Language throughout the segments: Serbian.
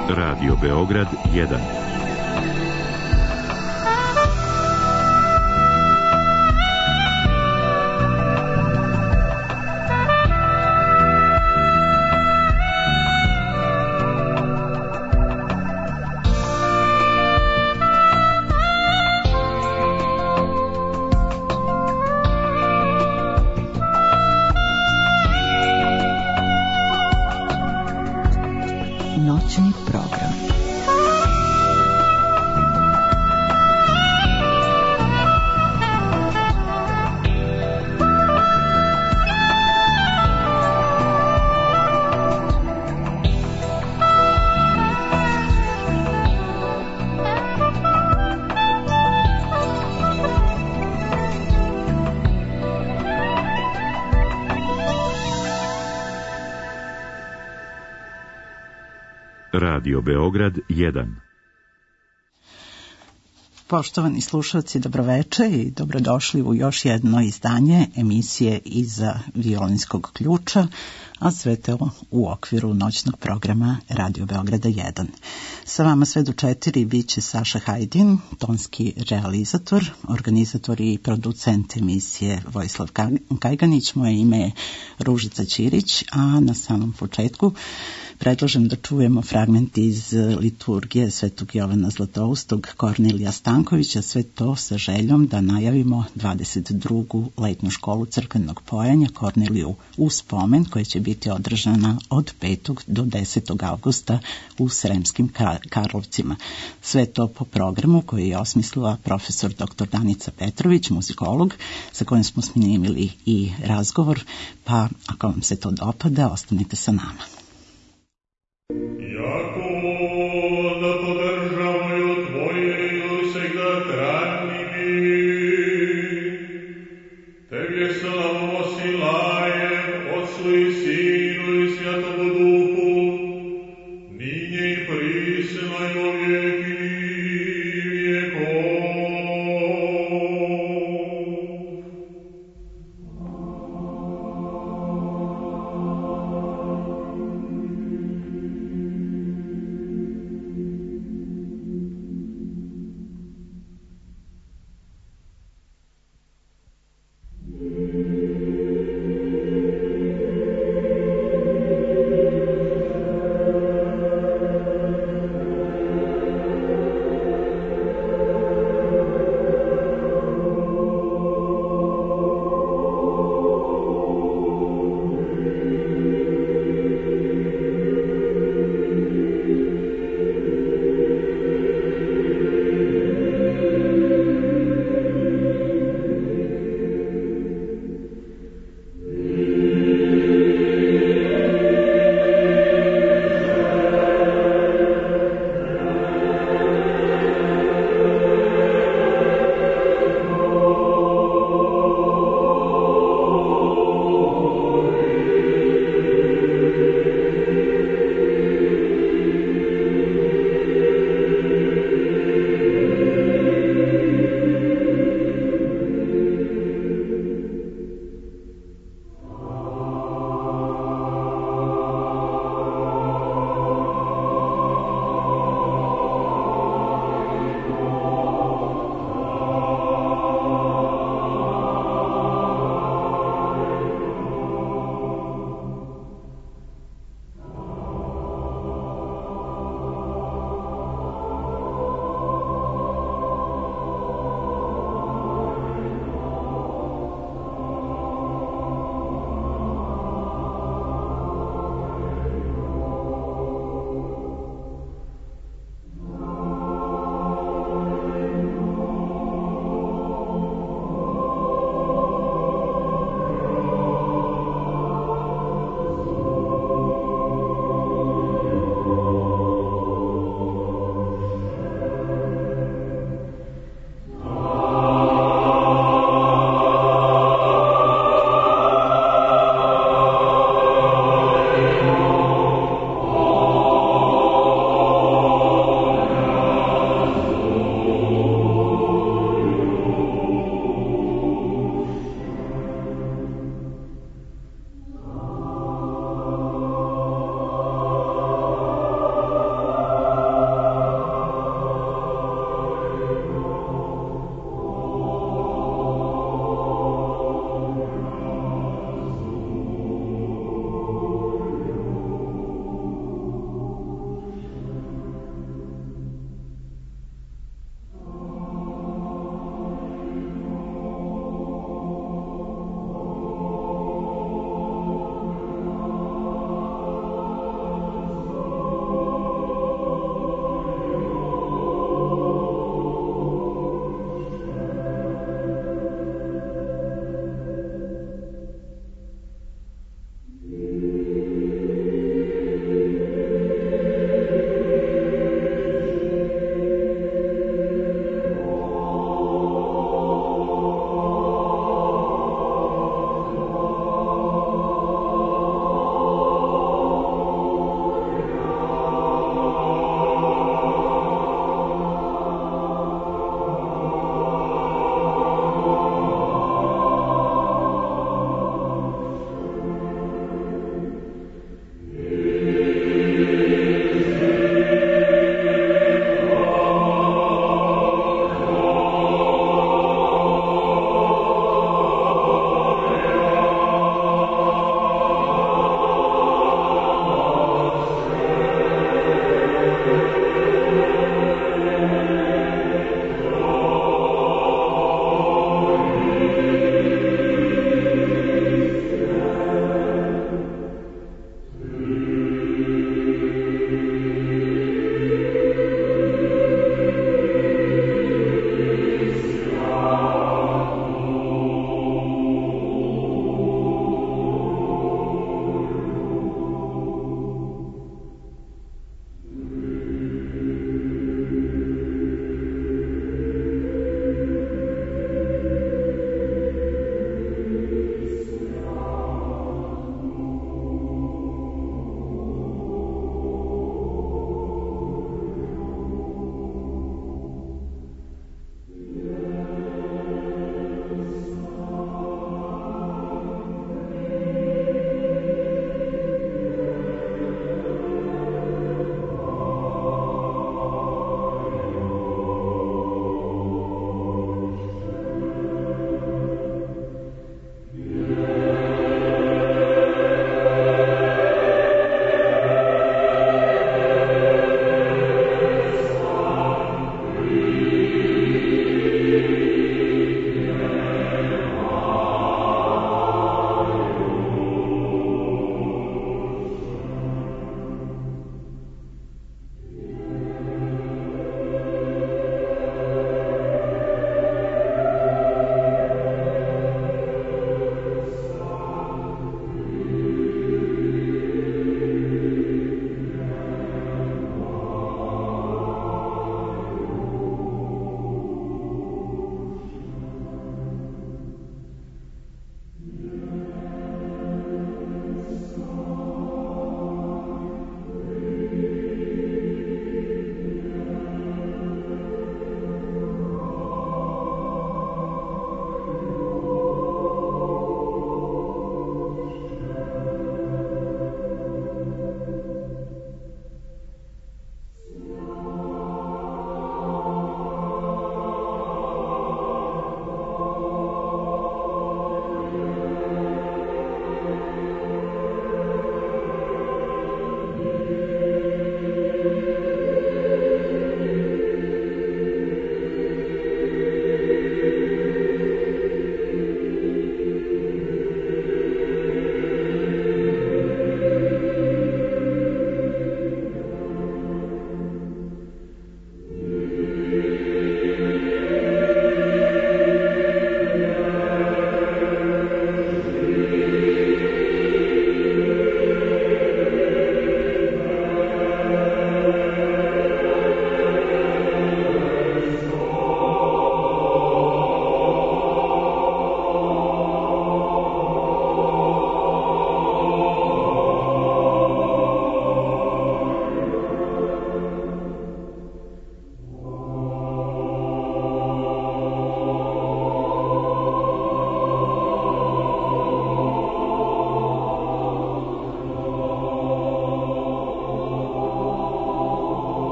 Radio Beograd 1. Noćni program. Radio Beograd 1. Poštovani slušalci, dobroveče i dobrodošli u još jedno izdanje emisije Iza violinskog ključa, a sve to u okviru noćnog programa Radio Beograda 1. Sa vama sve do 4 bit će Saša Hajdin, tonski realizator, organizator i producent emisije Vojislav Kajganić. Moje ime je Ružica Ćirić, a na samom početku predlažem da čujemo fragment iz liturgije Svetog Jovana Zlatoustog, Kornelija Stankovića, sve to sa željom da najavimo 22. letnju školu crkvenog pojenja Korneliju u spomen, koja će biti održana od 5. do 10. avgusta u Sremskim Karlovcima. Sve to po programu koji je osmislila profesor dr. Danica Petrović, muzikolog, sa kojim smo snimili i razgovor, pa ako vam se to dopada, ostanite sa nama. Яко да поддержаваю Твоею всегда транними, Тебе славу восилаем, Отцу и Сыну и Святому Духу, ныне и присно и во веки веков.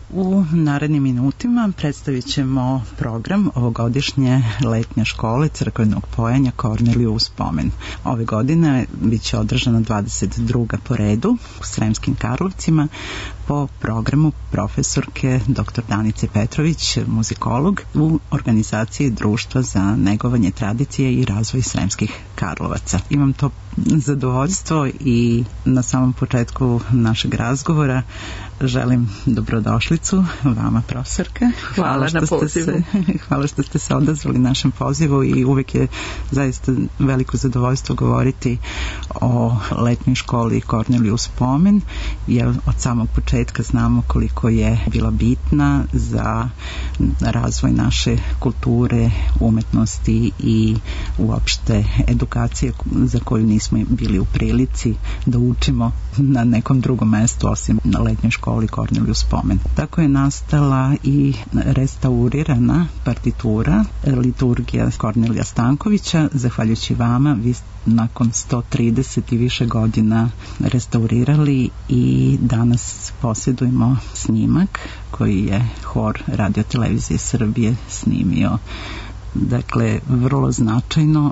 U narednim minutima predstavit ćemo program ovogodišnje letnje škole crkvenog pojenja Korneliju u spomen. Ove godine bit će održana 22. po redu u Sremskim Karlovcima po programu profesorke dr. Danice Petrović, muzikolog, u organizaciji Društva za negovanje tradicije i razvoj Sremskih Karlovaca. Imam to zadovoljstvo i na samom početku našeg razgovora želim dobrodošlicu vama, profesorke. Hvala na pozivu. Hvala što ste se odazvali našem pozivu i uvek je zaista veliko zadovoljstvo govoriti o letnjoj školi Korneliju u spomen, jer od samog početka znamo koliko je bila bitna za razvoj naše kulture, umetnosti i uopšte edukacije za koju nismo bili u prilici da učimo na nekom drugom mestu osim na letnjoj školi Korneliju u spomen. Tako je nastala i restaurirana partitura liturgija Kornelija Stankovića. Zahvaljujući vama, vi nakon 130 i više godina restaurirali i danas posjedujemo snimak koji je hor Radio-televizije Srbije snimio. Dakle, vrlo značajno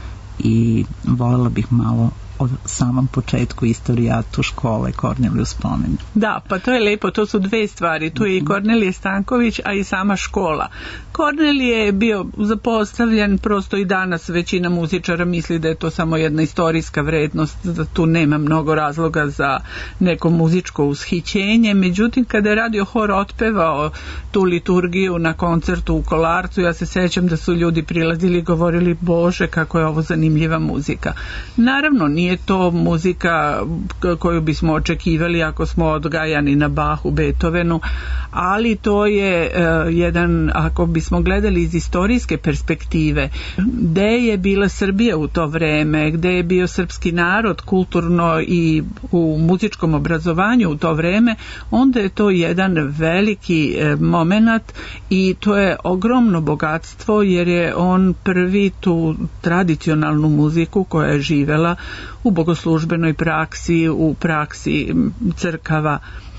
i voljela bih malo o samom početku istorijatu škole Korneliju spomen. Da, pa to je lepo, to su dve stvari. Tu je i Kornelije Stanković, a i sama škola. Kornelije je bio zapostavljen, prosto i danas većina muzičara misli da je to samo jedna istorijska vrednost, da tu nema mnogo razloga za neko muzičko ushićenje. Međutim, kada je Radio Hor otpevao tu liturgiju na koncertu u Kolarcu, ja se sećam da su ljudi prilazili i govorili: Bože, kako je ovo zanimljiva muzika. Naravno, nije to muzika koju bismo očekivali ako smo odgajani na Bachu, Beethovenu, ali to je jedan, ako bismo gledali iz istorijske perspektive, gde je bila Srbija u to vreme, gde je bio srpski narod kulturno i u muzičkom obrazovanju u to vreme, onda je to jedan veliki momenat i to je ogromno bogatstvo, jer je on prvi tu tradicionalnu muziku koja je živela u bogoslužbenoj praksi, u praksi crkava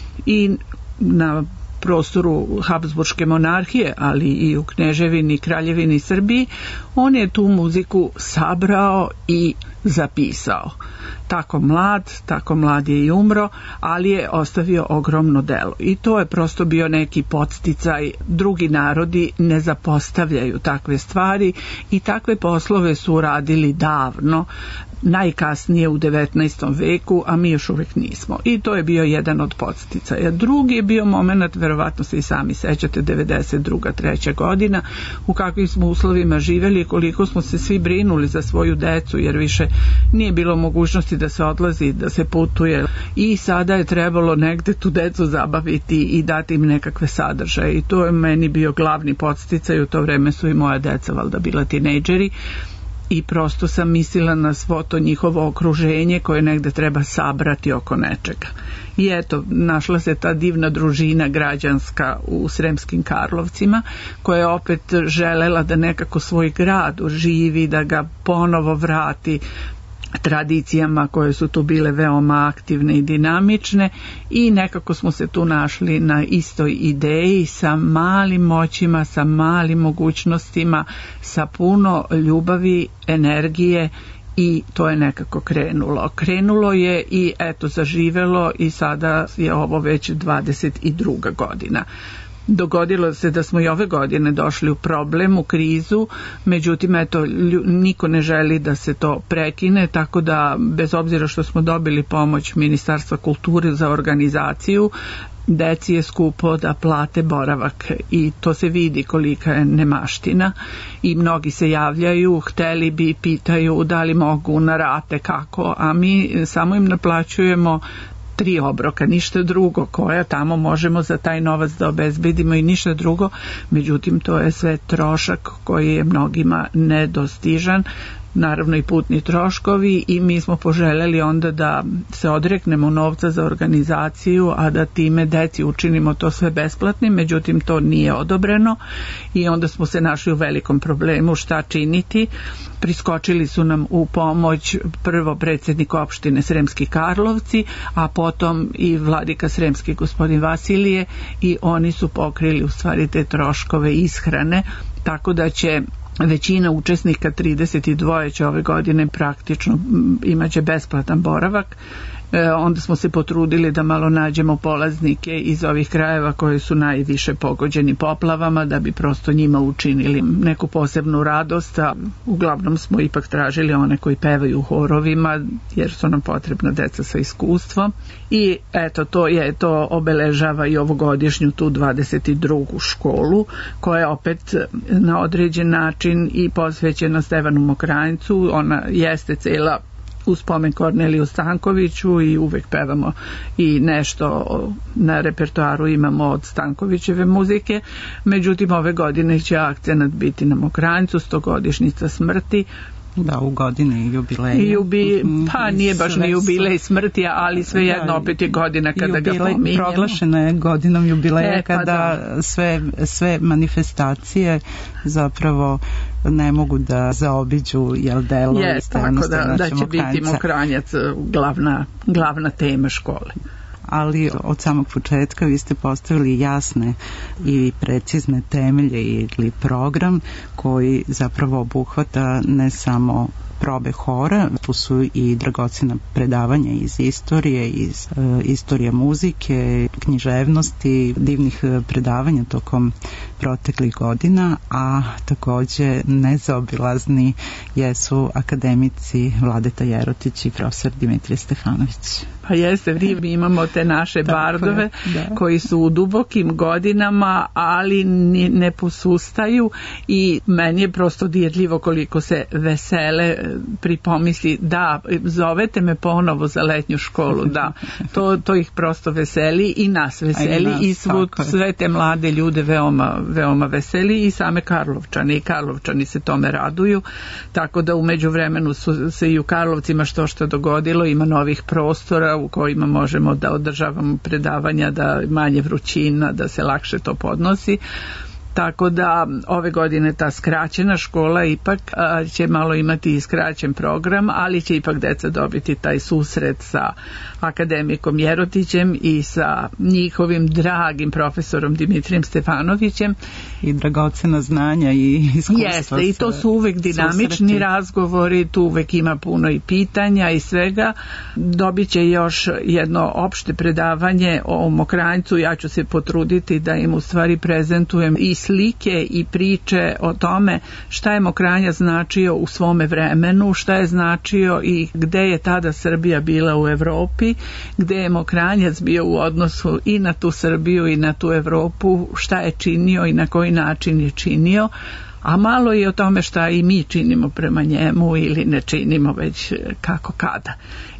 i na prostoru Habsburške monarhije, ali i u Kneževini, Kraljevini Srbiji, on je tu muziku sabrao i zapisao. Tako mlad je i umro, ali je ostavio ogromno delo. I to je prosto bio neki podsticaj. Drugi narodi ne zapostavljaju takve stvari i takve poslove su radili davno, najkasnije u 19. veku, a mi još uvijek nismo. I to je bio jedan od podsticaja. Drugi je bio moment, verovatno se i sami sećate, 92. 3. godina, u kakvim smo uslovima živjeli i koliko smo se svi brinuli za svoju decu, jer više nije bilo mogućnosti da se odlazi, da se putuje, i sada je trebalo negde tu decu zabaviti i dati im nekakve sadržaje. I to je meni bio glavni podsticaj. U to vreme su i moja deca valjda bila tinejdžeri i prosto sam mislila na svo to njihovo okruženje koje negde treba sabrati oko nečega. I eto, našla se ta divna družina građanska u Sremskim Karlovcima, koja je opet želela da nekako svoj grad oživi, da ga ponovo vrati tradicijama koje su tu bile veoma aktivne i dinamične, i nekako smo se tu našli na istoj ideji, sa malim moćima, sa malim mogućnostima, sa puno ljubavi, energije, i to je nekako krenulo je i eto, zaživelo, i sada je ovo već 22. godina. Dogodilo se da smo i ove godine došli u problem, u krizu, međutim eto, niko ne želi da se to prekine, tako da bez obzira što smo dobili pomoć Ministarstva kulture za organizaciju, deci je skupo da plate boravak i to se vidi kolika je nemaština, i mnogi se javljaju, hteli bi, pitaju da li mogu na rate, kako, a mi samo im naplaćujemo 3 obroka, ništa drugo, koja tamo možemo za taj novac da obezbedimo, i ništa drugo. Međutim, to je sve trošak koji je mnogima nedostižan, naravno i putni troškovi, i mi smo poželjeli onda da se odreknemo novca za organizaciju, a da time deci učinimo to sve besplatnim. Međutim, to nije odobreno i onda smo se našli u velikom problemu šta činiti. Priskočili su nam u pomoć prvo predsjednik opštine Sremski Karlovci, a potom i vladika Sremski gospodin Vasilije, i oni su pokrili u stvari te troškove ishrane, tako da će većina učesnika, 32 će ove godine praktično imaće besplatan boravak. Onda smo se potrudili da malo nađemo polaznike iz ovih krajeva koji su najviše pogođeni poplavama, da bi prosto njima učinili neku posebnu radost, a uglavnom smo ipak tražili one koji pevaju u horovima, jer su nam potrebna deca sa iskustvom. I eto, to obeležava i ovogodišnju tu 22. školu, koja je opet na određen način i posvećena Stevanu Mokranjcu. Ona jeste cela u spomen Korneliju Stankoviću i uvek pevamo i nešto na repertoaru imamo od Stankovićeve muzike. Međutim, ove godine će akcenat biti na Mokranjcu, 100-godišnjica smrti. Da, u godini jubileja. Pa nije baš ni jubilej smrti, ali svejedno opet je godina kada ga pominjemo. Proglašena je godinom jubileja kada sve manifestacije zapravo ne mogu da zaobiđu delo. Tako da će biti Mokranjac glavna tema škole. Ali od samog početka vi ste postavili jasne i precizne temelje ili program koji zapravo obuhvata ne samo probe hora, tu su i dragocena predavanja iz istorije muzike, književnosti, divnih predavanja tokom proteklih godina, a takođe nezaobilazni jesu akademici Vladeta Jerotić i profesor Dimitrije Stefanović. Pa jeste, mi imamo te naše bardove koji su u dubokim godinama, ali ne posustaju, i meni je prosto dirljivo koliko se vesele pri pomisli da zovete me ponovo za letnju školu. Da, to ih prosto veseli i nas veseli i sve te mlade ljude veoma veseli, i same Karlovčani se tome raduju, tako da u međuvremenu su se i u Karlovcima što dogodilo, ima novih prostora u kojima možemo da održavamo predavanja, da manje vrućina, da se lakše to podnosi. Tako da ove godine ta skraćena škola ipak će malo imati i skraćen program, ali će ipak deca dobiti taj susret sa akademikom Jerotićem i sa njihovim dragim profesorom Dimitrijem Stefanovićem. I dragocena znanja i iskustva. Jeste, i to su uvek dinamični razgovori, tu uvek ima puno i pitanja i svega. Dobit će još jedno opšte predavanje o Mokranjcu, ja ću se potruditi da im u stvari prezentujem i slike i priče o tome šta je Mokranjac značio u svome vremenu, šta je značio i gde je tada Srbija bila u Evropi, gde je Mokranjac bio u odnosu i na tu Srbiju i na tu Evropu, šta je činio i na koji način je činio, a malo i o tome šta i mi činimo prema njemu ili ne činimo, već kako kada.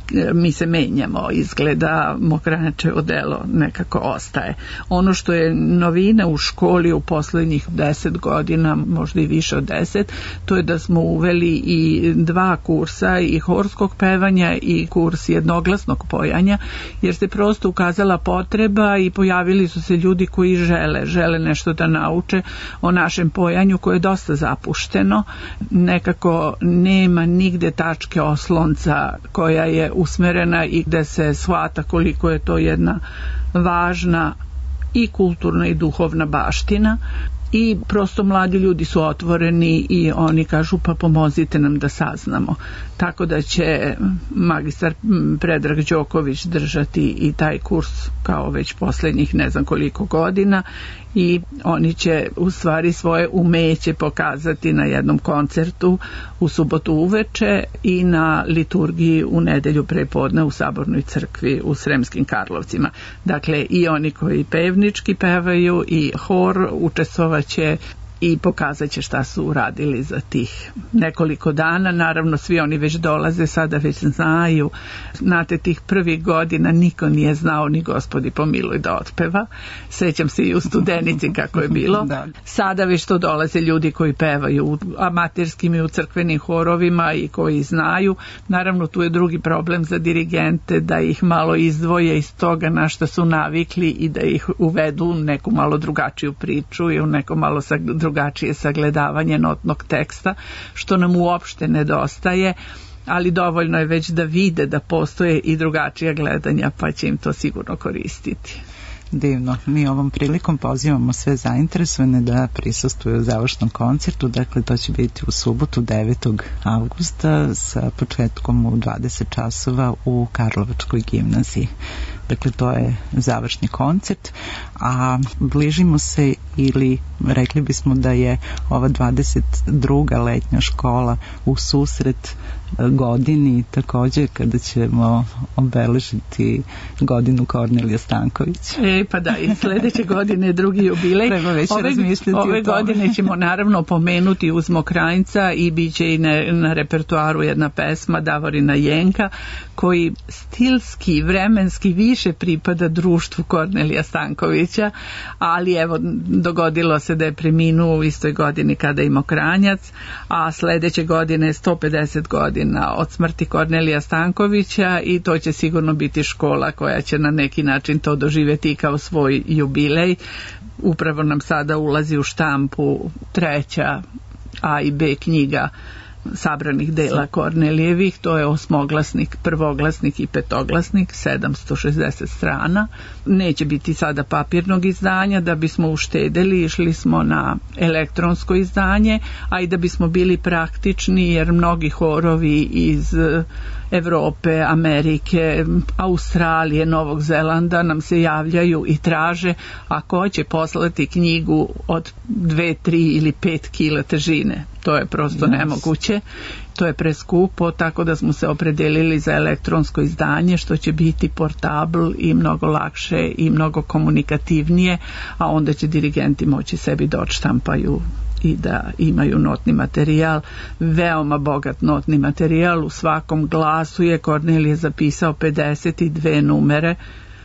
Mi se menjamo, izgleda Mokranjačevo delo nekako ostaje. Ono što je novina u školi u poslednjih 10 godina, možda i više od 10, to je da smo uveli i 2 kursa, i horskog pevanja i kurs jednoglasnog pojanja, jer se prosto ukazala potreba i pojavili su se ljudi koji žele nešto da nauče o našem pojanju koje je dosta zapušteno. Nekako nema nigde tačke oslonca koja je usmerena i gde se shvata koliko je to jedna važna i kulturna i duhovna baština, i prosto mladi ljudi su otvoreni i oni kažu pa pomozite nam da saznamo. Tako da će magistar Predrag Đoković držati i taj kurs kao već posljednjih ne znam koliko godina, i oni će u stvari svoje umeće pokazati na jednom koncertu u subotu uveče i na liturgiji u nedelju prepodne u Sabornoj crkvi u Sremskim Karlovcima. Dakle, i oni koji pevnički pevaju i hor učestvovaće i pokazat će šta su uradili za tih nekoliko dana. Naravno, svi oni već dolaze, sada već znaju. Znate, tih prvih godina niko nije znao ni Gospodi pomiluj da otpeva. Sećam se i u Studenici kako je bilo. Sada već to dolaze ljudi koji pevaju u amaterskim i u crkvenim horovima i koji znaju. Naravno, tu je drugi problem za dirigente, da ih malo izdvoje iz toga na što su navikli i da ih uvedu u neku malo drugačiju priču i u neko malo drugačije sagledavanje notnog teksta, što nam uopšte nedostaje, ali dovoljno je već da vide da postoje i drugačija gledanja, pa će im to sigurno koristiti. Divno. Mi ovom prilikom pozivamo sve zainteresovane da prisustvuju u završnom koncertu, dakle to će biti u subotu 9. avgusta sa početkom u 20 časova u Karlovačkoj gimnaziji. Dakle, to je završni koncert, a bližimo se, ili rekli bismo da je ova 22. letnja škola u susret godini, također kada ćemo obeležiti godinu Kornelija Stankovića. Pa da, i sledeće godine je drugi jubilej. Treba već razmišljati o tome. Ove godine ćemo naravno pomenuti uz Mokranjca i bit će i na repertoaru jedna pesma Davorina Jenka, koji stilski, vremenski više pripada društvu Kornelija Stankovića, ali evo, dogodilo se da je preminuo u istoj godini kada i Mokranjac, a sledeće godine je 150 godina od smrti Kornelija Stankovića i to će sigurno biti škola koja će na neki način to doživjeti kao svoj jubilej. Upravo nam sada ulazi u štampu 3. A i B knjiga sabranih dela Kornelijevih, to je osmoglasnik, prvoglasnik i petoglasnik, 760 strana. Neće biti sada papirnog izdanja, da bismo uštedeli, išli smo na elektronsko izdanje, a i da bismo bili praktični, jer mnogi horovi iz Evrope, Amerike, Australije, Novog Zelanda nam se javljaju i traže ako će poslati knjigu od 2, 3 ili 5 kila težine. To je prosto nemoguće, to je preskupo, tako da smo se opredelili za elektronsko izdanje, što će biti portabl i mnogo lakše i mnogo komunikativnije, a onda će dirigenti moći sebi da odštampaju i da imaju notni materijal, veoma bogat notni materijal. U svakom glasu je Kornelije zapisao 52 numere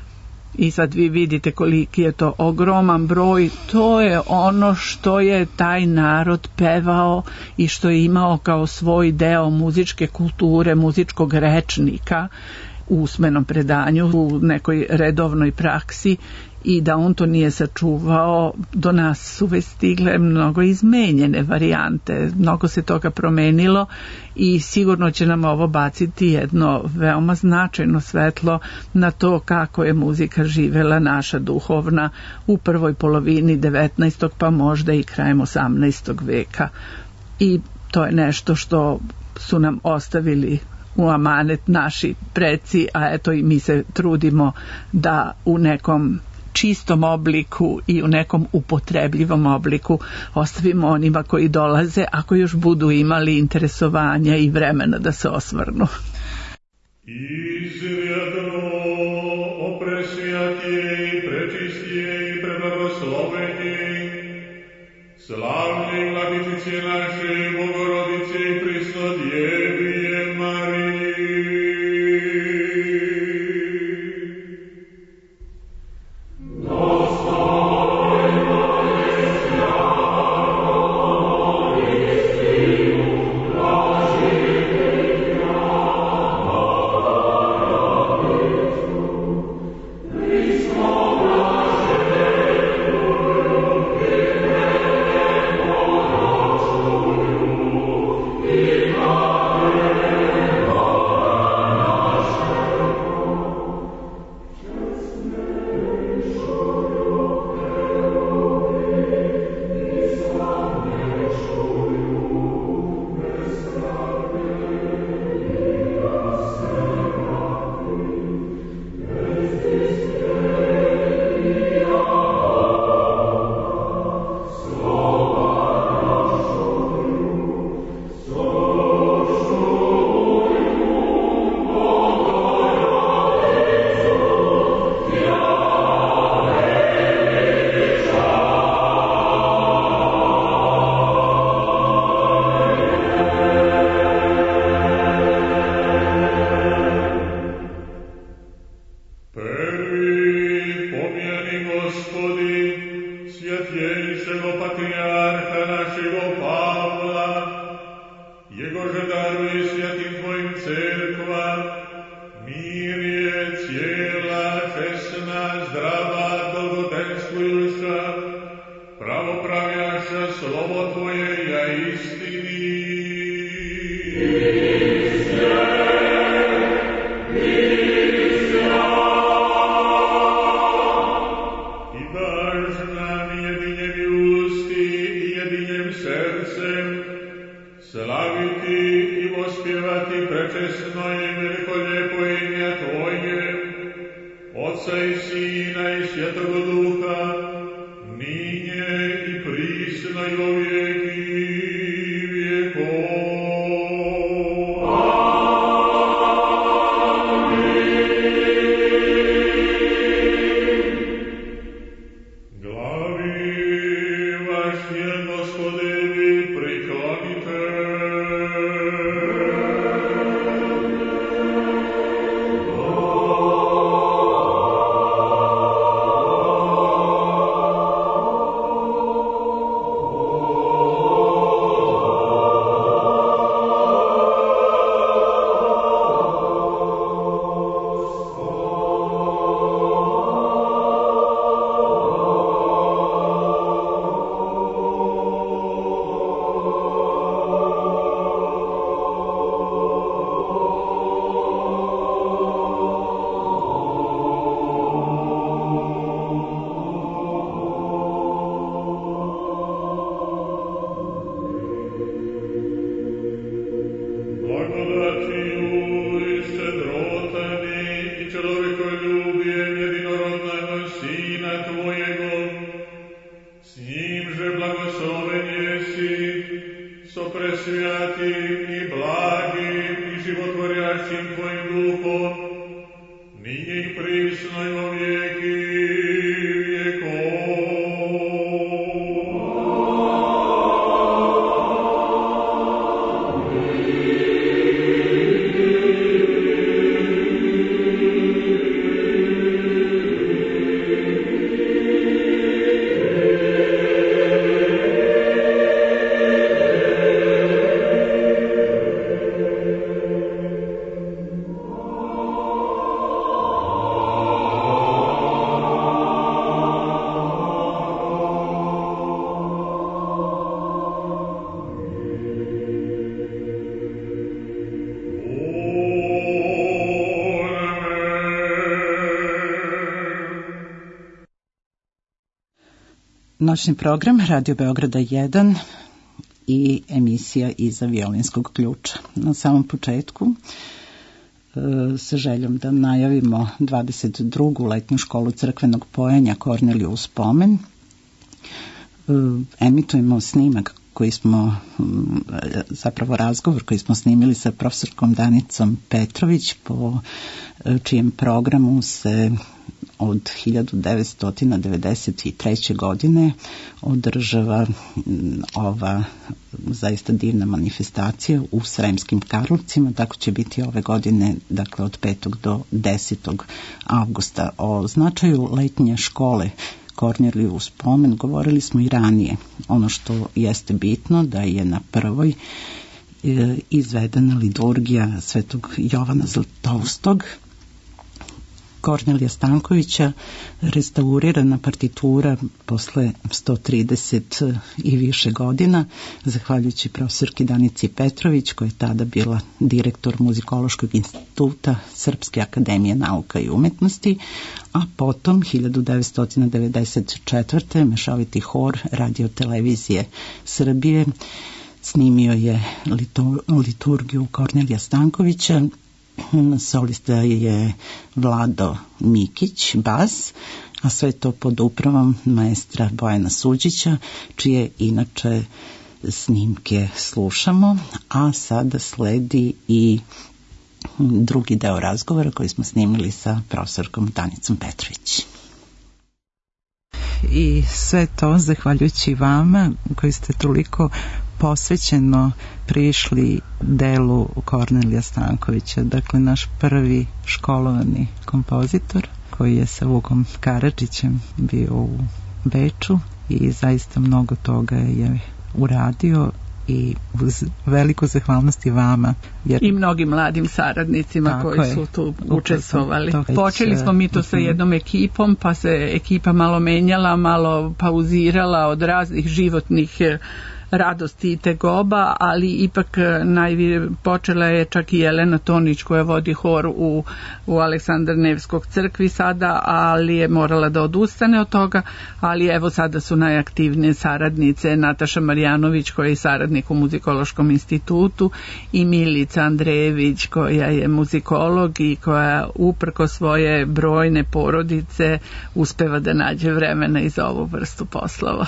i sad vi vidite koliki je to ogroman broj. To je ono što je taj narod pevao i što je imao kao svoj deo muzičke kulture, muzičkog rečnika u usmenom predanju, u nekoj redovnoj praksi, i da on to nije sačuvao, do nas su već stigle mnogo izmenjene varijante, mnogo se toga promenilo i sigurno će nam ovo baciti jedno veoma značajno svetlo na to kako je muzika živela, naša duhovna, u prvoj polovini 19. pa možda i krajem 18. veka. I to je nešto što su nam ostavili u amanet naši preci, a eto i mi se trudimo da u nekom čistom obliku i u nekom upotrebljivom obliku ostavimo onima koji dolaze, ako još budu imali interesovanja i vremena da se osvrnu. Izvjedno opresvijatije i prečistije i preblagosloveni, slavni vladicice naše Bogorodice i Prisnodjevije Marije. svjetljejšego patrijarha našego Pavla, jegože daruje svjetim tvojim cerkva, mir je cijela, česna, zdrava, dolgodenskujuša, pravopravjaša slovo tvoje ja istini. Slaviti i vospjevati prečesno i veliko lijepo imja Tvoje, Otca i Sina i Svjetog Duha, ninje i prisno i u vijeki vijekova. Noćni program Radio Beograda 1 i emisija Iza violinskog ključa. Na samom početku sa željom da najavimo 22. letnju školu crkvenog pojenja Korneliju u spomen. Emitujemo snimak koji smo, zapravo razgovor koji smo snimili sa profesorkom Danicom Petrović, po čijem programu se od 1993. godine održava ova zaista divna manifestacija u Sremskim Karlovcima. Tako će biti ove godine, dakle od 5. do 10. avgusta. O značaju letnje škole Korneliju u spomen govorili smo i ranije. Ono što jeste bitno da je na prvoj izvedena liturgija svetog Jovana Zlatoustog, Kornelija Stankovića, restaurirana partitura posle 130 i više godina, zahvaljujući profesorki Danici Petrović, koja je tada bila direktor Muzikološkog instituta Srpske akademije nauka i umetnosti, a potom 1994. mešoviti hor Radio televizije Srbije snimio je liturgiju Kornelija Stankovića. Solista je Vlado Mikić, bas, a sve to pod upravom maestra Bojana Suđića, čije inače snimke slušamo, a sada sledi i drugi deo razgovora koji smo snimili sa profesorkom Danicom Petrović. I sve to zahvaljujući vama koji ste toliko posvećeno prišli delu Kornelija Stankovića, dakle naš prvi školovani kompozitor koji je sa Vukom Karadžićem bio u Beču i zaista mnogo toga je uradio i uz veliku zahvalnost i vama. Jer... I mnogim mladim saradnicima koji su tu učestvovali. Počeli smo mi to sa jednom ekipom, pa se ekipa malo menjala, malo pauzirala od raznih životnih radosti i tegoba, ali ipak počela je čak i Jelena Tonić koja vodi hor u Aleksandar Nevskog crkvi sada, ali je morala da odustane od toga, ali evo sada su najaktivnije saradnice Nataša Marjanović koja je saradnik u Muzikološkom institutu i Milica Andrejević koja je muzikolog i koja uprko svoje brojne porodice uspeva da nađe vremena i za ovu vrstu poslova.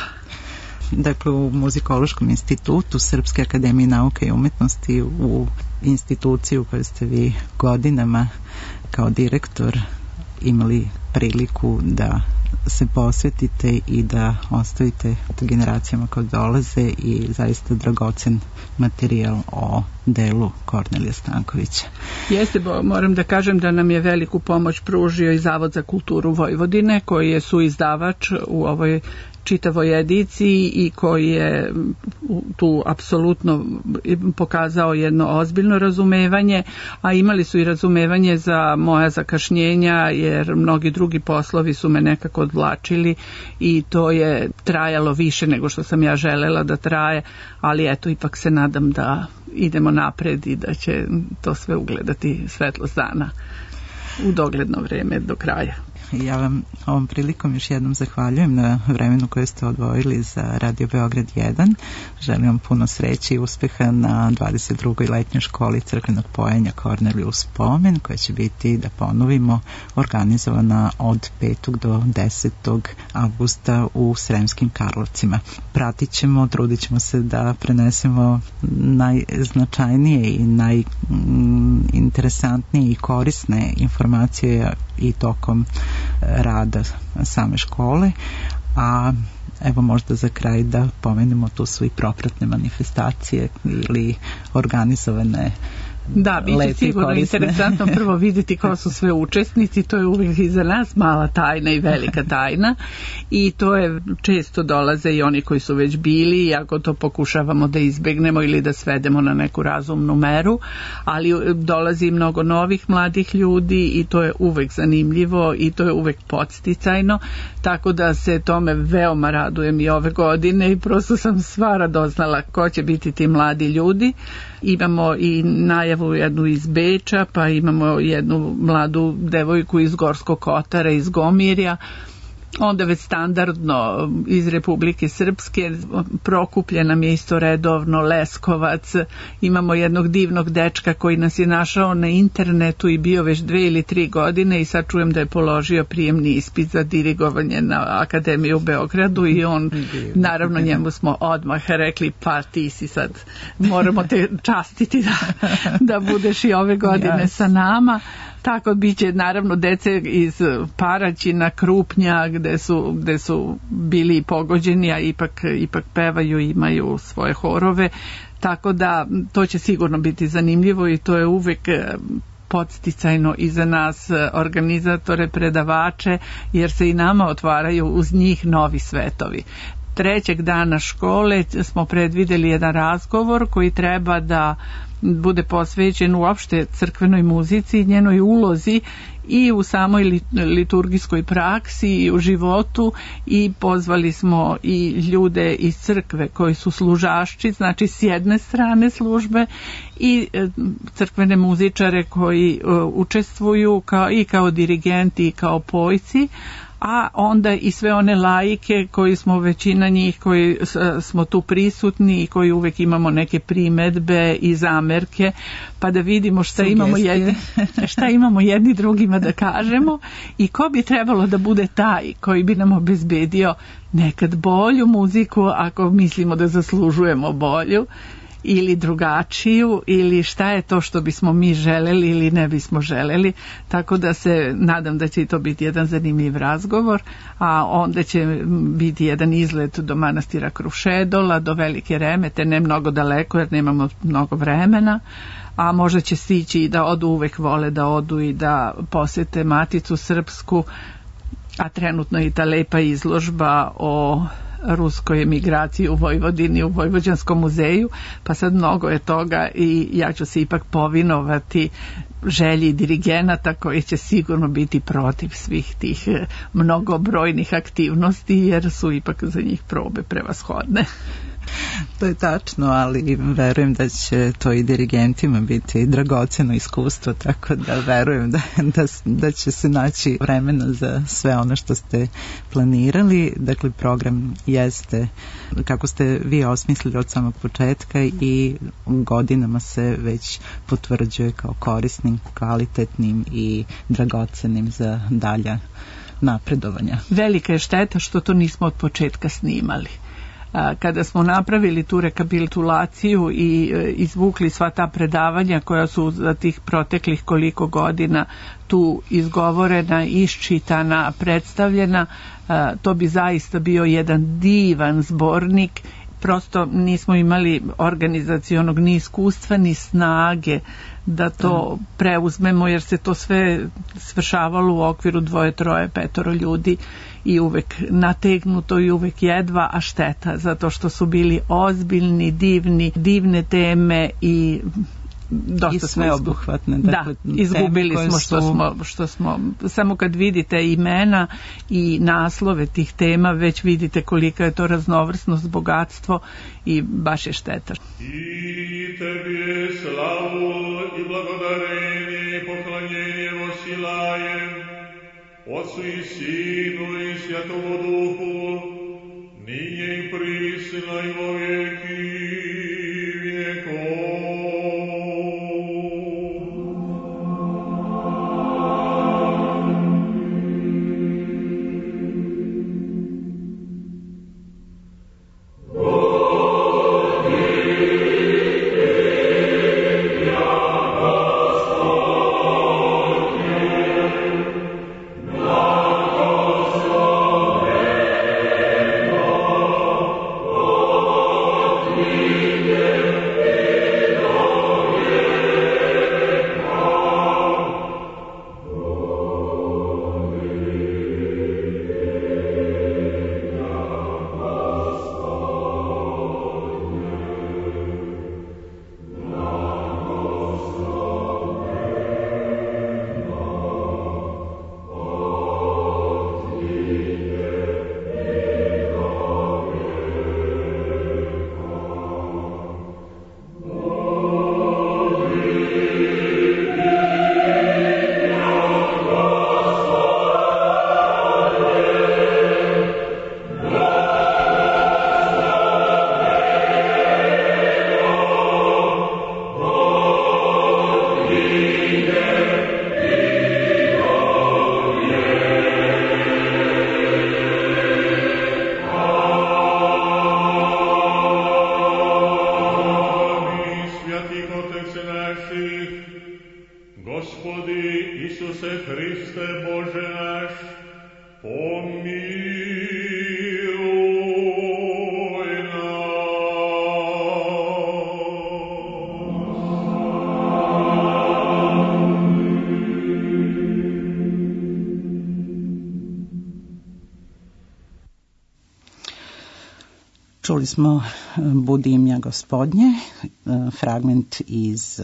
Dakle, u Muzikološkom institutu Srpske akademije nauke i umetnosti, u instituciju koju ste vi godinama kao direktor imali priliku da se posvetite i da ostavite generacijama koje dolaze i zaista dragocen materijal o delu Kornelija Stankovića. Jeste, moram da kažem da nam je veliku pomoć pružio i Zavod za kulturu Vojvodine koji je suizdavač u ovoj čitavoj ediciji i koji je tu apsolutno pokazao jedno ozbiljno razumevanje, a imali su i razumevanje za moja zakašnjenja jer mnogi drugi poslovi su me nekako odvlačili i to je trajalo više nego što sam ja želela da traje, ali eto ipak se nadam da idemo napred i da će to sve ugledati svetlost dana u dogledno vreme do kraja. Ja vam ovom prilikom još jednom zahvaljujem na vremenu koje ste odvojili za Radio Beograd 1. Želim vam puno sreće i uspeha na 22. letnjoj školi crkvenog pojenja Korneliju spomen, koja će biti, da ponovimo, organizovana od 5. do 10. avgusta u Sremskim Karlovcima. Pratit ćemo, trudit ćemo se da prenesemo najznačajnije i najinteresantnije i korisne informacije i tokom rada same škole, a evo možda za kraj da pomenemo, tu su i propratne manifestacije ili organizovane. Da, biće sigurno interesantno prvo vidjeti ko su sve učesnici, to je uvijek i za nas mala tajna i velika tajna i to je često dolaze i oni koji su već bili, iako to pokušavamo da izbegnemo ili da svedemo na neku razumnu meru, ali dolazi mnogo novih mladih ljudi i to je uvijek zanimljivo i to je uvijek podsticajno, tako da se tome veoma radujem i ove godine i prosto sam sva doznala ko će biti ti mladi ljudi. Imamo i najavu jednu iz Beča, pa imamo jednu mladu devojku iz Gorskog Kotara, iz Gomirja, onda već standardno iz Republike Srpske, Prokuplje nam je isto redovno, Leskovac, imamo jednog divnog dečka koji nas je našao na internetu i bio već 2 ili 3 godine i sad čujem da je položio prijemni ispit za dirigovanje na Akademiju u Beogradu i on, naravno njemu smo odmah rekli pa ti si sad, moramo te častiti da budeš i ove godine sa nama. Tako biće naravno dece iz Paraćina, Krupnja gde su bili pogođeni, a ipak pevaju i imaju svoje horove, tako da to će sigurno biti zanimljivo i to je uvek podsticajno i za nas organizatore, predavače, jer se i nama otvaraju uz njih novi svetovi. 3. dana škole smo predvideli jedan razgovor koji treba da bude posvećen uopšte crkvenoj muzici, njenoj ulozi i u samoj liturgijskoj praksi i u životu i pozvali smo i ljude iz crkve koji su služašči, znači s jedne strane službe i crkvene muzičare koji učestvuju kao dirigenti i kao pojci, a onda i sve one laike koji smo, većina njih koji smo tu prisutni i koji uvek imamo neke primedbe i zamerke, pa da vidimo šta imamo jedni drugima da kažemo i ko bi trebalo da bude taj koji bi nam obezbedio nekad bolju muziku ako mislimo da zaslužujemo bolju ili drugačiju, ili šta je to što bismo mi želeli ili ne bismo želeli, tako da se nadam da će i to biti jedan zanimljiv razgovor, a onda će biti jedan izlet do manastira Krušedola, do Velike Remete, ne mnogo daleko jer nemamo mnogo vremena, a možda će stići i da odu, uvek vole da odu i da posete Maticu Srpsku, a trenutno je i ta lepa izložba o ruskoj emigraciji u Vojvodini, u Vojvođanskom muzeju, pa sad mnogo je toga i ja ću se ipak povinovati želji dirigenata koji će sigurno biti protiv svih tih mnogobrojnih aktivnosti, jer su ipak za njih probe prevashodne. To je tačno, ali verujem da će to i dirigentima biti dragoceno iskustvo, tako da verujem da će se naći vremena za sve ono što ste planirali. Dakle, program jeste, kako ste vi osmislili od samog početka, i godinama se već potvrđuje kao korisnim, kvalitetnim i dragocenim za dalja napredovanja. Velika je šteta što to nismo od početka snimali. Kada smo napravili tu rekapitulaciju i izvukli sva ta predavanja koja su za tih proteklih koliko godina tu izgovorena, iščitana, predstavljena, to bi zaista bio jedan divan zbornik. Prosto nismo imali organizacionog ni iskustva ni snage da to preuzmemo, jer se to sve svršavalo u okviru 2, 3, 5 ljudi i uvek nategnuto i uvek jedva, a šteta zato što su bili ozbiljni, divne teme i dosta sveobuhvatne. Dakle, izgubili smo što smo samo kad vidite imena i naslove tih tema već vidite kolika je to raznovrsnost, bogatstvo i baš je šteta. I tebi slavu i blagodarenje i poklanjenje osilajem Otcu i Sinu i Svjatomu Duhu, ninje i prisna i vo vijeki vijekov. Čuli smo Budi imja Gospodnje, fragment iz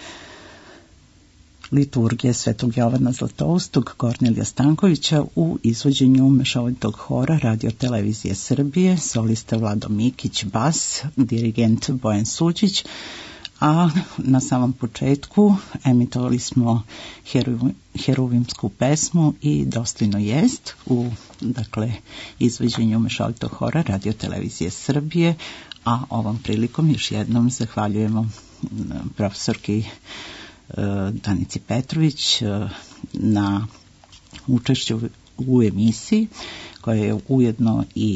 liturgije Svetog Jovana Zlatoustog Kornelija Stankovića u izvođenju mešovitog hora Radio Televizije Srbije, solista Vlado Mikić, bas, dirigent Bojan Suđić, a na samom početku emitovali smo heruvimsku pesmu i Dostojno jest u izvođenju mešovitog hora Radio Televizije Srbije, a ovom prilikom još jednom zahvaljujemo profesorki Danici Petrović na učešću u emisiji, koja je ujedno i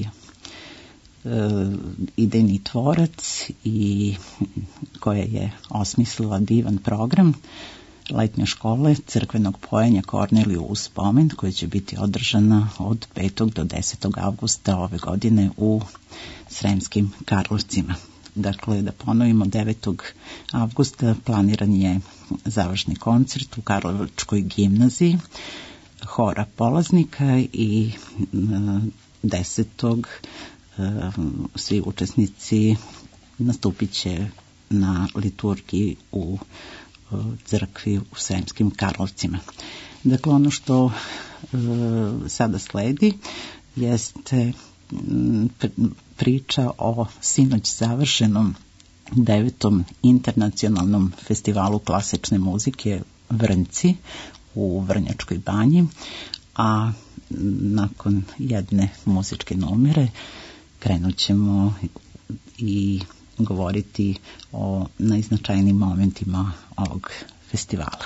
idejni tvorac i koja je osmislila divan program letnje škole crkvenog pojenja Korneliju u spomen, koja će biti održana od 5. do 10. avgusta ove godine u Sremskim Karlovcima. Dakle, da ponovimo, 9. avgusta planiran je završni koncert u Karlovačkoj gimnaziji hora polaznika i 10. svi učesnici nastupit će na liturgiji u crkvi u Sremskim Karlovcima. Dakle, ono što sada sledi jeste priča o sinoć završenom 9. internacionalnom festivalu klasične muzike Vrnci u Vrnjačkoj banji, a nakon jedne muzičke numere krenut ćemo i govoriti o najznačajnijim momentima ovog festivala.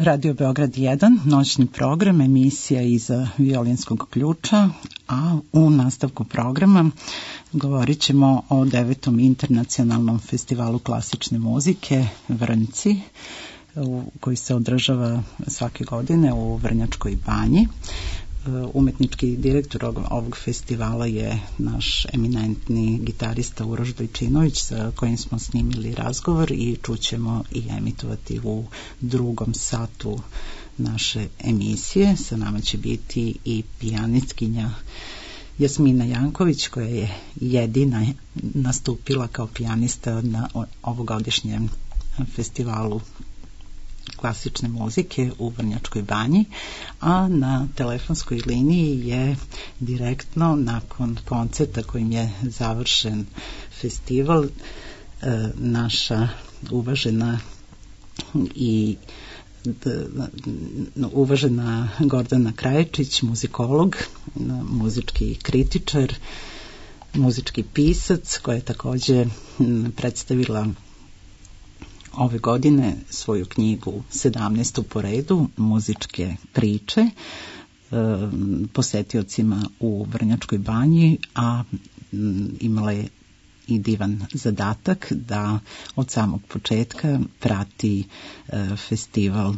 Radio Beograd 1, noćni program, emisija iz violinskog ključa, a u nastavku programa govorit ćemo o 9. internacionalnom festivalu klasične muzike Vrnci, koji se održava svake godine u Vrnjačkoj banji. Umetnički direktor ovog festivala je naš eminentni gitarista Uroš Dojčinović, sa kojim smo snimili razgovor i čućemo i emitovati u drugom satu naše emisije. Sa nama će biti i pijanistkinja Jasmina Janković, koja je jedina nastupila kao pijanista na ovogodišnjem festivalu klasične muzike u Vrnjačkoj banji, a na telefonskoj liniji je direktno nakon koncerta kojim je završen festival naša uvažena Gordana Kraječić, muzikolog, muzički kritičar, muzički pisac, koja je takođe predstavila ove godine svoju knjigu 17. po redu, muzičke priče, posetiocima u Vrnjačkoj banji, a imala je i divan zadatak da od samog početka prati festival,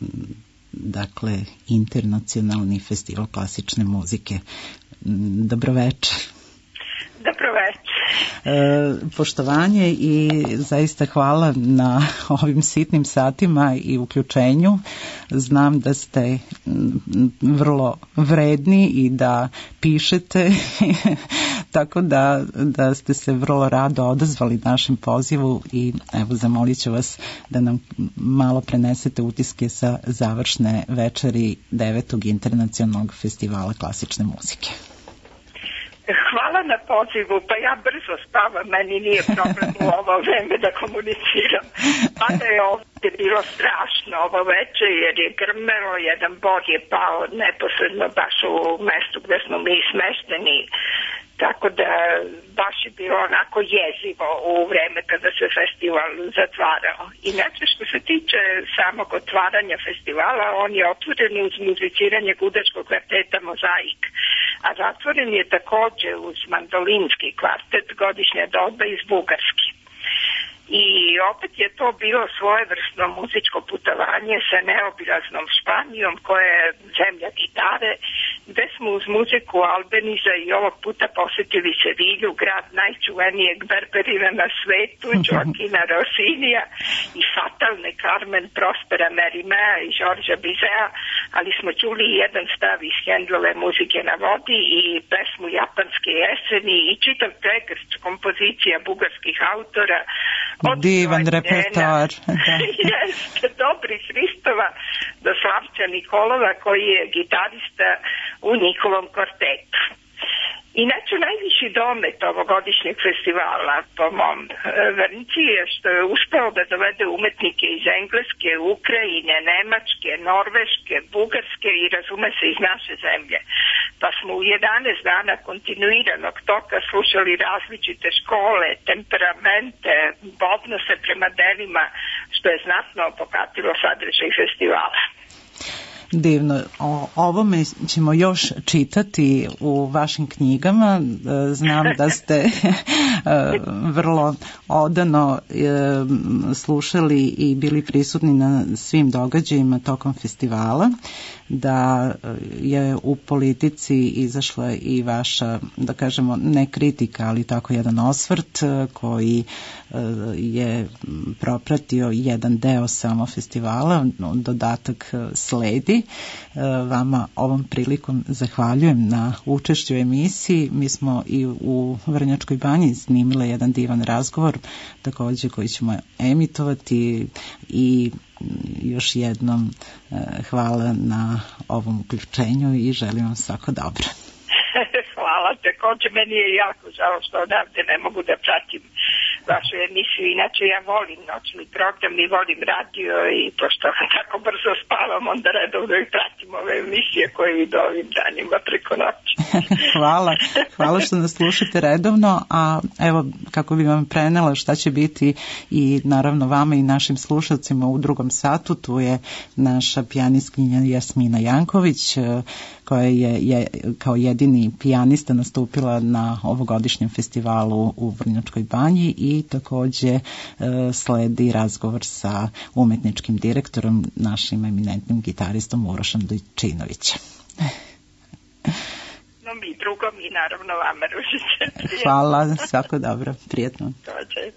dakle internacionalni festival klasične muzike. Dobroveče. Dobroveče. Poštovanje i zaista hvala na ovim sitnim satima i uključenju. Znam da ste vrlo vredni i da pišete, tako da ste se vrlo rado odazvali našem pozivu i evo zamolit ću vas da nam malo prenesete utiske sa završne večeri 9. internacionalnog festivala klasične muzike. Hvala na pozivu, pa ja brzo spavam, meni nije problem u ovo vreme da komuniciram. Mada je ovdje bilo strašno ovo veče jer je grmelo, jedan bod je pao neposredno baš u mestu gde smo mi smešteni, tako da baš je bilo onako jezivo u vreme kada se festival zatvarao. Inače, što se tiče samog otvaranja festivala, on je otvoren uz muziciranje gudačkog kvarteta Mozaik, a zatvoren je takođe uz mandolinski kvartet godišnje doba iz Bugarske. I opet je to bilo svojevrsno muzičko putovanje sa neobilaznom Španijom, koja je zemlja gitare, gde smo uz muziku Albeniza i ovog puta posetili Sevilju, grad najčuvenijeg berberina na svetu, Joaquina Rossinija i fatalne Carmen Prospera Merimea i Georgea Bizea, ali smo čuli jedan stav iz Hendelove Muzike na vodi i pesmu Japanske jeseni i čitav pregršt kompozicija bugarskih autora. Divan repertoar. Jeste, Dobri Hristova do Slavča Nikolova, koji je gitarista u njihovom kvartetu. Inače, najviši domet ovogodišnjeg festivala, po mom Vrnci, je što je uspeo da dovede umetnike iz Engleske, Ukrajine, Nemačke, Norveške, Bugarske i razume se iz naše zemlje. Pa smo u 11 dana kontinuiranog toka slušali različite škole, temperamente, odnose prema delima, što je znatno obogatilo sadržaj festivala. Divno. O ovome ćemo još čitati u vašim knjigama. Znam da ste vrlo odano slušali i bili prisutni na svim događajima tokom festivala, da je u Politici izašla i vaša, da kažemo, ne kritika, ali tako jedan osvrt koji je propratio jedan deo samo festivala, dodatak sledi. Vama ovom prilikom zahvaljujem na učešću u emisiji. Mi smo i u Vrnjačkoj banji snimile jedan divan razgovor, takođe koji ćemo emitovati, i još jednom hvala na ovom uključenju i želim vam svako dobro. Hvala, takođe meni je jako žao što odavde ne mogu da pratim vašu emisiju. Inače, ja volim noćni program i volim radio i pošto tako brzo spavam, onda redovno i pratim ove emisije koje idu ovim danima preko noći. Hvala što nas slušate redovno, a evo kako bi vam prenela šta će biti i naravno vama i našim slušalcima u drugom satu, tu je naša pijanistkinja Jasmina Janković, koja je kao jedini pijanista nastupila na ovogodišnjem festivalu u Vrnjačkoj Banji i također sledi razgovor sa umetničkim direktorom, našim eminentnim gitaristom Urošem Dojčinovićem. No mi drugom i naravno vama, Ružice. Hvala, svako dobro, prijetno. Dođe.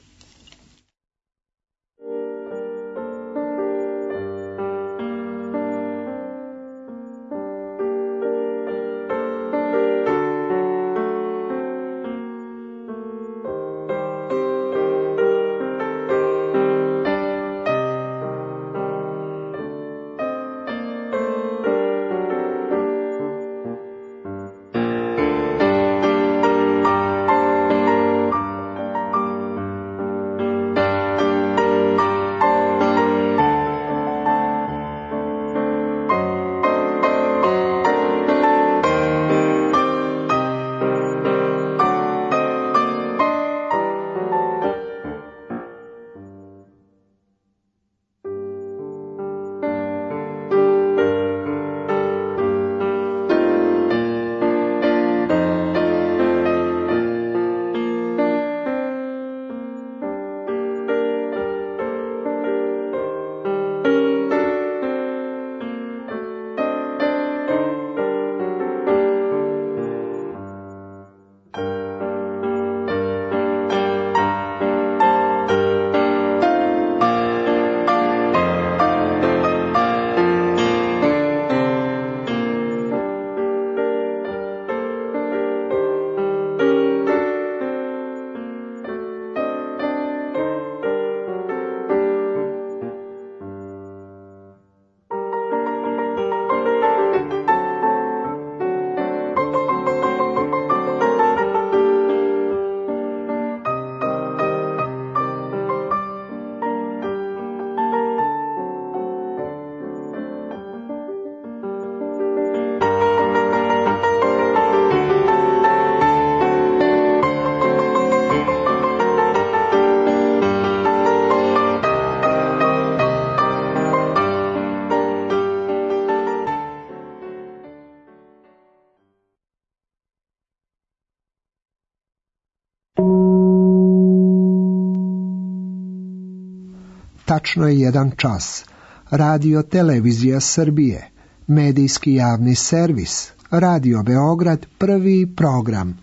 Tačno je 1 čas. Radio Televizija Srbije, medijski javni servis, Radio Beograd, prvi program.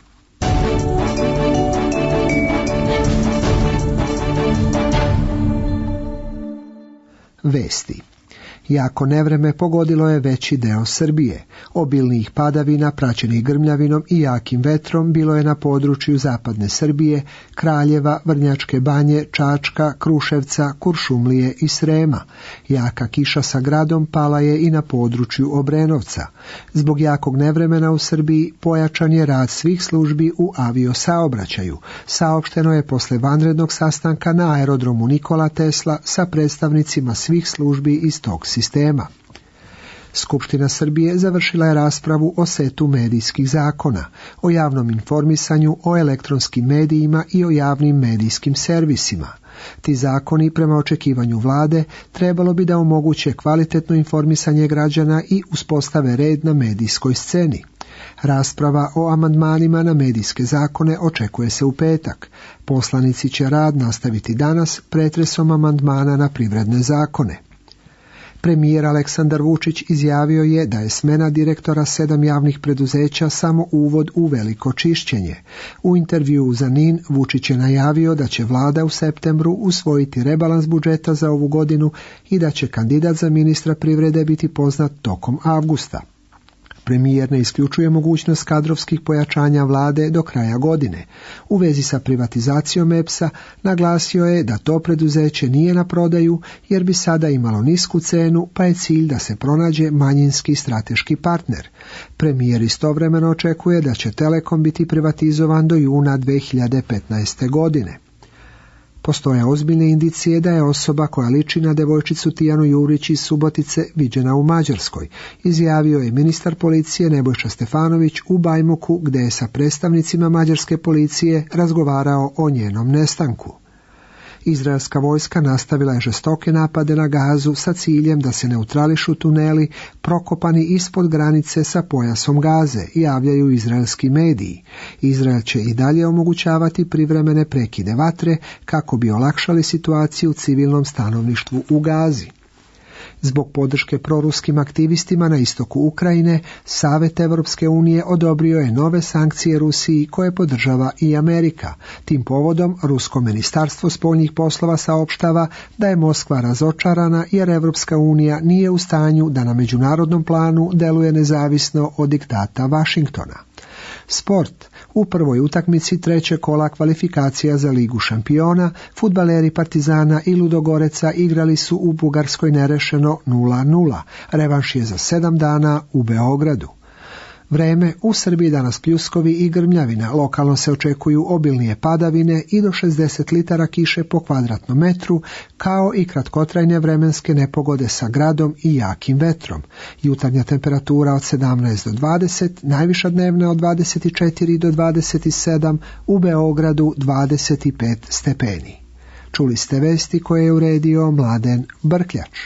Vesti. Jako nevreme pogodilo je veći deo Srbije. Obilnih padavina praćenih grmljavinom i jakim vetrom bilo je na području zapadne Srbije, Kraljeva, Vrnjačke Banje, Čačka, Kruševca, Kuršumlije i Srema. Jaka kiša sa gradom pala je i na području Obrenovca. Zbog jakog nevremena u Srbiji pojačan je rad svih službi u aviosaobraćaju. Saopšteno je posle vanrednog sastanka na aerodromu Nikola Tesla sa predstavnicima svih službi iz tog sistema. Skupština Srbije završila je raspravu o setu medijskih zakona, o javnom informisanju, o elektronskim medijima i o javnim medijskim servisima. Ti zakoni, prema očekivanju vlade, trebalo bi da omoguće kvalitetno informisanje građana i uspostave red na medijskoj sceni. Rasprava o amandmanima na medijske zakone očekuje se u petak. Poslanici će rad nastaviti danas pretresom amandmana na privredne zakone. Premijer Aleksandar Vučić izjavio je da je smena direktora 7 javnih preduzeća samo uvod u veliko čišćenje. U intervjuu za NIN Vučić je najavio da će vlada u septembru usvojiti rebalans budžeta za ovu godinu i da će kandidat za ministra privrede biti poznat tokom avgusta. Premijer ne isključuje mogućnost kadrovskih pojačanja vlade do kraja godine. U vezi sa privatizacijom EPS-a naglasio je da to preduzeće nije na prodaju jer bi sada imalo nisku cenu, pa je cilj da se pronađe manjinski strateški partner. Premijer istovremeno očekuje da će Telekom biti privatizovan do juna 2015. godine. Postoje ozbiljne indicije da je osoba koja liči na devojčicu Tijanu Jurić iz Subotice viđena u Mađarskoj, izjavio je ministar policije Nebojša Stefanović u Bajmoku, gdje je sa predstavnicima mađarske policije razgovarao o njenom nestanku. Izraelska vojska nastavila je žestoke napade na Gazu sa ciljem da se neutrališu tuneli prokopani ispod granice sa pojasom Gaze, javljaju izraelski mediji. Izrael će i dalje omogućavati privremene prekide vatre kako bi olakšali situaciju civilnom stanovništvu u Gazi. Zbog podrške proruskim aktivistima na istoku Ukrajine, Savet Europske unije odobrio je nove sankcije Rusiji koje podržava i Amerika. Tim povodom, Rusko ministarstvo spoljnih poslova saopštava da je Moskva razočarana jer Europska unija nije u stanju da na međunarodnom planu deluje nezavisno od diktata Vašingtona. Sport. U prvoj utakmici trećeg kola kvalifikacija za Ligu šampiona, fudbaleri Partizana i Ludogoreca igrali su u Bugarskoj nerešeno 0:0. Revanš je za 7 dana u Beogradu. Vreme. U Srbiji danas pljuskovi i grmljavina. Lokalno se očekuju obilnije padavine i do 60 litara kiše po kvadratnom metru, kao i kratkotrajne vremenske nepogode sa gradom i jakim vetrom. Jutarnja temperatura od 17 do 20, najviša dnevna od 24 do 27, u Beogradu 25 stepeni. Čuli ste vesti koje je uredio Mladen Brkljač.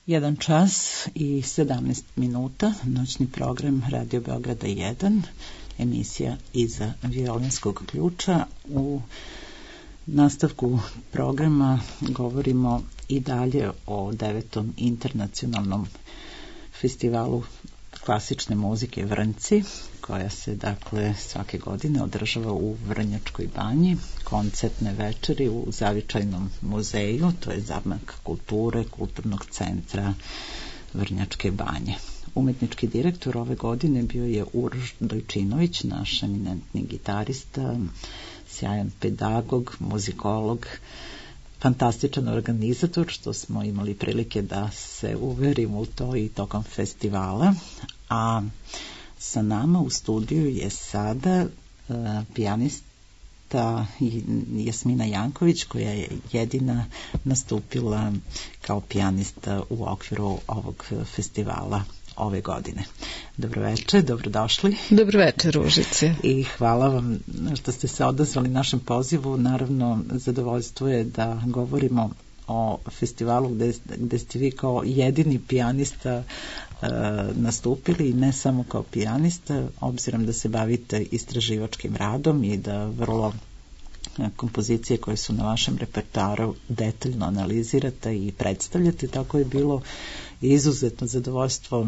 1 čas i 17 minuta, noćni program Radio Beograda 1, emisija Iza violinskog ključa. U nastavku programa govorimo i dalje o 9. internacionalnom festivalu klasične muzike Vrnci, koja se dakle svake godine održava u Vrnjačkoj banji, koncertne večeri u Zavičajnom muzeju, to je zamak kulture, kulturnog centra Vrnjačke banje. Umetnički direktor ove godine bio je Uroš Dojčinović, naš eminentni gitarista, sjajan pedagog, muzikolog, fantastičan organizator, što smo imali prilike da se uverimo u to i tokom festivala. A sa nama u studiju je sada pijanista Jasmina Janković, koja je jedina nastupila kao pijanista u okviru ovog festivala ove godine. Dobroveče, dobrodošli. Dobroveče, Ružice. I hvala vam što ste se odazvali našem pozivu. Naravno, zadovoljstvo je da govorimo o festivalu gde ste vi kao jedini pijanista nastupili, i ne samo kao pijanista, obzirom da se bavite istraživačkim radom i da vrlo kompozicije koje su na vašem repertoaru detaljno analizirate i predstavljate. Tako je bilo izuzetno zadovoljstvo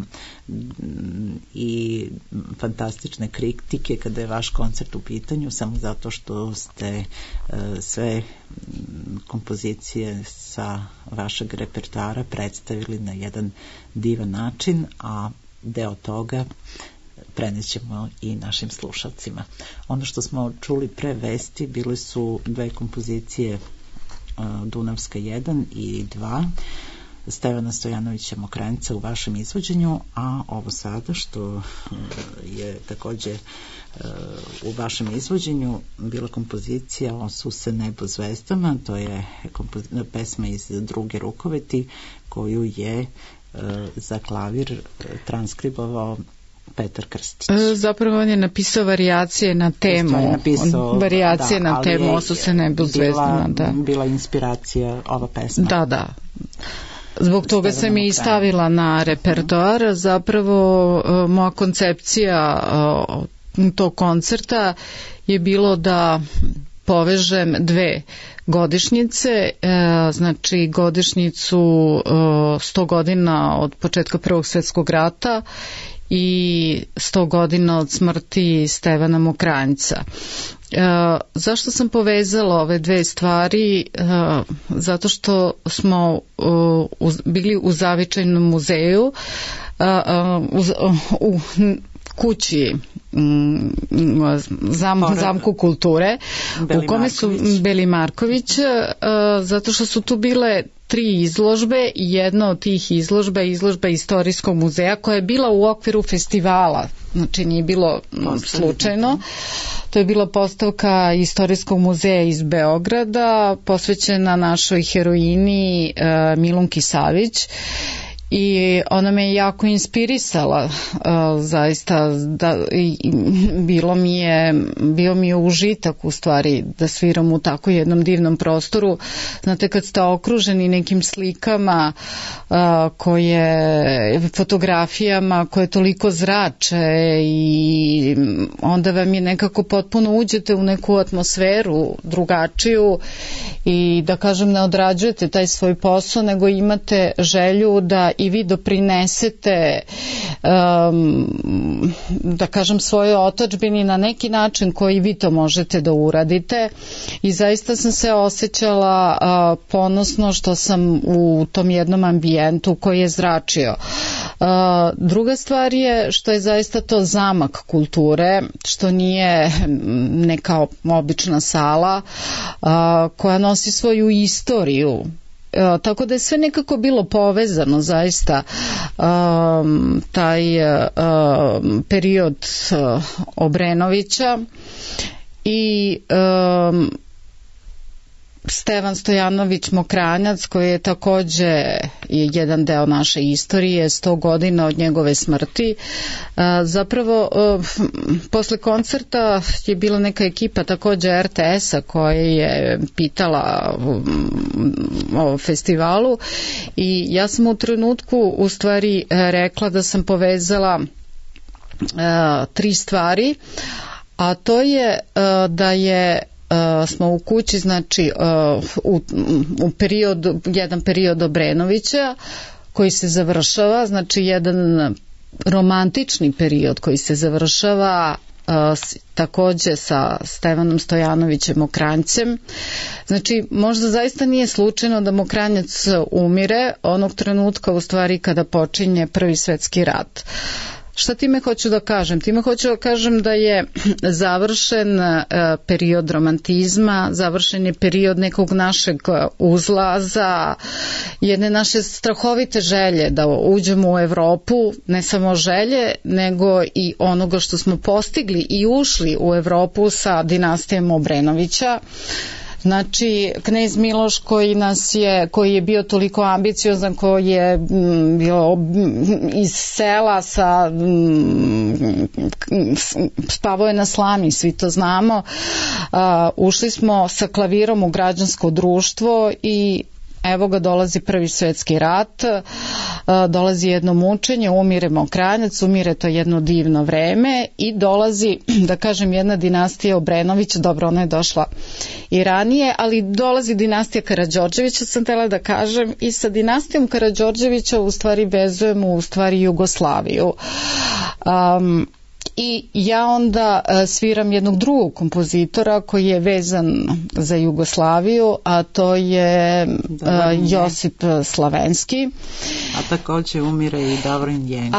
i fantastične kritike kada je vaš koncert u pitanju, samo zato što ste sve kompozicije sa vašeg repertoara predstavili na jedan divan način, a deo toga prenećemo i našim slušalcima. Ono što smo čuli pre vesti bile su 2 kompozicije, Dunavska 1 i 2, Stevana Stojanovića Mokranjca u vašem izvođenju, a ovo sada što je takođe u vašem izvođenju bila kompozicija O suse nebo zvezdama, to je pesma iz Druge rukoveti koju je za klavir transkribovao Petar Krstić. Zapravo on je napisao varijacije na temu. Varijacije na temu O suse nebo zvezdama. Bila inspiracija ova pesma. Da. Zbog toga sam i stavila na repertoar. Zapravo moja koncepcija tog koncerta je bilo da povežem 2 godišnjice, znači godišnjicu 100 godina od početka Prvog svjetskog rata i 100 godina od smrti Stevana Mokranjca. Zašto sam povezala ove 2 stvari? Zato što smo bili u Zavičajnom muzeju, u kući zamku kulture u kome su Beli Marković, zato što su tu bile 3 izložbe i jedna od tih izložba je izložba Istorijskog muzeja koja je bila u okviru festivala, znači nije bilo slučajno. To je bila postavka Istorijskog muzeja iz Beograda posvećena našoj heroini Milunki Savić. I ona me jako inspirisala, zaista bio mi je užitak u stvari da sviram u tako jednom divnom prostoru. Znate, kad ste okruženi nekim slikama, fotografijama koje toliko zrače, i onda vam je nekako potpuno uđete u neku atmosferu drugačiju i da kažem ne odrađujete taj svoj posao, nego imate želju da i vi doprinesete da kažem svojoj otadžbini na neki način koji vi to možete da uradite, i zaista sam se osjećala ponosno što sam u tom jednom ambijentu koji je zračio. Druga stvar je što je zaista to zamak kulture, što nije neka obična sala koja nosi svoju istoriju. Tako da je sve nekako bilo povezano, zaista taj period Obrenovića i Stevan Stojanović Mokranjac, koji je takođe jedan deo naše istorije, 100 godina od njegove smrti. Zapravo, posle koncerta je bila neka ekipa takođe RTS-a koja je pitala o festivalu i ja sam u trenutku u stvari rekla da sam povezala 3 stvari, a to je da je smo u kući, znači u jedan period Obrenovića koji se završava, znači jedan romantični period koji se završava takođe sa Stevanom Stojanovićem Mokranjcem. Znači, možda zaista nije slučajno da Mokranjac umire onog trenutka u stvari kada počinje Prvi svetski rat. Šta time hoću da kažem? Time hoću da kažem da je završen period romantizma, završen je period nekog našeg uzlaza, jedne naše strahovite želje da uđemo u Evropu, ne samo želje, nego i onoga što smo postigli i ušli u Evropu sa dinastijom Obrenovića. Znači, knez Miloš koji je bio toliko ambiciozan, koji je bio iz sela spavao je na slami, svi to znamo. Ušli smo sa klavirom u građansko društvo i evo ga, dolazi Prvi svetski rat, dolazi jedno mučenje, umire Mokranjac, umire to jedno divno vreme i dolazi, da kažem, jedna dinastija Obrenovića, dobro, ona je došla i ranije, ali dolazi dinastija Karađorđevića, sam htela da kažem, i sa dinastijom Karađorđevića u stvari vezujemo u stvari Jugoslaviju. I ja onda sviram jednog drugog kompozitora koji je vezan za Jugoslaviju, a to je Josip Slavenski. A takođe umire i Davorin Jenko.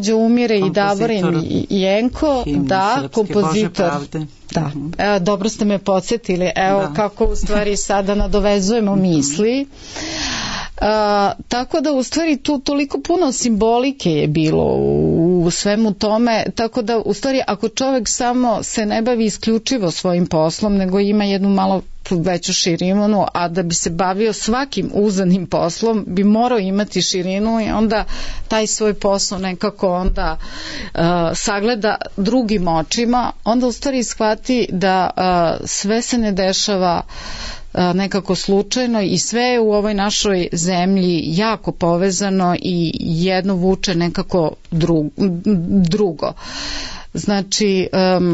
Da, kompozitor. Da, dobro ste me podsjetili, evo kako u stvari sada nadovezujemo misli. Tako da u stvari tu toliko puno simbolike je bilo u svemu tome, tako da u stvari ako čovjek samo se ne bavi isključivo svojim poslom, nego ima jednu malo veću širinu, a da bi se bavio svakim uzanim poslom bi morao imati širinu i onda taj svoj posao nekako onda sagleda drugim očima, onda u stvari shvati da sve se ne dešava nekako slučajno i sve je u ovoj našoj zemlji jako povezano i jedno vuče nekako drugo. Znači,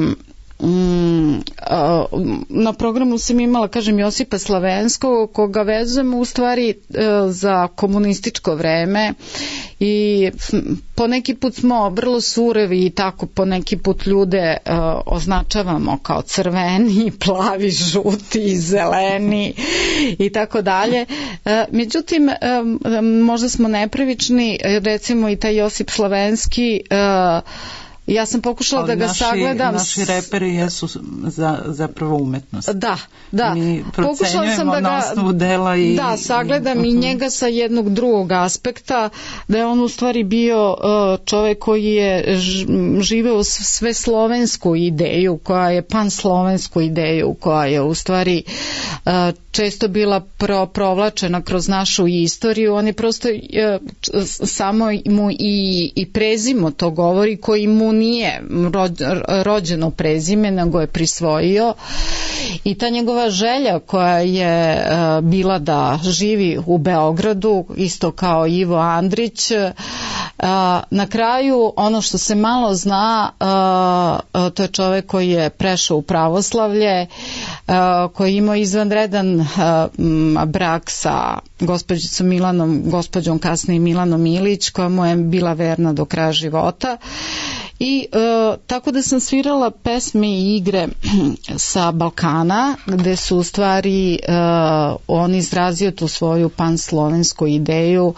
na programu sam imala, kažem, Josipa Slavenskog, koga vezujem u stvari za komunističko vreme i po neki put smo vrlo surevi i tako po neki put ljude označavamo kao crveni, plavi, žuti, zeleni i tako dalje. Međutim, možda smo nepravični, recimo i taj Josip Slavenski, ja sam pokušala da ga sagledam. Naši reperi jesu zapravo umetnost. Da. Mi procenjujemo na osnovu dela i... Da, sagledam i njega sa jednog drugog aspekta, da je on u stvari bio čovek koji je živeo sve slovensku ideju, koja je panslovensku ideju, koja je u stvari često bila provlačena kroz našu istoriju. On je prosto samo mu i prezimo to govori, koji mu nije rođeno prezime, nego je prisvojio, i ta njegova želja koja je bila da živi u Beogradu, isto kao Ivo Andrić, na kraju ono što se malo zna, to je čovek koji je prešao u pravoslavlje, koji je imao izvanredan brak sa gospođom kasnije Milanom Ilić, koja mu je bila verna do kraja života. I tako da sam svirala pesme i igre sa Balkana, gde su u stvari on izrazio tu svoju panslovensku ideju,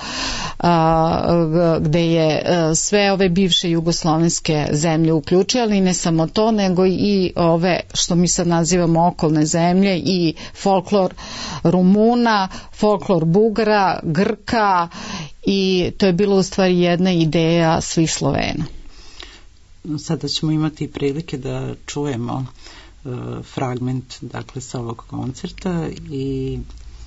gde je sve ove bivše jugoslovenske zemlje uključio, ali ne samo to, nego i ove što mi sad nazivamo okolne zemlje, i folklor Rumuna, folklor Bugara, Grka, i to je bilo u stvari jedna ideja svih Slovena. Sada ćemo imati prilike da čujemo fragment, dakle, sa ovog koncerta i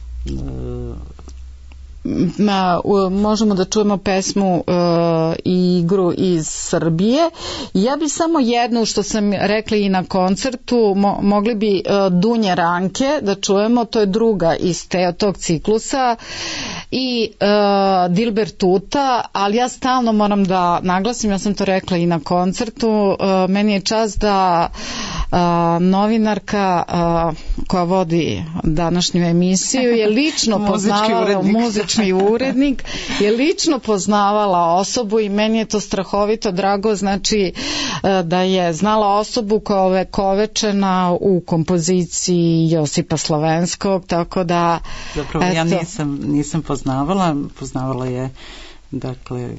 možemo da čujemo pesmu i igru iz Srbije. Ja bi samo jednu, što sam rekla i na koncertu, mogli bi Dunje Ranke da čujemo, to je druga iz tog ciklusa, i Dilber Tuta, ali ja stalno moram da naglasim, ja sam to rekla i na koncertu, meni je čast da novinarka koja vodi današnju emisiju je lično poznavala, muzični urednik, je lično poznavala osobu i meni je to strahovito drago, znači da je znala osobu koja je vekovečena u kompoziciji Josipa Slovenskog, tako da zapravo ja nisam poznavala je, dakle,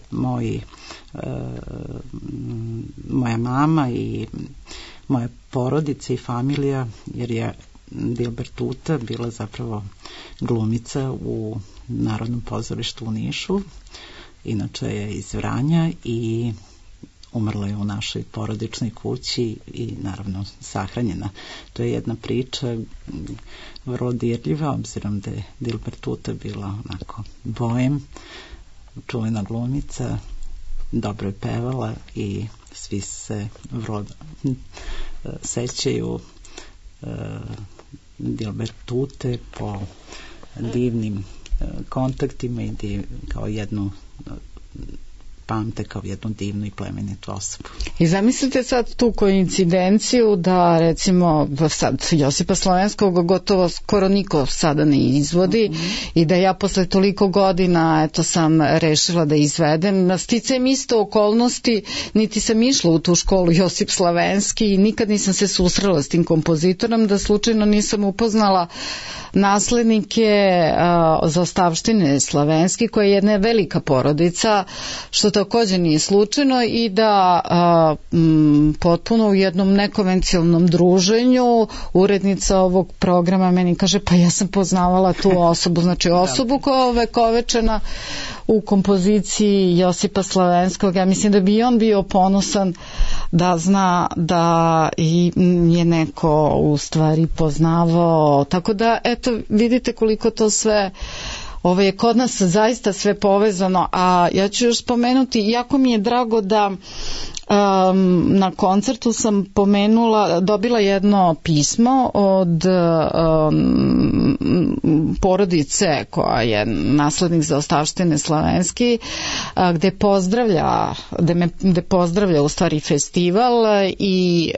moja mama i moja porodica i familija, jer je Dilber Tuta bila zapravo glumica u Narodnom pozorištu u Nišu, inače je iz Vranja i umrla je u našoj porodičnoj kući i naravno sahranjena. To je jedna priča vrlo dirljiva, obzirom da je Dilber Tuta bila onako bojem, čuvena glumica, dobro je pevala i svi se vrlo sećaju Dilber Tute po divnim kontaktima i kao jednu pamte kao jednu divnu i plemenitu osobu. I zamislite sad tu koincidenciju da recimo sad Josipa Slovenskog gotovo skoro niko sada ne izvodi i da ja posle toliko godina sam rešila da izvedem. Sticajem isto okolnosti, niti sam išla u tu školu Josip Slovenski i nikad nisam se susrela s tim kompozitorom, da slučajno nisam upoznala naslednike zaostavštine Slovenski, koja je jedna velika porodica, što također nije slučajno, i da potpuno u jednom nekonvencionalnom druženju urednica ovog programa meni kaže, pa ja sam poznavala tu osobu, znači osobu koja je vekovečena u kompoziciji Josipa Slovenskog. Ja mislim da bi i on bio ponosan da zna da je neko u stvari poznavao, tako da eto vidite koliko to sve je kod nas zaista sve povezano. A ja ću još spomenuti, jako mi je drago da na koncertu sam dobila jedno pismo od porodice koja je naslednik zaostavštine Slovenski, gde pozdravlja u stvari festival i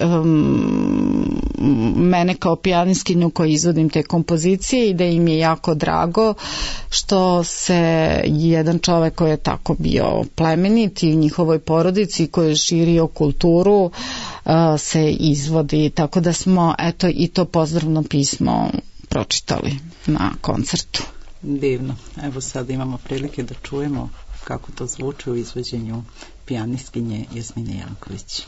mene kao pijanistkinju koja izvodim te kompozicije, i da im je jako drago što se jedan čovek koji je tako bio plemenit i u njihovoj porodici, koji je širio kulturu, se izvodi, tako da smo eto i to pozdravno pismo pročitali na koncertu. Divno. Evo sad imamo prilike da čujemo kako to zvuči u izvođenju pijanistkinje Jasmine Janković.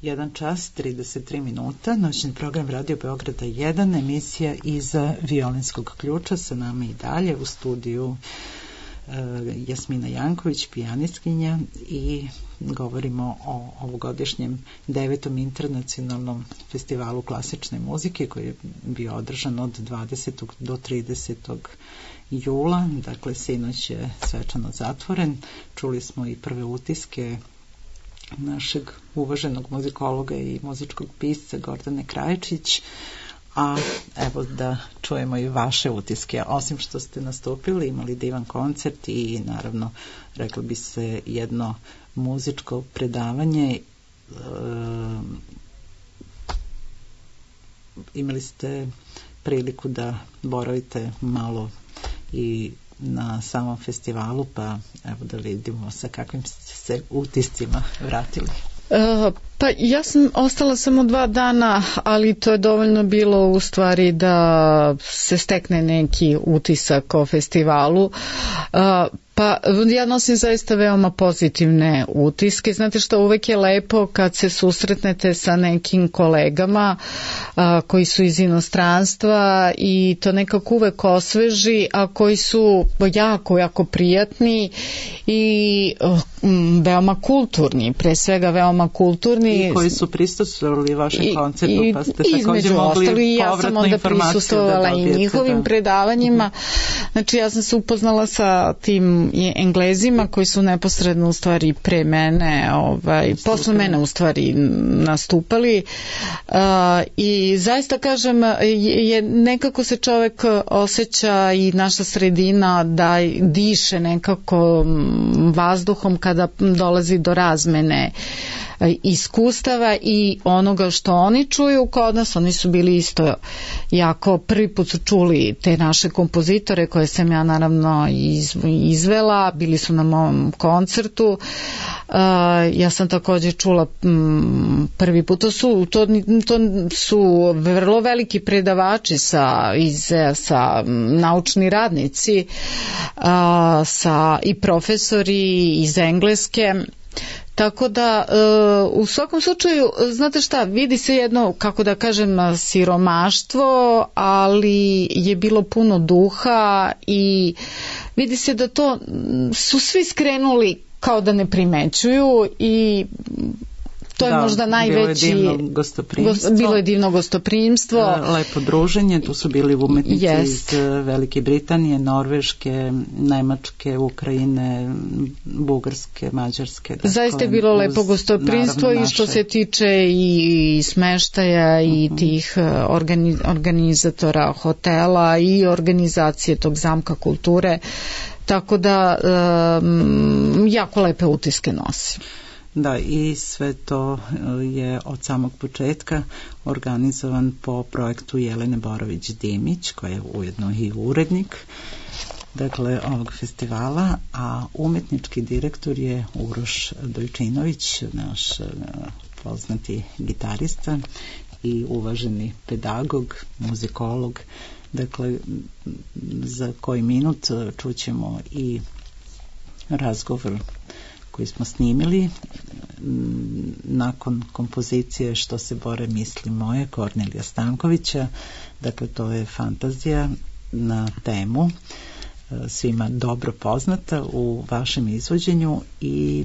1 čas, 33 minuta, noćni program Radio Beograda 1, emisija iza violinskog ključa, sa nama i dalje u studiju Jasmina Janković, pijanistkinja, i govorimo o ovogodišnjem 9. internacionalnom festivalu klasične muzike koji je bio održan od 20. do 30. jula, dakle sinoć je svečano zatvoren. Čuli smo i prve utiske našeg uvaženog muzikologa i muzičkog pisca Gordane Krajičić, a evo da čujemo i vaše utiske. Osim što ste nastupili, imali divan koncert i naravno, reklo bi se, jedno muzičko predavanje. Imali ste priliku da boravite malo i na samom festivalu, pa evo da vidimo sa kakvim ste se utiscima vratili. Pa ja sam ostala samo 2 dana, ali to je dovoljno bilo u stvari da se stekne neki utisak o festivalu. Pa ja nosim zaista veoma pozitivne utiske. Znate što, uvek je lepo kad se susretnete sa nekim kolegama koji su iz inostranstva i to nekako uvek osveži, a koji su jako prijatni i veoma kulturni, pre svega veoma kulturni. I koji su prisustvovali vašem koncertu, pa ste također mogli povratnu informaciju da dobijete. Ja sam onda prisustvovala i njihovim predavanjima. Znači ja sam se upoznala sa tim Englezima koji su neposredno u stvari pre mene, posle mene u stvari nastupali, i zaista kažem, nekako se čovek osjeća i naša sredina da diše nekako vazduhom kada dolazi do razmene iskustava i onoga što oni čuju kod nas. Oni su bili isto jako, prvi put su čuli te naše kompozitore koje sam ja naravno izvela, bili su na mom koncertu. Ja sam također čula prvi put, to su vrlo veliki predavači sa naučni radnici, i profesori iz Engleske. Tako da u svakom slučaju, znate šta, vidi se jedno, kako da kažem, siromaštvo, ali je bilo puno duha i vidi se da to su svi skrenuli kao da ne primećuju i to je možda najveći... Bilo je divno gostoprimstvo. Lepo druženje, tu su bili umetnici iz Velike Britanije, Norveške, Nemačke, Ukrajine, Bugarske, Mađarske. Zaista je bilo lepo gostoprimstvo i što se tiče i smeštaja i tih organizatora hotela i organizacije tog zamka kulture. Tako da jako lepe utiske nosim. Da, i sve to je od samog početka organizovan po projektu Jelene Borović-Dimić, koja je ujedno i urednik ovog festivala, a umetnički direktor je Uroš Dojčinović, naš poznati gitarista i uvaženi pedagog, muzikolog. Dakle, za koji minut čućemo i razgovor koji smo snimili nakon kompozicije Što se bore misli moje Kornelija Stankovića. Dakle, to je fantazija na temu svima dobro poznata u vašem izvođenju i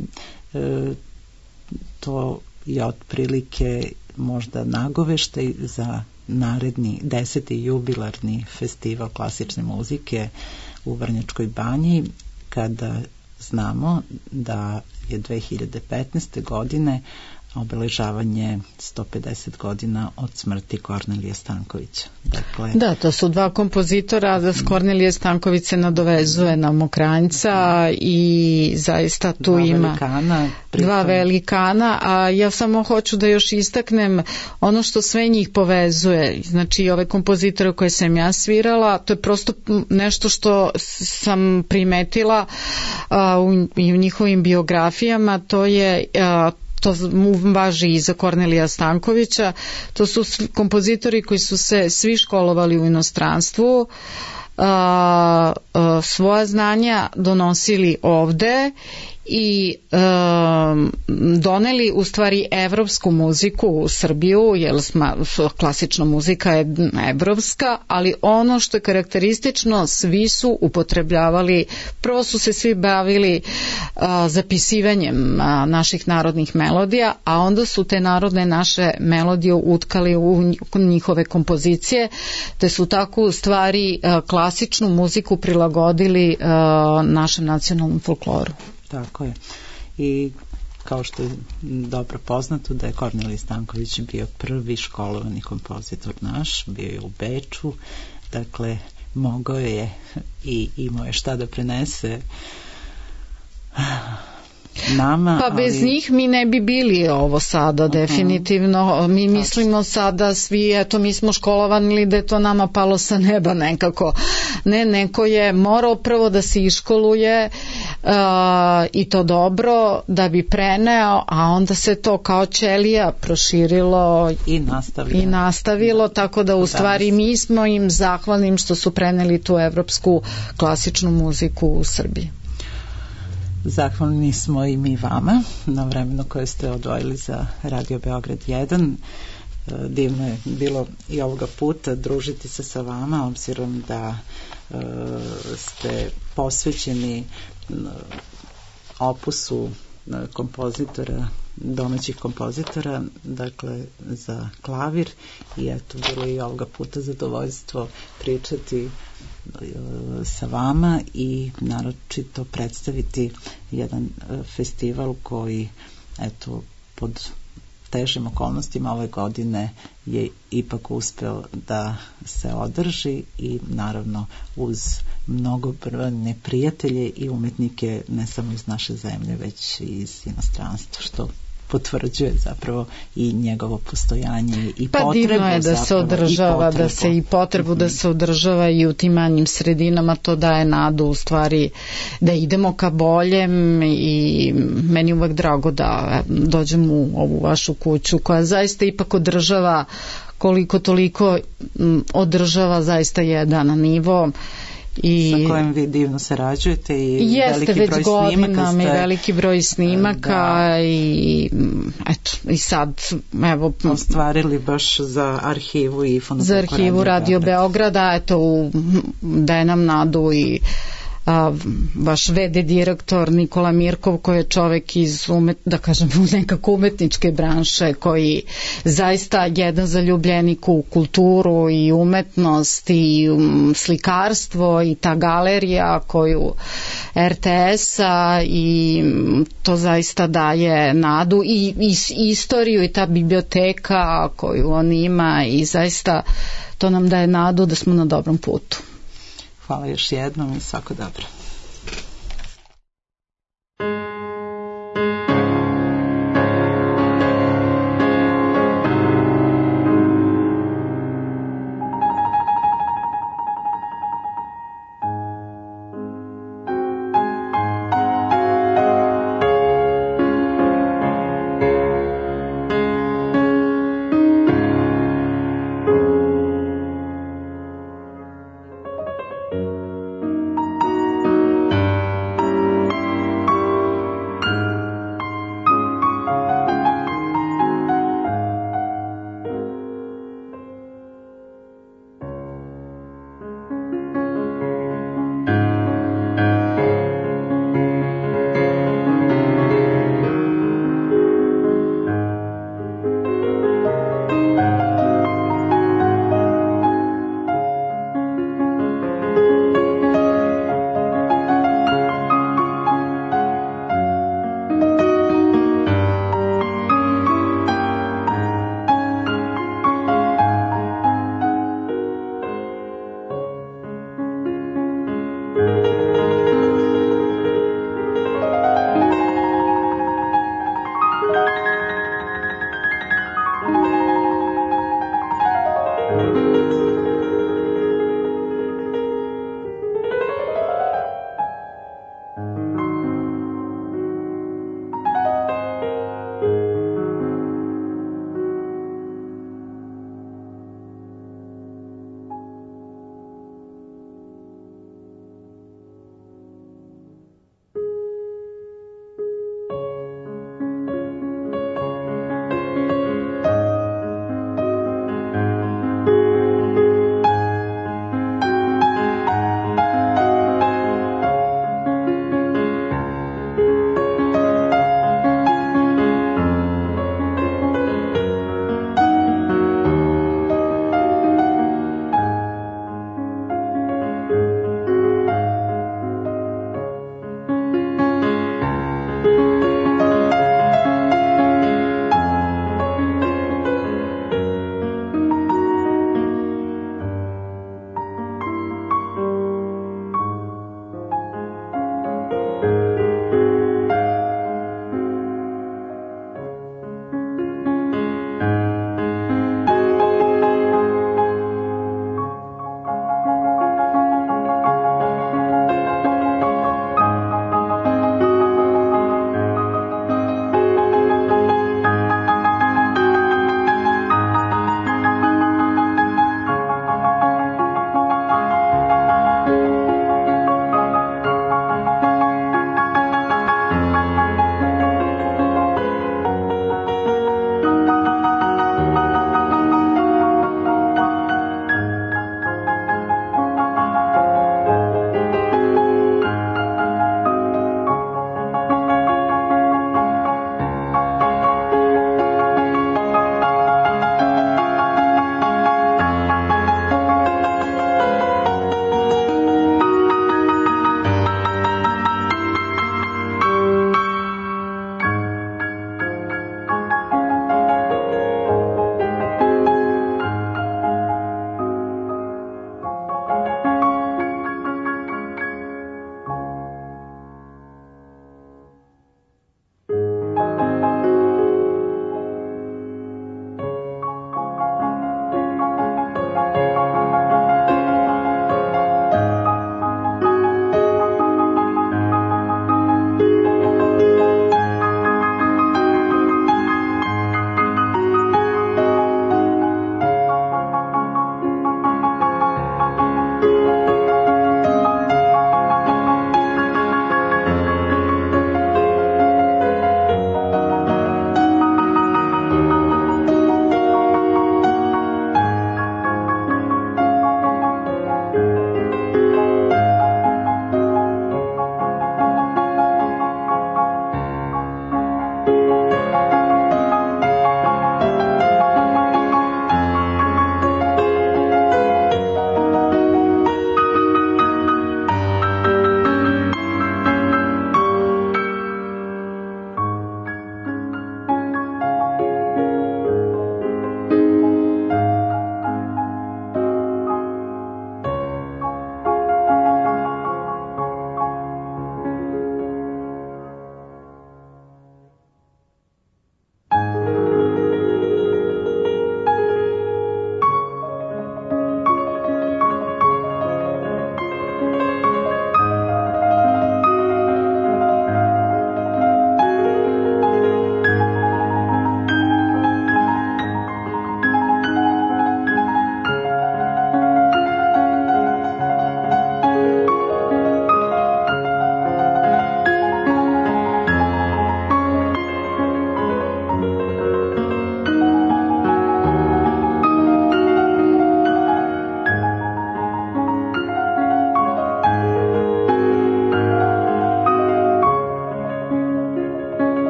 to je otprilike možda nagoveštaj za naredni 10. jubilarni festival klasične muzike u Vrnjačkoj Banji, kada znamo da je 2015. godine obeležavanje 150 godina od smrti Kornelije Stankovića. Dakle, da, to su 2 kompozitora, da s Kornelije Stanković se nadovezuje na Mokranjca i zaista tu ima 2 velikana, a ja samo hoću da još istaknem ono što sve njih povezuje, znači ove kompozitore koje sam ja svirala, to je prosto nešto što sam primetila i u njihovim biografijama, to je to važi i za Kornelija Stankovića, to su kompozitori koji su se svi školovali u inostranstvu, svoja znanja donosili ovde i doneli u stvari evropsku muziku u Srbiju, jer klasična muzika je evropska, ali ono što je karakteristično, svi su upotrebljavali, prvo su se svi bavili zapisivanjem naših narodnih melodija, a onda su te narodne naše melodije utkali u njihove kompozicije, te su tako u stvari klasičnu muziku prilagodili našem nacionalnom folkloru. Tako je. I kao što je dobro poznato da je Kornelije Stanković bio prvi školovani kompozitor naš, bio je u Beču, dakle mogao je i imao je šta da prenese nama. Pa bez njih mi ne bi bili ovo sada, definitivno. Mi mislimo sada svi, eto mi smo školovani da je to nama palo sa neba nekako. Ne, neko je morao prvo da se iškoluje i to dobro da bi preneo, a onda se to kao ćelija proširilo i nastavilo, tako da u stvari mi smo im zahvalni što su preneli tu evropsku klasičnu muziku u Srbiji. Zahvalni smo i mi vama na vremenu koje ste odvojili za Radio Beograd 1. Divno je bilo i ovoga puta družiti se sa vama, obzirom da ste posvećeni opusu kompozitora, domaćih kompozitora, dakle za klavir, i eto bilo je i ovoga puta zadovoljstvo pričati sa vama i naročito predstaviti jedan festival koji eto pod težim okolnostima ove godine je ipak uspeo da se održi, i naravno uz mnogobrojne prijatelje i umetnike ne samo iz naše zemlje već i iz inostranstva, što potvrđuje zapravo i njegovo postojanje i potrebu. Pa divno je da se održava, da se i potrebu da se održava i u tim manjim sredinama, to daje nadu u stvari da idemo ka boljem, i meni uvek drago da dođem u ovu vašu kuću koja zaista ipak održava koliko toliko održava zaista jedan nivo sa kojim vi divno sarađujete i veliki broj snimaka i eto, i sad evo ostvarili baš za arhivu i fonoteka za arhivu Radio Beograda, eto daje nam nadu i vaš VD direktor Nikola Mirkov, koji je čovek iz da kažem nekako umetničke branše, koji zaista jedan zaljubljenik u kulturu i umetnost i slikarstvo i ta galerija koju RTS-a, i to zaista daje nadu i istoriju i ta biblioteka koju on ima, i zaista to nam daje nadu da smo na dobrom putu. Hvala još jednom i svako dobro.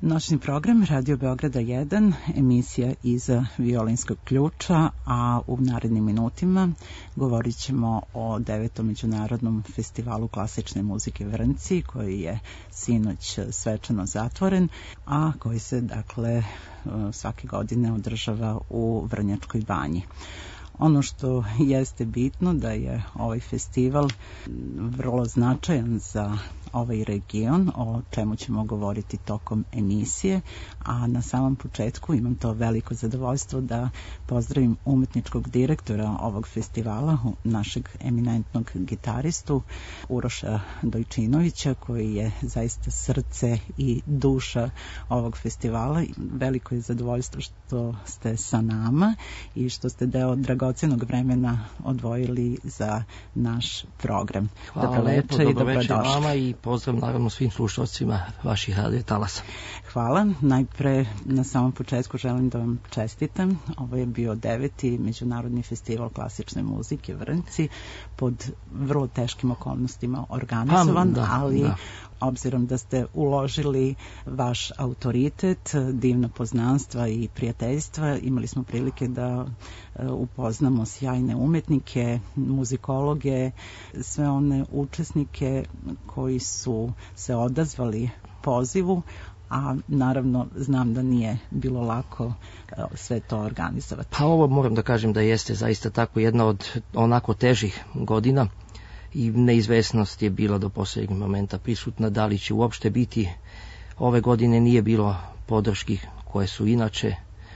Noćni program Radio Beograda 1, emisija iz violinskog ključa, a u narednim minutima govorit ćemo o 9. međunarodnom festivalu klasične muzike Vrnci, koji je sinoć svečano zatvoren, a koji se dakle svake godine održava u Vrnjačkoj banji. Ono što jeste bitno da je ovaj festival vrlo značajan za ovaj region, o čemu ćemo govoriti tokom emisije, a na samom početku imam to veliko zadovoljstvo da pozdravim umetničkog direktora ovog festivala, našeg eminentnog gitaristu Uroša Dojčinovića, koji je zaista srce i duša ovog festivala. Veliko je zadovoljstvo što ste sa nama i što ste deo dragocenog vremena odvojili za naš program. Hvala lepo, dobroveče vama i pozdrav naravno svim slušalcima vaših radio talasa. Hvala. Najpre na samom početku želim da vam čestitam. Ovo je bio 9. međunarodni festival klasične muzike Vrnci, pod vrlo teškim okolnostima organizovan, ali obzirom da ste uložili vaš autoritet, divna poznanstva i prijateljstva, imali smo prilike da upoznamo sjajne umetnike, muzikologe, sve one učesnike koji su se odazvali pozivu, a naravno znam da nije bilo lako sve to organizovati. Pa ovo moram da kažem da jeste zaista tako jedna od onako težih godina i neizvesnost je bila do posljednjeg momenta prisutna, da li će uopšte biti. Ove godine nije bilo podrški koje su inače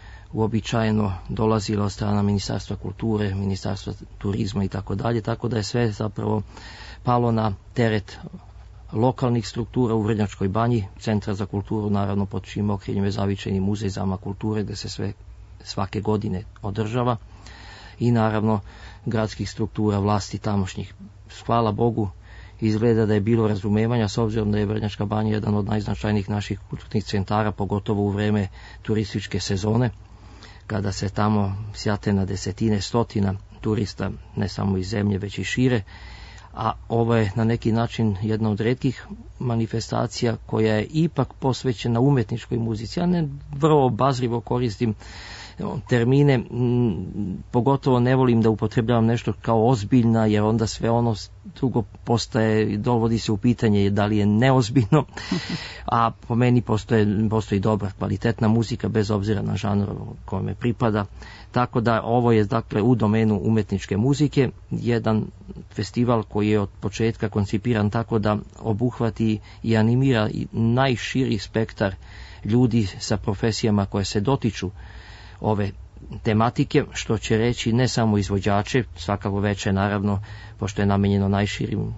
uobičajeno dolazile od strana Ministarstva kulture, Ministarstva turizma i tako dalje, tako da je sve zapravo palo na teret lokalnih struktura u Vrnjačkoj banji, Centra za kulturu, naravno pod čijim okriljem je zavičajni muzej Zama kulture, gde se sve svake godine održava, i naravno gradskih struktura vlasti tamošnjih. Hvala Bogu, izgleda da je bilo razumevanja, s obzirom da je Vrnjačka banja jedan od najznačajnijih naših kulturnih centara, pogotovo u vreme turističke sezone, kada se tamo sjate na desetine, stotina turista, ne samo iz zemlje, već i šire. A ovo je na neki način jedna od retkih manifestacija koja je ipak posvećena umetničkoj muzici. Ja ne vrlo obazrivo koristim termine, pogotovo ne volim da upotrebljavam nešto kao ozbiljna, jer onda sve ono drugo postaje, dovodi se u pitanje da li je neozbiljno, a po meni postoji dobra, kvalitetna muzika bez obzira na žanr kome pripada. Tako da ovo je dakle u domenu umetničke muzike, jedan festival koji je od početka koncipiran tako da obuhvati i animira i najširi spektar ljudi sa profesijama koje se dotiču ove tematike, što će reći ne samo izvođače, svakako veće naravno, pošto je namenjeno najširim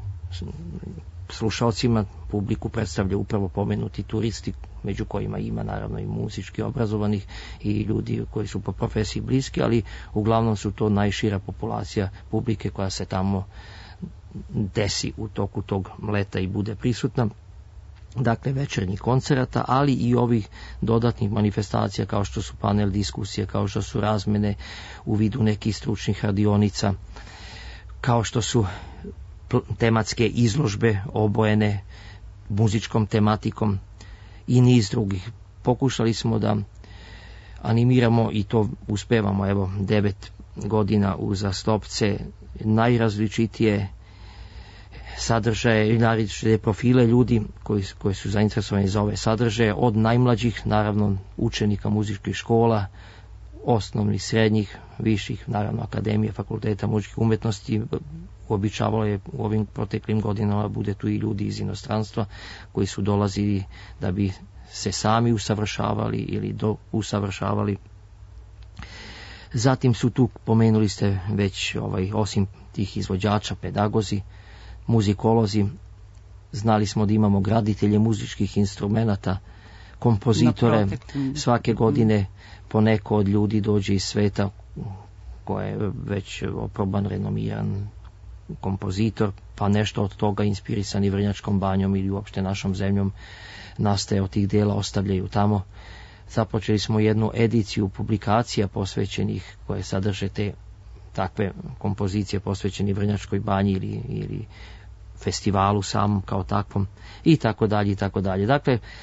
slušalcima, publiku predstavlja upravo pomenuti turisti, među kojima ima naravno i muzički obrazovanih i ljudi koji su po profesiji bliski, ali uglavnom su to najšira populacija publike koja se tamo desi u toku tog leta i bude prisutna. Dakle, večernjih koncerata, ali i ovih dodatnih manifestacija kao što su panel diskusije, kao što su razmene u vidu nekih stručnih radionica, kao što su tematske izložbe obojene muzičkom tematikom i niz drugih. Pokušali smo da animiramo i to uspevamo, evo 9 godina uzastopce, najrazličitije sadržaje i najrazličite profile ljudi koji su zainteresovani za ove sadržaje, od najmlađih, naravno učenika muzičkih škola, osnovnih, srednjih, viših, naravno akademije, fakulteta muzičkih umetnosti. Uobičavalo je u ovim proteklim godinama bude tu i ljudi iz inostranstva koji su dolazili da bi se sami usavršavali ili usavršavali. Zatim su tu, pomenuli ste već, osim tih izvođača, pedagozi, muzikolozi, znali smo da imamo graditelje muzičkih instrumenata, kompozitore. Svake godine poneko od ljudi dođe iz sveta koje je već oproban, renomiran kompozitor, pa nešto od toga inspirisani Vrnjačkom banjom ili uopšte našom zemljom nastaje od tih dela, ostavljaju tamo. Započeli smo jednu ediciju publikacija posvećenih koje sadrže te takve kompozicije posvećeni Vrnjačkoj banji ili festivalu samom kao takvom i tako dalje i tako dalje. Dakle,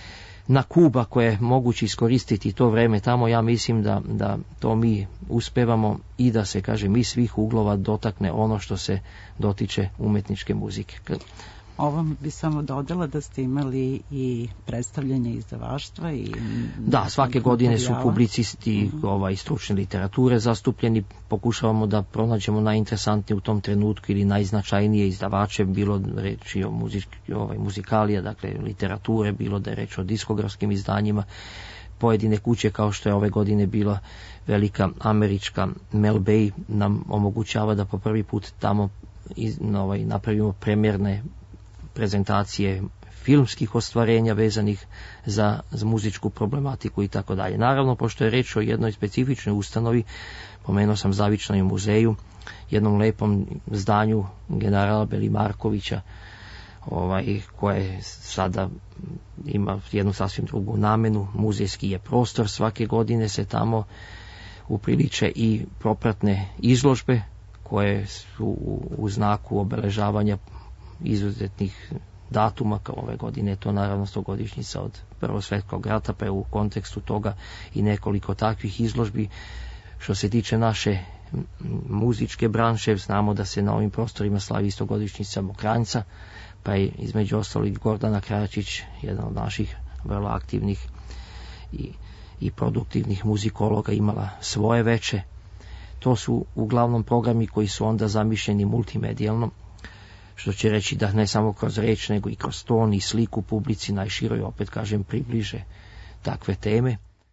na kub ako je moguće iskoristiti to vreme tamo, ja mislim da to mi uspevamo i da se, kažem, iz svih uglova dotakne ono što se dotiče umetničke muzike. Ovom bi samo dodala da ste imali i predstavljanje izdavaštva i... Da, svake godine su publicisti stručne literature zastupljeni, pokušavamo da pronađemo najinteresantnije u tom trenutku ili najznačajnije izdavače, bilo reči o muzikalija, dakle literature, bilo da je reč o diskografskim izdanjima. Pojedine kuće, kao što je ove godine bila velika američka Mel Bay, nam omogućava da po prvi put tamo napravimo premjerne prezentacije filmskih ostvarenja vezanih za muzičku problematiku i tako dalje. Naravno, pošto je reč o jednoj specifičnoj ustanovi, pomenuo sam Zavičnom muzeju, jednom lepom zdanju generala Belimarkovića, koje sada ima jednu sasvim drugu namenu, muzejski je prostor, svake godine se tamo upriliče i propratne izložbe koje su u znaku obeležavanja izuzetnih datuma, kao ove godine je to naravno 100-godišnjica od Prvog svjetskog rata, pa je u kontekstu toga i nekoliko takvih izložbi. Što se tiče naše muzičke branše, znamo da se na ovim prostorima slavi 100-godišnjica Mokranjca, pa je između ostalih Gordana Kračić, jedan od naših vrlo aktivnih i produktivnih muzikologa, imala svoje veče. To su uglavnom programi koji su onda zamišljeni multimedijalno, što će reći da ne samo kroz reč, nego i kroz ton i sliku publici najširoj, opet kažem, približe takve teme.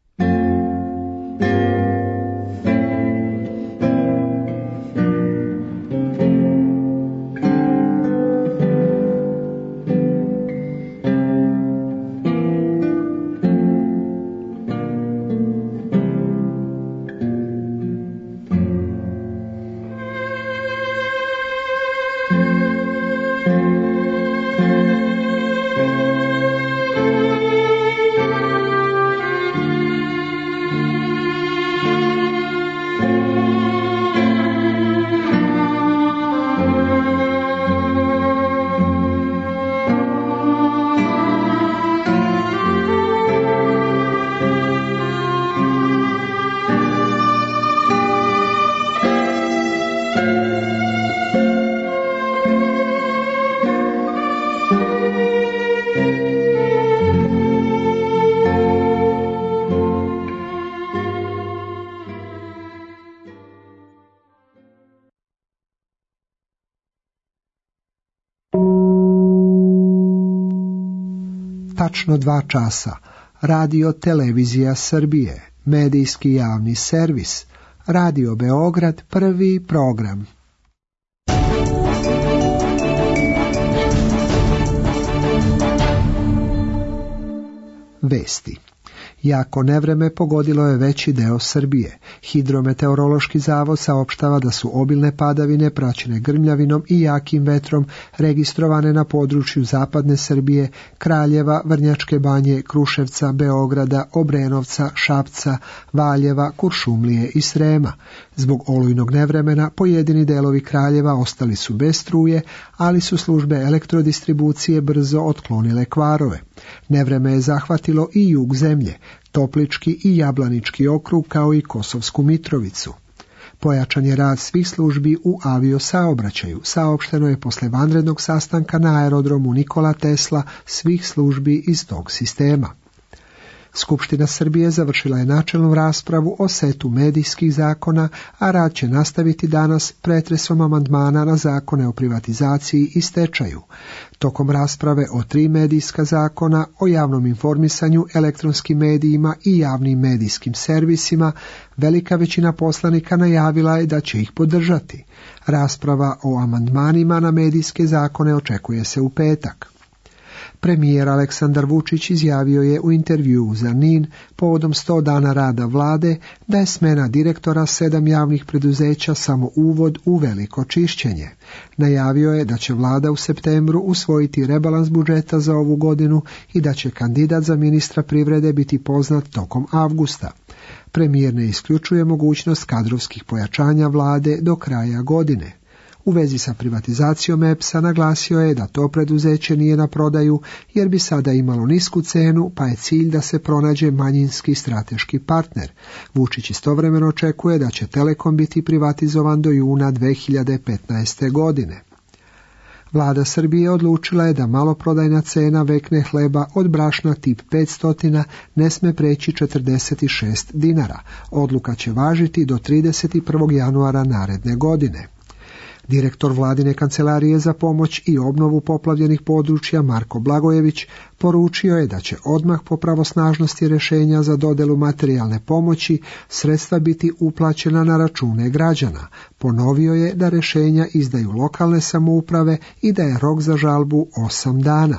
Tačno 2 časa. Radio Televizija Srbije, medijski javni servis, Radio Beograd, prvi program. Vesti. Jako nevreme pogodilo je veći deo Srbije. Hidrometeorološki zavod saopštava da su obilne padavine praćene grmljavinom i jakim vetrom registrovane na području zapadne Srbije, Kraljeva, Vrnjačke Banje, Kruševca, Beograda, Obrenovca, Šapca, Valjeva, Kuršumlije i Srema. Zbog olujnog nevremena pojedini delovi Kraljeva ostali su bez struje, ali su službe elektrodistribucije brzo otklonile kvarove. Nevreme je zahvatilo i jug zemlje, Toplički i Jablanički okrug kao i Kosovsku Mitrovicu. Pojačan je rad svih službi u aviosaobraćaju, saopšteno je posle vanrednog sastanka na aerodromu Nikola Tesla svih službi iz tog sistema. Skupština Srbije završila je načelnu raspravu o setu medijskih zakona, a rad će nastaviti danas pretresom amandmana na zakone o privatizaciji i stečaju. Tokom rasprave o 3 medijska zakona, o javnom informisanju, elektronskim medijima i javnim medijskim servisima, velika većina poslanika najavila je da će ih podržati. Rasprava o amandmanima na medijske zakone očekuje se u petak. Premijer Aleksandar Vučić izjavio je u intervjuu za NIN povodom 100 dana rada vlade da je smena direktora 7 javnih preduzeća samo uvod u veliko čišćenje. Najavio je da će vlada u septembru usvojiti rebalans budžeta za ovu godinu i da će kandidat za ministra privrede biti poznat tokom avgusta. Premijer ne isključuje mogućnost kadrovskih pojačanja vlade do kraja godine. U vezi sa privatizacijom EPS-a naglasio je da to preduzeće nije na prodaju jer bi sada imalo nisku cenu, pa je cilj da se pronađe manjinski strateški partner. Vučić istovremeno očekuje da će Telekom biti privatizovan do juna 2015. godine. Vlada Srbije odlučila je da maloprodajna cena vekne hleba od brašna tip 500 ne sme preći 46 dinara. Odluka će važiti do 31. januara naredne godine. Direktor Vladine kancelarije za pomoć i obnovu poplavljenih područja Marko Blagojević poručio je da će odmah po pravosnažnosti rješenja za dodelu materijalne pomoći sredstva biti uplaćena na račune građana. Ponovio je da rješenja izdaju lokalne samouprave i da je rok za žalbu 8 dana.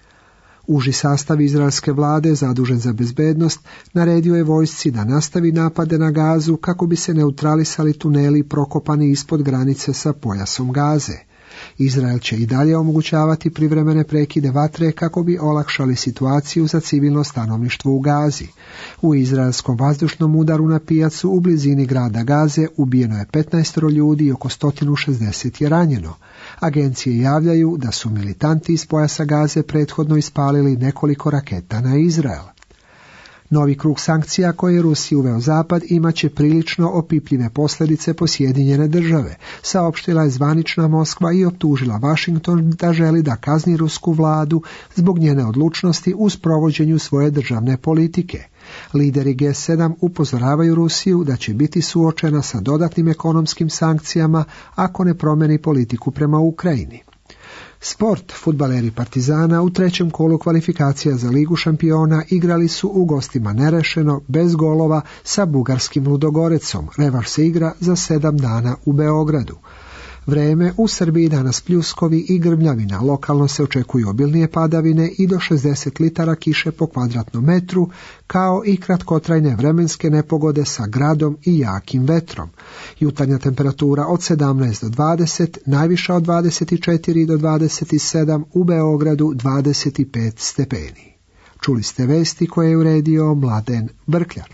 Uži sastav izraelske vlade, zadužen za bezbednost, naredio je vojsci da nastavi napade na Gazu kako bi se neutralisali tuneli prokopani ispod granice sa pojasom Gaze. Izrael će i dalje omogućavati privremene prekide vatre kako bi olakšali situaciju za civilno stanovništvo u Gazi. U izraelskom vazdušnom udaru na pijacu u blizini grada Gaze ubijeno je 15 ljudi i oko 160 je ranjeno. Agencije javljaju da su militanti iz pojasa Gaze prethodno ispalili nekoliko raketa na Izrael. Novi krug sankcija koje je Rusiji uveo Zapad imaće prilično opipljive posljedice po Sjedinjene države, saopštila je zvanična Moskva i optužila Washington da želi da kazni rusku vladu zbog njene odlučnosti u sprovođenju svoje državne politike. Lideri G7 upozoravaju Rusiju da će biti suočena sa dodatnim ekonomskim sankcijama ako ne promeni politiku prema Ukrajini. Sport. Fudbaleri Partizana u trećem kolu kvalifikacija za Ligu šampiona igrali su u gostima nerešeno, bez golova, sa bugarskim Ludogorecom. Revanš se igra za 7 dana u Beogradu. Vreme u Srbiji danas pljuskovi i grmljavina. Lokalno se očekuju obilnije padavine i do 60 litara kiše po kvadratnom metru, kao i kratkotrajne vremenske nepogode sa gradom i jakim vetrom. Jutarnja temperatura od 17 do 20, najviša od 24 do 27, u Beogradu 25 stepeni. Čuli ste vesti koje je uredio Mladen Brkljač.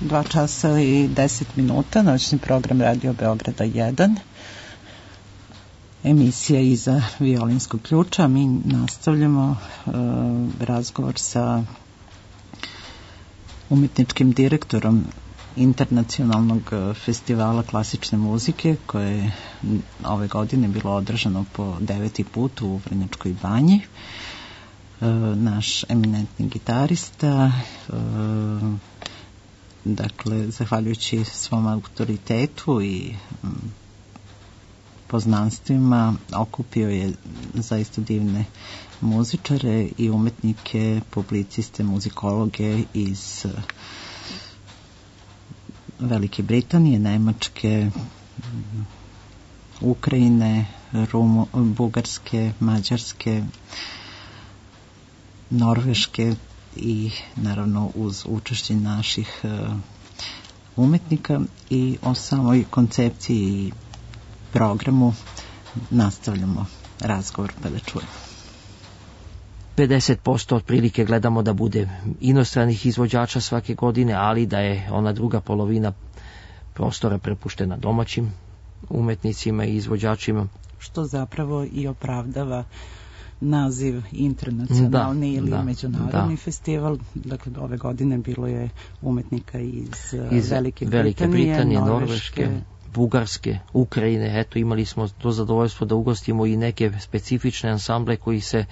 2 časa i 10 minuta, noćni program Radio Beograda 1. Emisija Iza violinskog ključa. Mi nastavljamo razgovor sa umjetničkim direktorom Internacionalnog festivala klasične muzike, koje je ove godine bilo održano po 9. put u Vrnjačkoj Banji. Naš eminentni gitarista, dakle, zahvaljujući svom autoritetu i poznanstvima, okupio je zaista divne muzičare i umetnike, publiciste, muzikologe iz Velike Britanije, Nemačke, Ukrajine, Bugarske, Mađarske, Norveške i naravno uz učešće naših umetnika. I o samoj koncepciji i programu nastavljamo razgovor, pa da čujemo. 50% otprilike gledamo da bude inostranih izvođača svake godine, ali da je ona druga polovina prostora prepuštena domaćim umetnicima i izvođačima. Što zapravo i opravdava naziv internacionalni ili međunarodni festival. Dakle, ove godine bilo je umetnika iz Velike Britanije, Norveške, Bugarske, Ukrajine. Eto, imali smo to zadovoljstvo da ugostimo i neke specifične ansamble koji se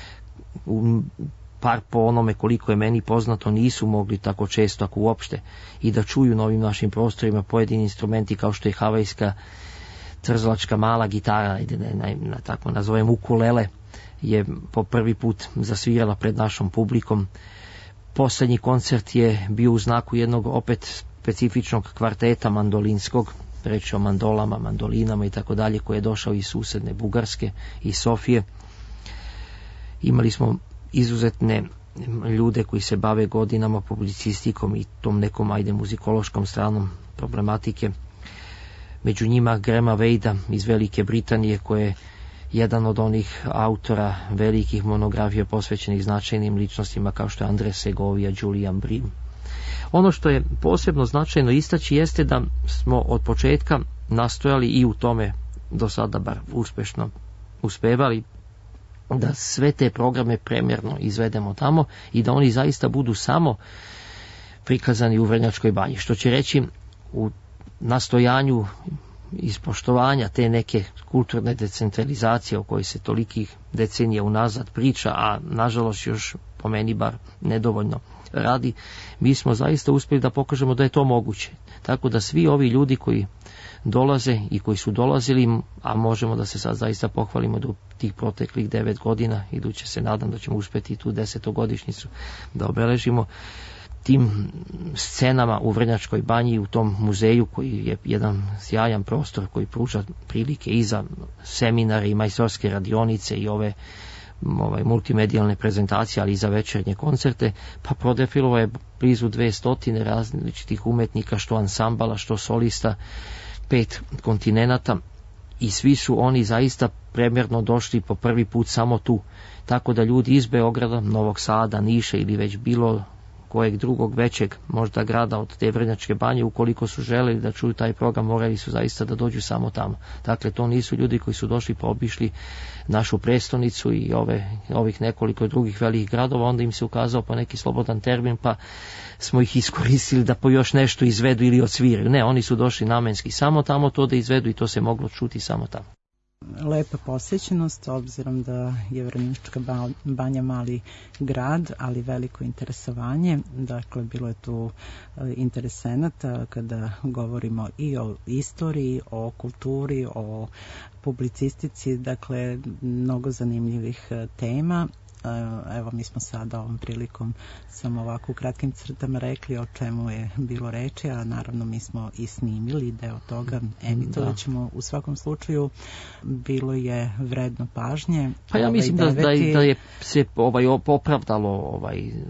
par po onome koliko je meni poznato nisu mogli tako često, ako uopšte, i da čuju na ovim našim prostorima pojedini instrumenti kao što je havajska trzlačka mala gitara, tako nazovem ukulele, je po prvi put zasvirala pred našom publikom. Poslednji koncert je bio u znaku jednog opet specifičnog kvarteta mandolinskog, reč o mandolama, mandolinama i tako dalje, koji je došao iz susedne Bugarske i Sofije. Imali smo izuzetne ljude koji se bave godinama publicistikom i tom nekom, muzikološkom stranom problematike. Među njima Grema Vejda iz Velike Britanije, koji je jedan od onih autora velikih monografija posvećenih značajnim ličnostima kao što je Andres Segovia, Julian Brim. Ono što je posebno značajno istaći jeste da smo od početka nastojali i u tome do sada bar uspešno uspevali da sve te programe premjerno izvedemo tamo i da oni zaista budu samo prikazani u Vrnjačkoj Banji, što će reći u nastojanju ispoštovanja te neke kulturne decentralizacije o kojoj se tolikih decenija unazad priča, a nažalost još po meni bar nedovoljno radi, mi smo zaista uspjeli da pokažemo da je to moguće. Tako da svi ovi ljudi koji dolaze i koji su dolazili, a možemo da se sad zaista pohvalimo do tih proteklih 9 godina, iduće se nadam da ćemo uspjeti tu 10-godišnjicu da obeležimo, tim scenama u Vrnjačkoj Banji, u tom muzeju koji je jedan sjajan prostor koji pruža prilike i za seminare i majstorske radionice i ove multimedijalne prezentacije, ali i za večernje koncerte, pa prodefilovao je blizu 200 različitih umetnika, što ansambala, što solista, 5 kontinenata, i svi su oni zaista premjerno došli po prvi put samo tu. Tako da ljudi iz Beograda, Novog Sada, Niša ili već bilo kojeg drugog većeg možda grada od te Vrnjačke Banje, ukoliko su želeli da čuju taj program, morali su zaista da dođu samo tamo. Dakle, to nisu ljudi koji su došli pa obišli našu prestonicu i ovih nekoliko drugih velikih gradova, onda im se ukazao po neki slobodan termin, pa smo ih iskoristili da po još nešto izvedu ili odsviraju. Ne, oni su došli namenski samo tamo to da izvedu i to se moglo čuti samo tamo. Lepa posjećenost, obzirom da je Vrnjačka Banja mali grad, ali veliko interesovanje. Dakle, bilo je tu interesenata kada govorimo i o istoriji, o kulturi, o publicistici, dakle, mnogo zanimljivih tema. Evo, mi smo sada ovom prilikom samo ovako u kratkim crtama rekli o čemu je bilo reči, a naravno mi smo i snimili deo toga, emitovat ćemo u svakom slučaju. Bilo je vredno pažnje. Pa ja mislim da je se opravdalo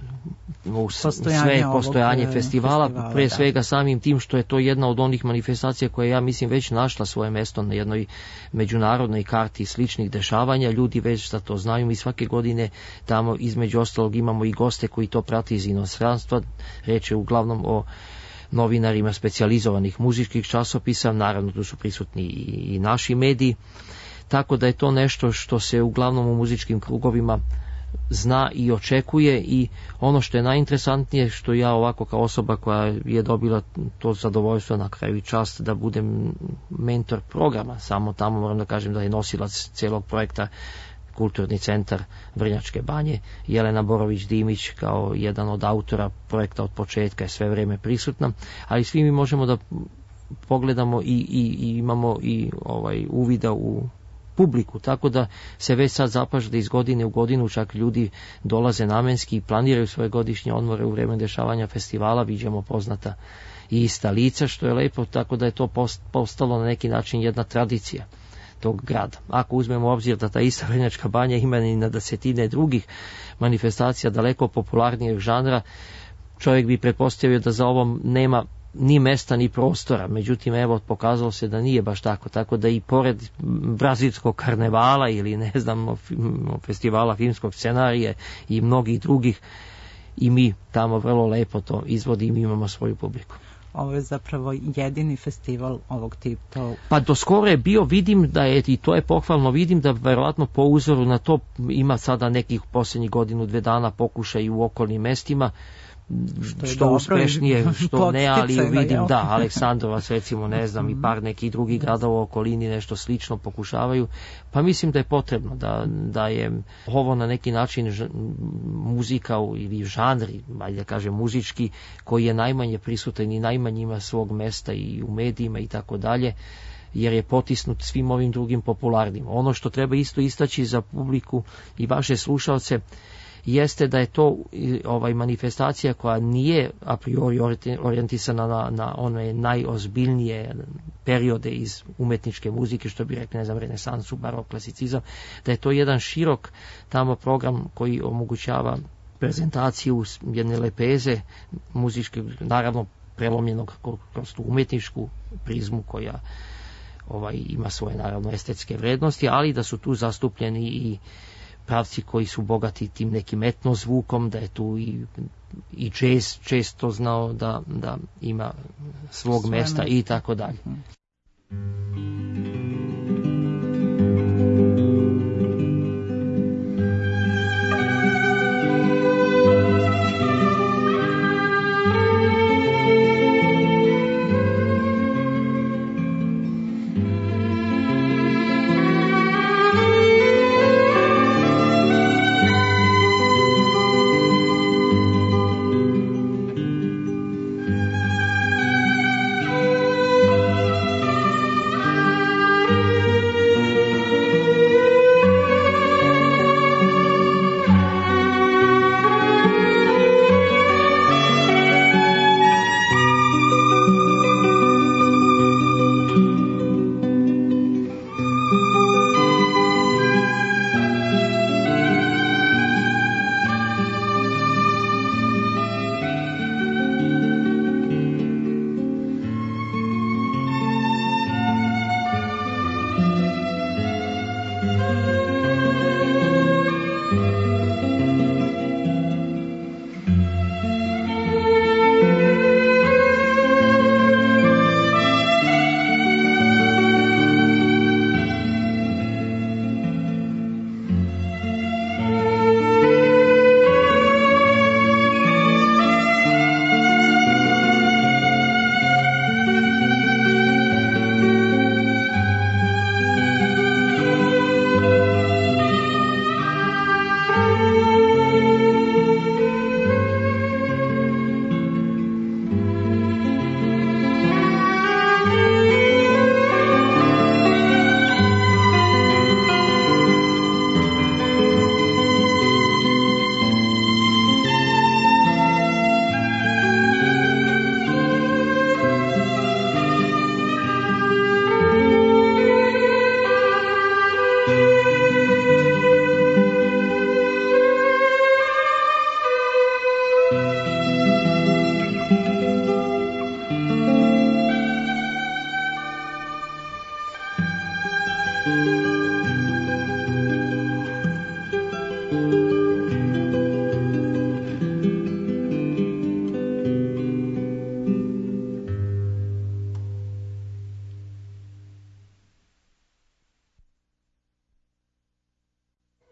postojanje festivala, pre svega samim tim što je to jedna od onih manifestacija koja ja mislim već našla svoje mesto na jednoj međunarodnoj karti sličnih dešavanja. Ljudi već da to znaju, mi svake godine tamo između ostalog imamo i goste koji to prati iz inostranstva. Reč je uglavnom o novinarima specijalizovanih muzičkih časopisa, naravno tu su prisutni i naši mediji, tako da je to nešto što se uglavnom u muzičkim krugovima zna i očekuje. I ono što je najinteresantnije, što ja ovako kao osoba koja je dobila to zadovoljstvo, na kraju i čast da budem mentor programa, samo tamo moram da kažem da je nosilac celog projekta Kulturni centar Vrnjačke Banje, Jelena Borović-Dimić kao jedan od autora projekta od početka je sve vreme prisutna, ali svi mi možemo da pogledamo i imamo i uvida u publiku, tako da se već sad zapaža da iz godine u godinu čak ljudi dolaze namenski i planiraju svoje godišnje odmore u vreme dešavanja festivala, viđamo poznata i ista lica, što je lepo, tako da je to postalo na neki način jedna tradicija tog grada. Ako uzmemo u obzir da ta ista Vrnjačka Banja ima i na desetine drugih manifestacija daleko popularnijeg žanra, čovjek bi pretpostavio da za ovom nema ni mesta ni prostora, međutim evo pokazalo se da nije baš tako, tako da i pored brazilskog karnevala ili ne znam festivala filmskog scenarija i mnogih drugih, i mi tamo vrlo lepo to izvodimo i imamo svoju publiku. Ovo je zapravo jedini festival ovog tipa. Pa do skoro je bio, vidim da je, i to je pohvalno, vidim da verovatno po uzoru na to ima sada nekih posljednjih godinu, 2 dana pokušaj u okolnim mestima, što uspešnije, što ne, ali vidim da Aleksandrovac recimo, ne znam, i par nekih drugih gradova u okolini nešto slično pokušavaju, pa mislim da je potrebno da je ovo na neki način muzika ili žanri, ajde da kažem muzički, koji je najmanje prisutan i najmanje ima svog mesta i u medijima i tako dalje, jer je potisnut svim ovim drugim popularnim. Ono što treba isto istaći za publiku i vaše slušalce jeste da je to manifestacija koja nije a priori orijentisana na one najozbiljnije periode iz umetničke muzike, što bi rekli, ne znam, renesansu, barok, klasicizam, da je to jedan širok tamo program koji omogućava prezentaciju jedne lepeze muzičke, naravno prelomljenog kroz tu umetničku prizmu koja ima svoje naravno estetske vrednosti, ali da su tu zastupljeni i pravci koji su bogati tim nekim etno zvukom, da je tu i jazz često znao da ima svog mesta i tako dalje.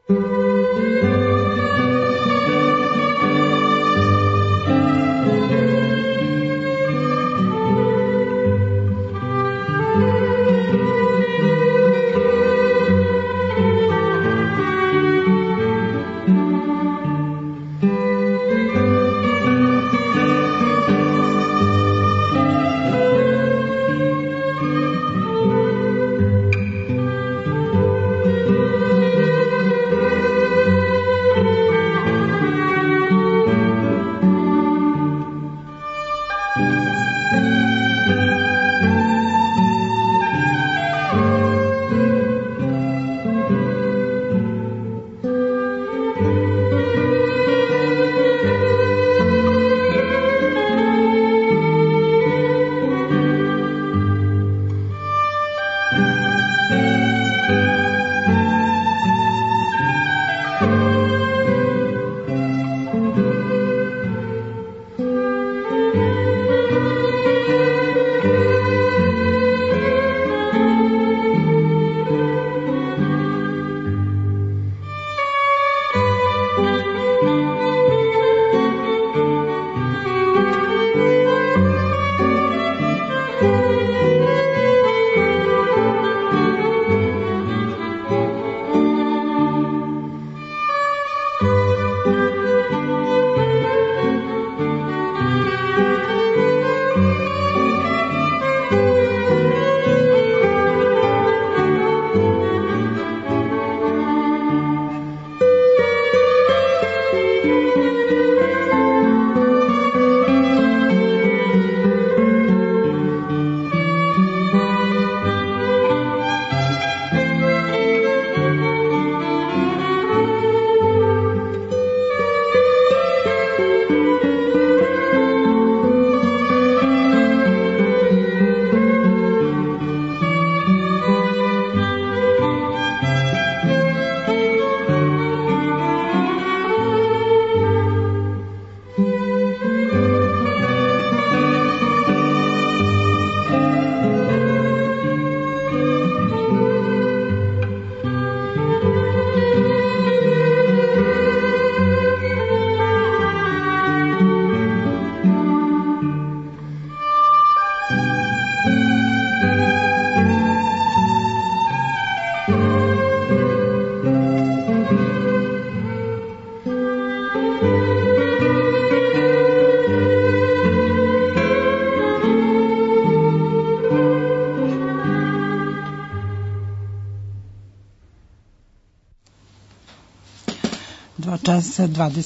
Časa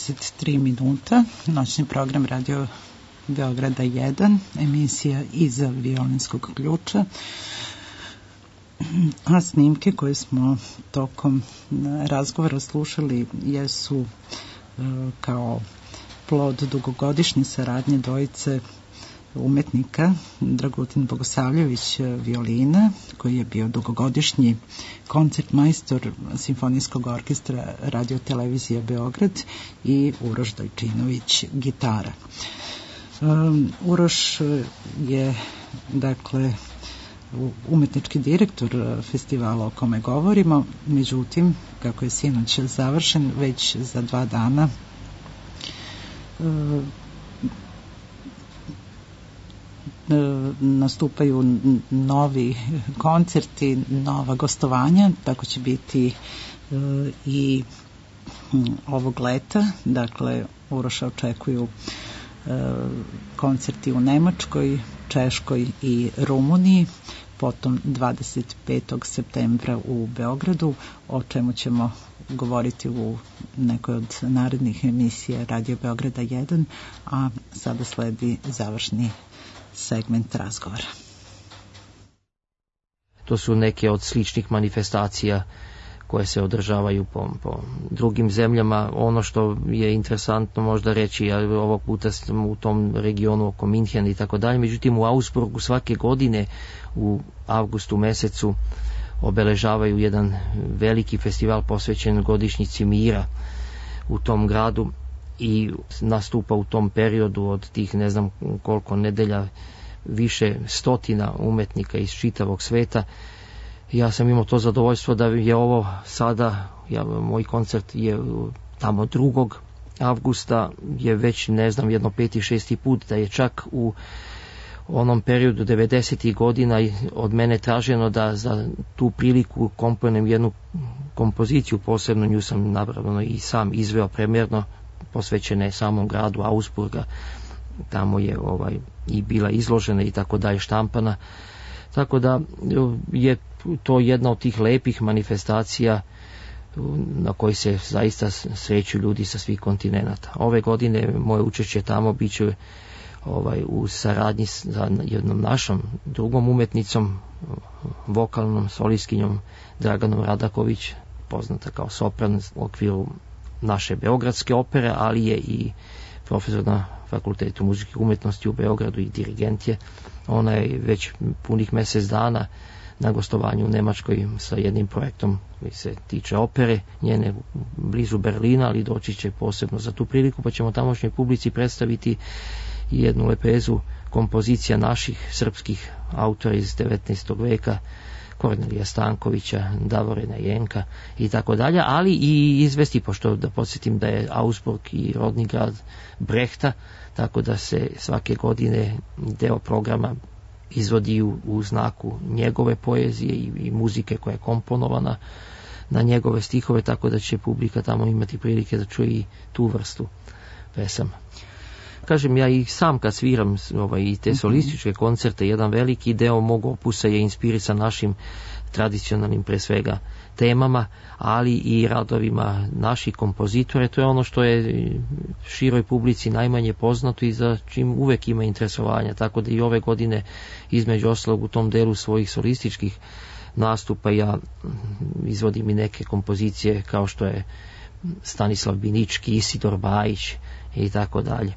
23 minuta, noćni program Radio Beograda 1, emisija Iza violinskog ključa, a snimke koje smo tokom razgovora slušali jesu kao plod dugogodišnje saradnje dvojice umetnika, Dragutin Bogosavljević violina, koji je bio dugogodišnji koncertmajstor Simfonijskog orkestra Radio Televizije Beograd, i Uroš Dojčinović gitara. Uroš je, dakle, umetnički direktor festivala o kome govorimo, međutim, kako je sinoć završen, već za 2 dana nastupaju novi koncerti, nova gostovanja, tako će biti i ovog leta. Dakle, Uroša očekuju koncerti u Nemačkoj, Češkoj i Rumuniji, potom 25. septembra u Beogradu, o čemu ćemo govoriti u nekoj od narednih emisija Radio Beograda 1, a sada sledi završni segment razgovora. To su neke od sličnih manifestacija koje se održavaju po drugim zemljama. Ono što je interesantno možda reći, ja ovog puta sam u tom regionu oko Minhena i tako dalje, međutim u Augsburgu svake godine u avgustu mesecu obeležavaju jedan veliki festival posvećen godišnjici mira u tom gradu i nastupa u tom periodu od tih ne znam koliko nedelja više stotina umetnika iz čitavog sveta Ja sam imao to zadovoljstvo da je ovo sada, moj koncert je tamo 2. avgusta, je već ne znam jedno 5. i 6. put, da je čak u onom periodu 90. godina od mene traženo da za tu priliku komponujem jednu kompoziciju, posebno nju sam naravno i sam izveo premjerno, posvećena je samom gradu Augsburga, tamo je i bila izložena i tako dalje, štampana, tako da je to jedna od tih lepih manifestacija na koji se zaista sreću ljudi sa svih kontinenata. Ove godine moje učešće tamo bit će u saradnji sa jednom našom drugom umetnicom, vokalnom solistkinjom Draganom Radaković, poznata kao sopran u okviru naše Beogradske opere, ali je i profesor na Fakultetu muzičkih umetnosti u Beogradu i dirigent je. Ona je već punih mjesec dana na gostovanju u Nemačkoj sa jednim projektom koji se tiče opere, njene blizu Berlina, ali doći će posebno za tu priliku, pa ćemo tamošnjoj publici predstaviti jednu lepezu kompozicija naših srpskih autora iz 19. veka, Kornelija Stankovića, Davorina Jenka i tako dalje, ali i izvesti, pošto da podsjetim da je Augsburg i rodni grad Brehta, tako da se svake godine deo programa izvodi u znaku njegove poezije i muzike koja je komponovana na njegove stihove, tako da će publika tamo imati prilike da čuje i tu vrstu pesama. Kažem, ja i sam kad sviram i te solističke koncerte, jedan veliki deo mog opusa je inspirisan našim tradicionalnim pre svega temama, ali i radovima naših kompozitora. To je ono što je široj publici najmanje poznato i za čim uvek ima interesovanja, tako da i ove godine između ostalog u tom delu svojih solističkih nastupa ja izvodim i neke kompozicije kao što je Stanislav Binički, Isidor Bajić i tako dalje.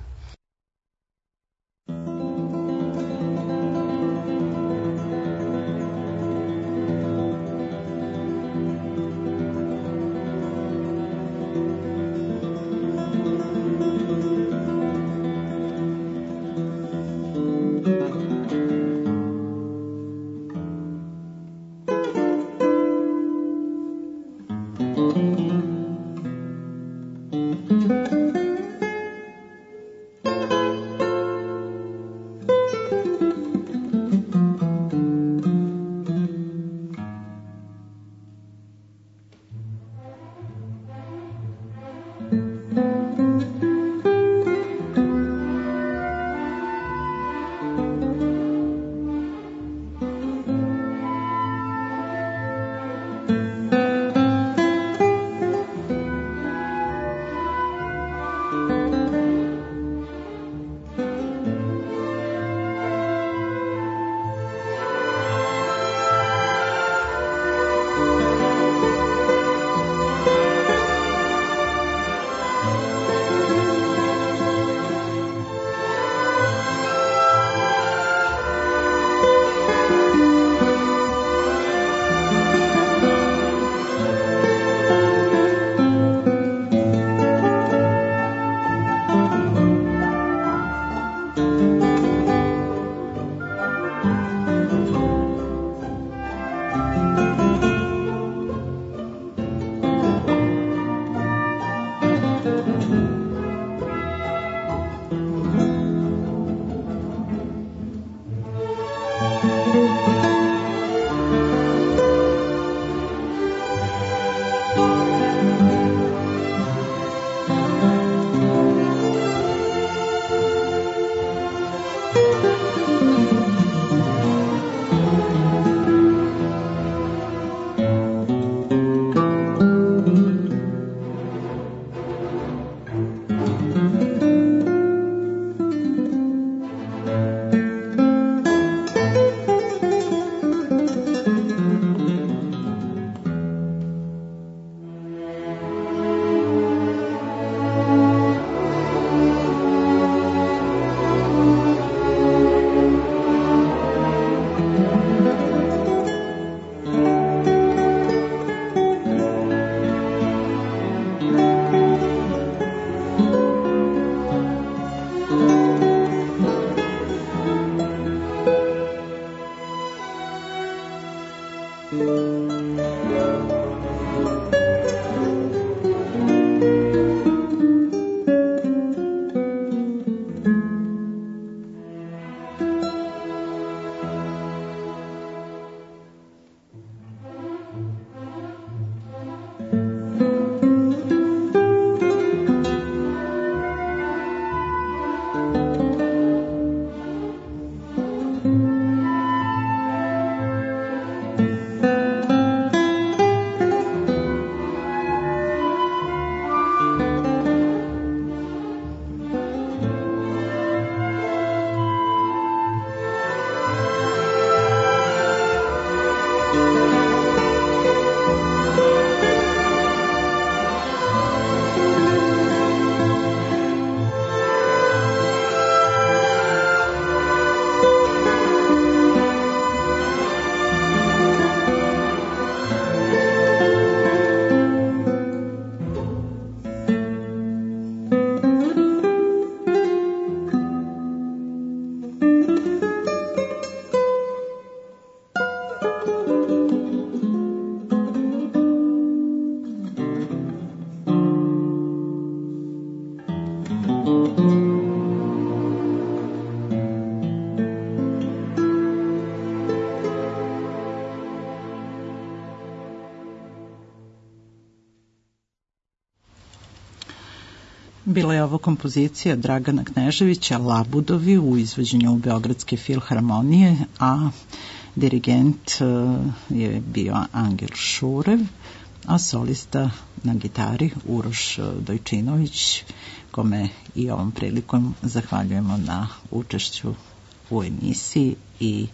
Bila je ovo kompozicija Dragana Kneževića Labudovi u izvođenju Beogradske filharmonije, a dirigent je bio Angel Šurev, a solista na gitari Uroš Dojčinović, kome i ovom prilikom zahvaljujemo na učešću u emisiji i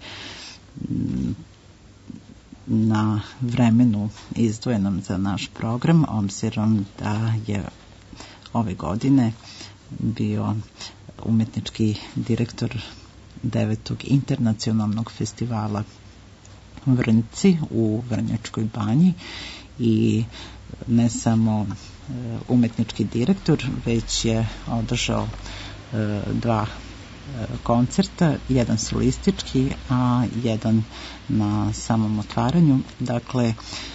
na vremenu izdvojenom za naš program, obzirom da je ove godine bio umetnički direktor 9. internacionalnog festivala Vrnci u Vrnjačkoj banji i ne samo umetnički direktor, već je održao 2 koncerta, jedan solistički, a jedan na samom otvaranju. Dakle,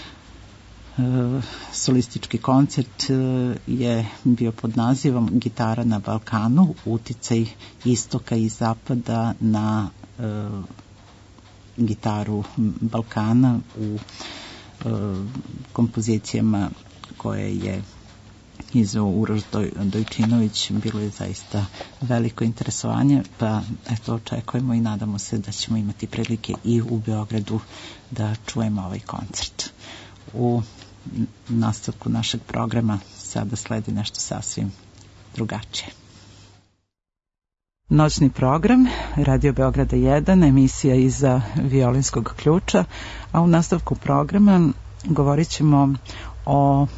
solistički koncert je bio pod nazivom Gitara na Balkanu, uticaj istoka i zapada na gitaru Balkana u kompozicijama koje je izveo Uroš Dojčinović. Bilo je zaista veliko interesovanje, pa eto, očekujemo i nadamo se da ćemo imati prilike i u Beogradu da čujemo ovaj koncert. U nastavku našeg programa sada sledi nešto sasvim drugačije. Noćni program Radio Beograda 1, emisija iza violinskog ključa, a u nastavku programa govorit ćemo o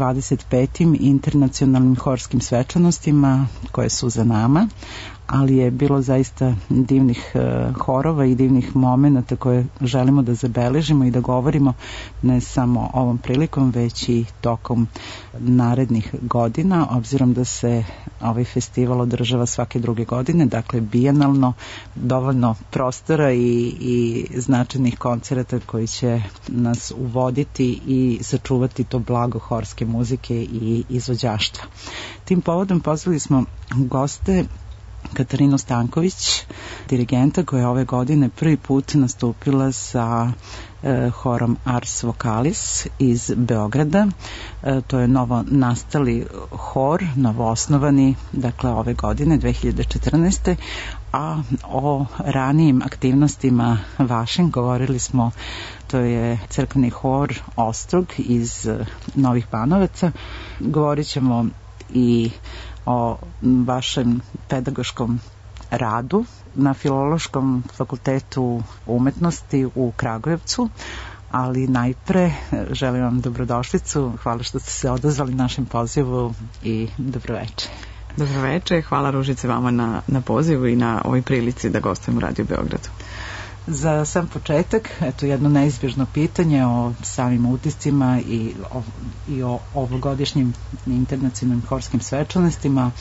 25. internacionalnim horskim svečanostima koje su za nama, ali je bilo zaista divnih horova i divnih momenata koje želimo da zabeležimo i da govorimo ne samo ovom prilikom, već i tokom narednih godina, obzirom da se ovaj festival održava svake druge godine, dakle bijenalno, dovoljno prostora i značajnih koncerata koji će nas uvoditi i sačuvati to blago horske muzike i izvođaštva. Tim povodom pozvali smo goste Katarinu Stanković, dirigenta koja je ove godine prvi put nastupila sa horom Ars Vocalis iz Beograda. To je novo nastali hor, novoosnovani, dakle ove godine, 2014. A o ranijim aktivnostima vašim govorili smo, to je crkveni hor Ostrog iz Novih Banovaca. Govorit ćemo i o vašem pedagoškom radu na Filološkom fakultetu umetnosti u Kragujevcu, ali najpre želim vam dobrodošlicu. Hvala što ste se odazvali našem pozivu i dobroveče. Dobroveče, hvala Ružice vama na pozivu i na ovoj prilici da gostujem u Radio Beogradu. Za sam početak, eto jedno neizbježno pitanje o samim utiscima i o ovogodišnjim internacionalnim horskim svečanostima,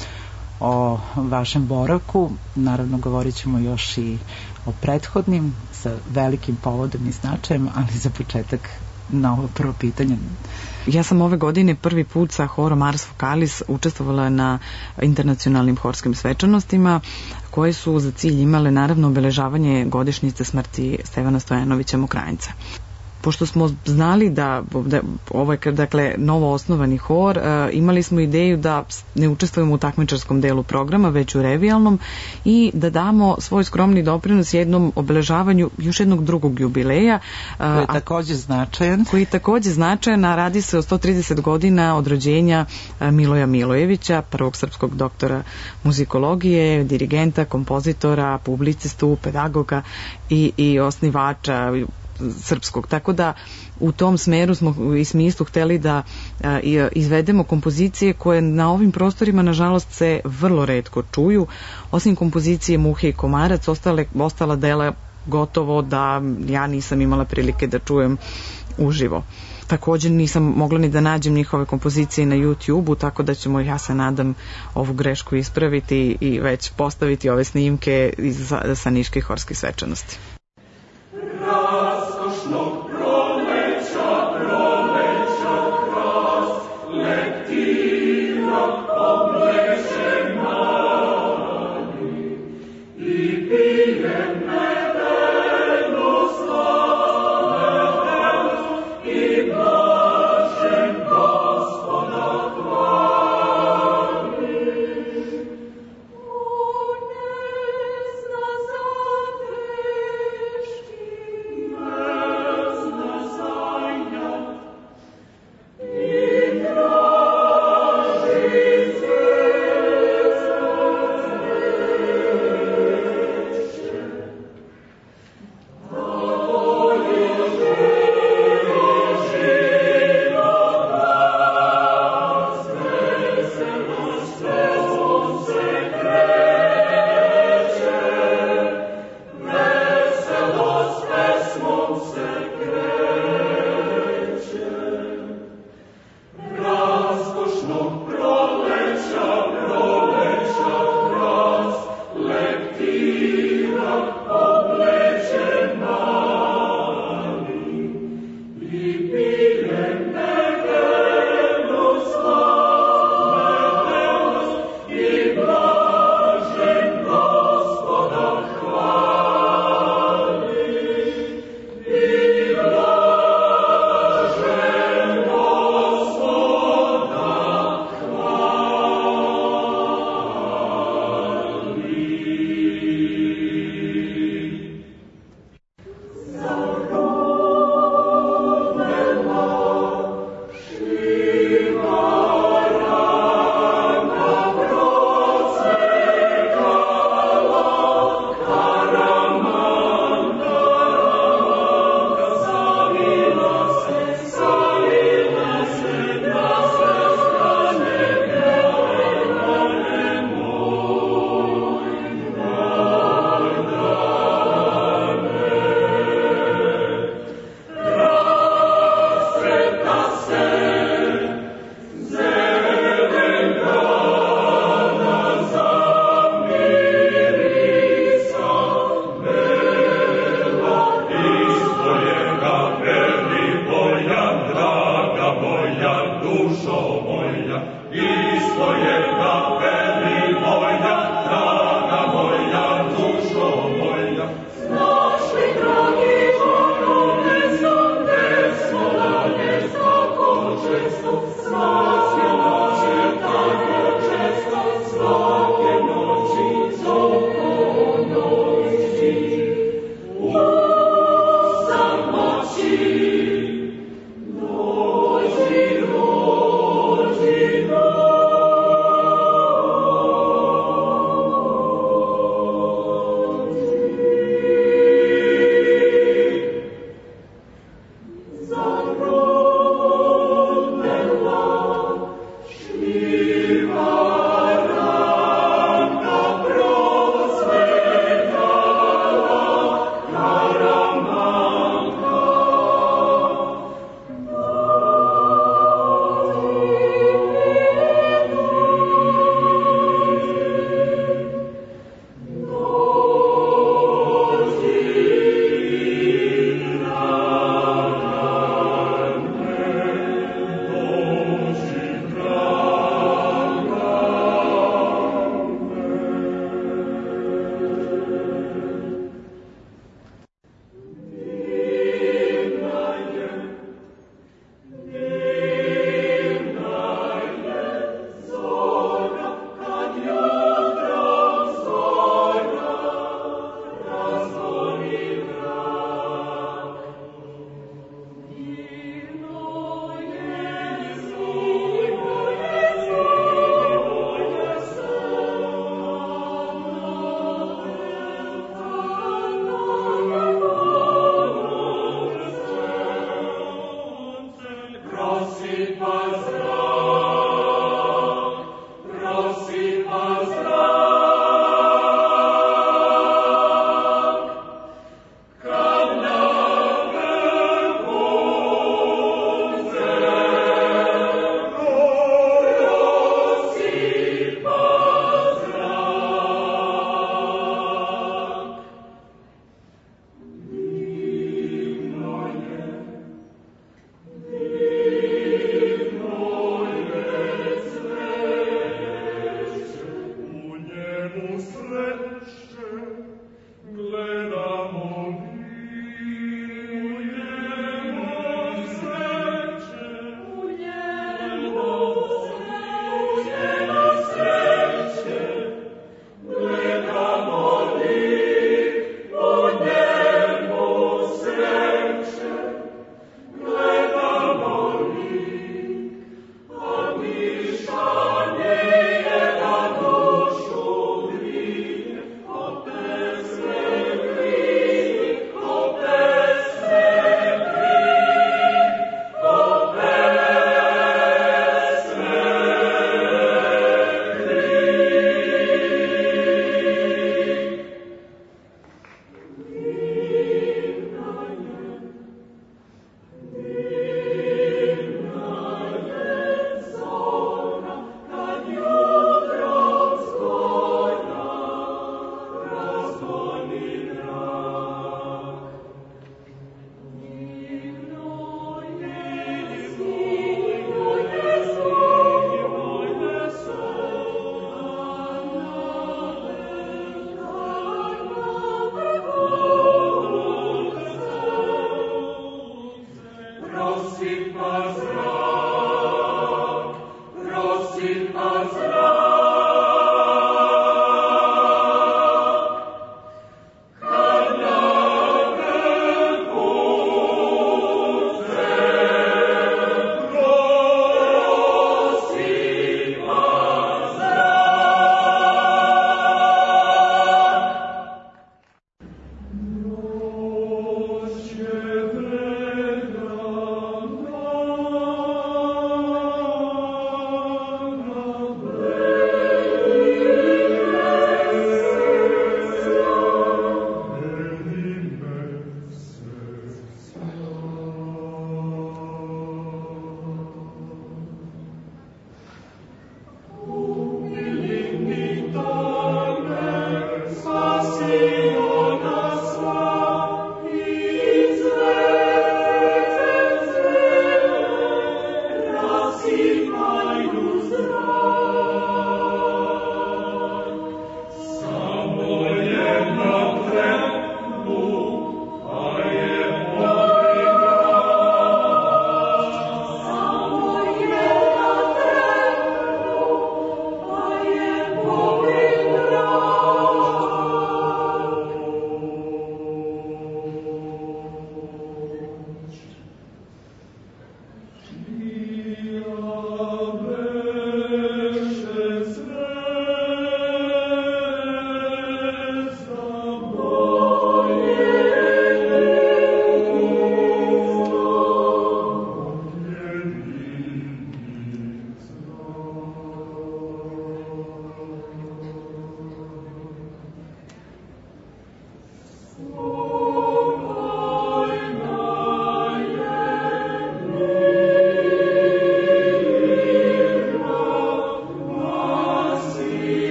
o vašem boravku. Naravno govorit ćemo još i o prethodnim sa velikim povodom i značajem, ali za početak na ovo prvo pitanje. Ja sam ove godine prvi put sa horom Ars Vocalis učestvovala na internacionalnim horskim svečanostima koje su za cilj imale naravno obeležavanje godišnjice smrti Stevana Stojanovića Mokranjca. Pošto smo znali da ovo je dakle novo osnovani hor, imali smo ideju da ne učestvujemo u takmičarskom delu programa, već u revijalnom i da damo svoj skromni doprinos jednom obeležavanju još jednog drugog jubileja. Koji je također značajan. Koji je također značajan, a radi se o 130 godina od rođenja Miloja Milojevića, prvog srpskog doktora muzikologije, dirigenta, kompozitora, publicistu, pedagoga i osnivača srpskog. Tako da u tom smeru smo i smislu hteli da izvedemo kompozicije koje na ovim prostorima nažalost se vrlo retko čuju. Osim kompozicije Muhe i komarac, ostala dela gotovo da ja nisam imala prilike da čujem uživo. Također nisam mogla ni da nađem njihove kompozicije na YouTube-u, tako da ćemo, ja se nadam, ovu grešku ispraviti i već postaviti ove snimke sa niških horskih svečanosti.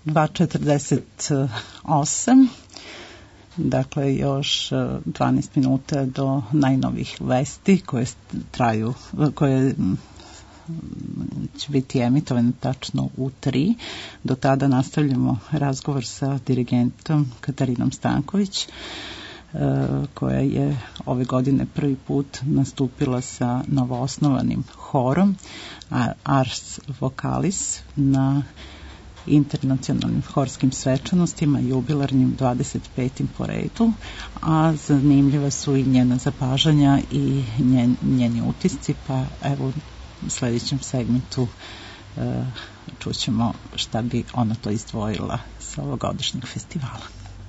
2:48. Dakle, još 12 minuta do najnovih vesti koje će biti emitovane tačno u 3. Do tada nastavljamo razgovor sa dirigentom Katarinom Stanković, koja je ove godine prvi put nastupila sa novoosnovanim horom Ars Vocalis na internacionalnim horskim svečanostima, jubilarnim 25. po redu, a zanimljiva su i njena zapažanja i njeni utisci, pa evo u sljedećem segmentu čućemo šta bi ona to izdvojila sa ovogodišnjeg festivala.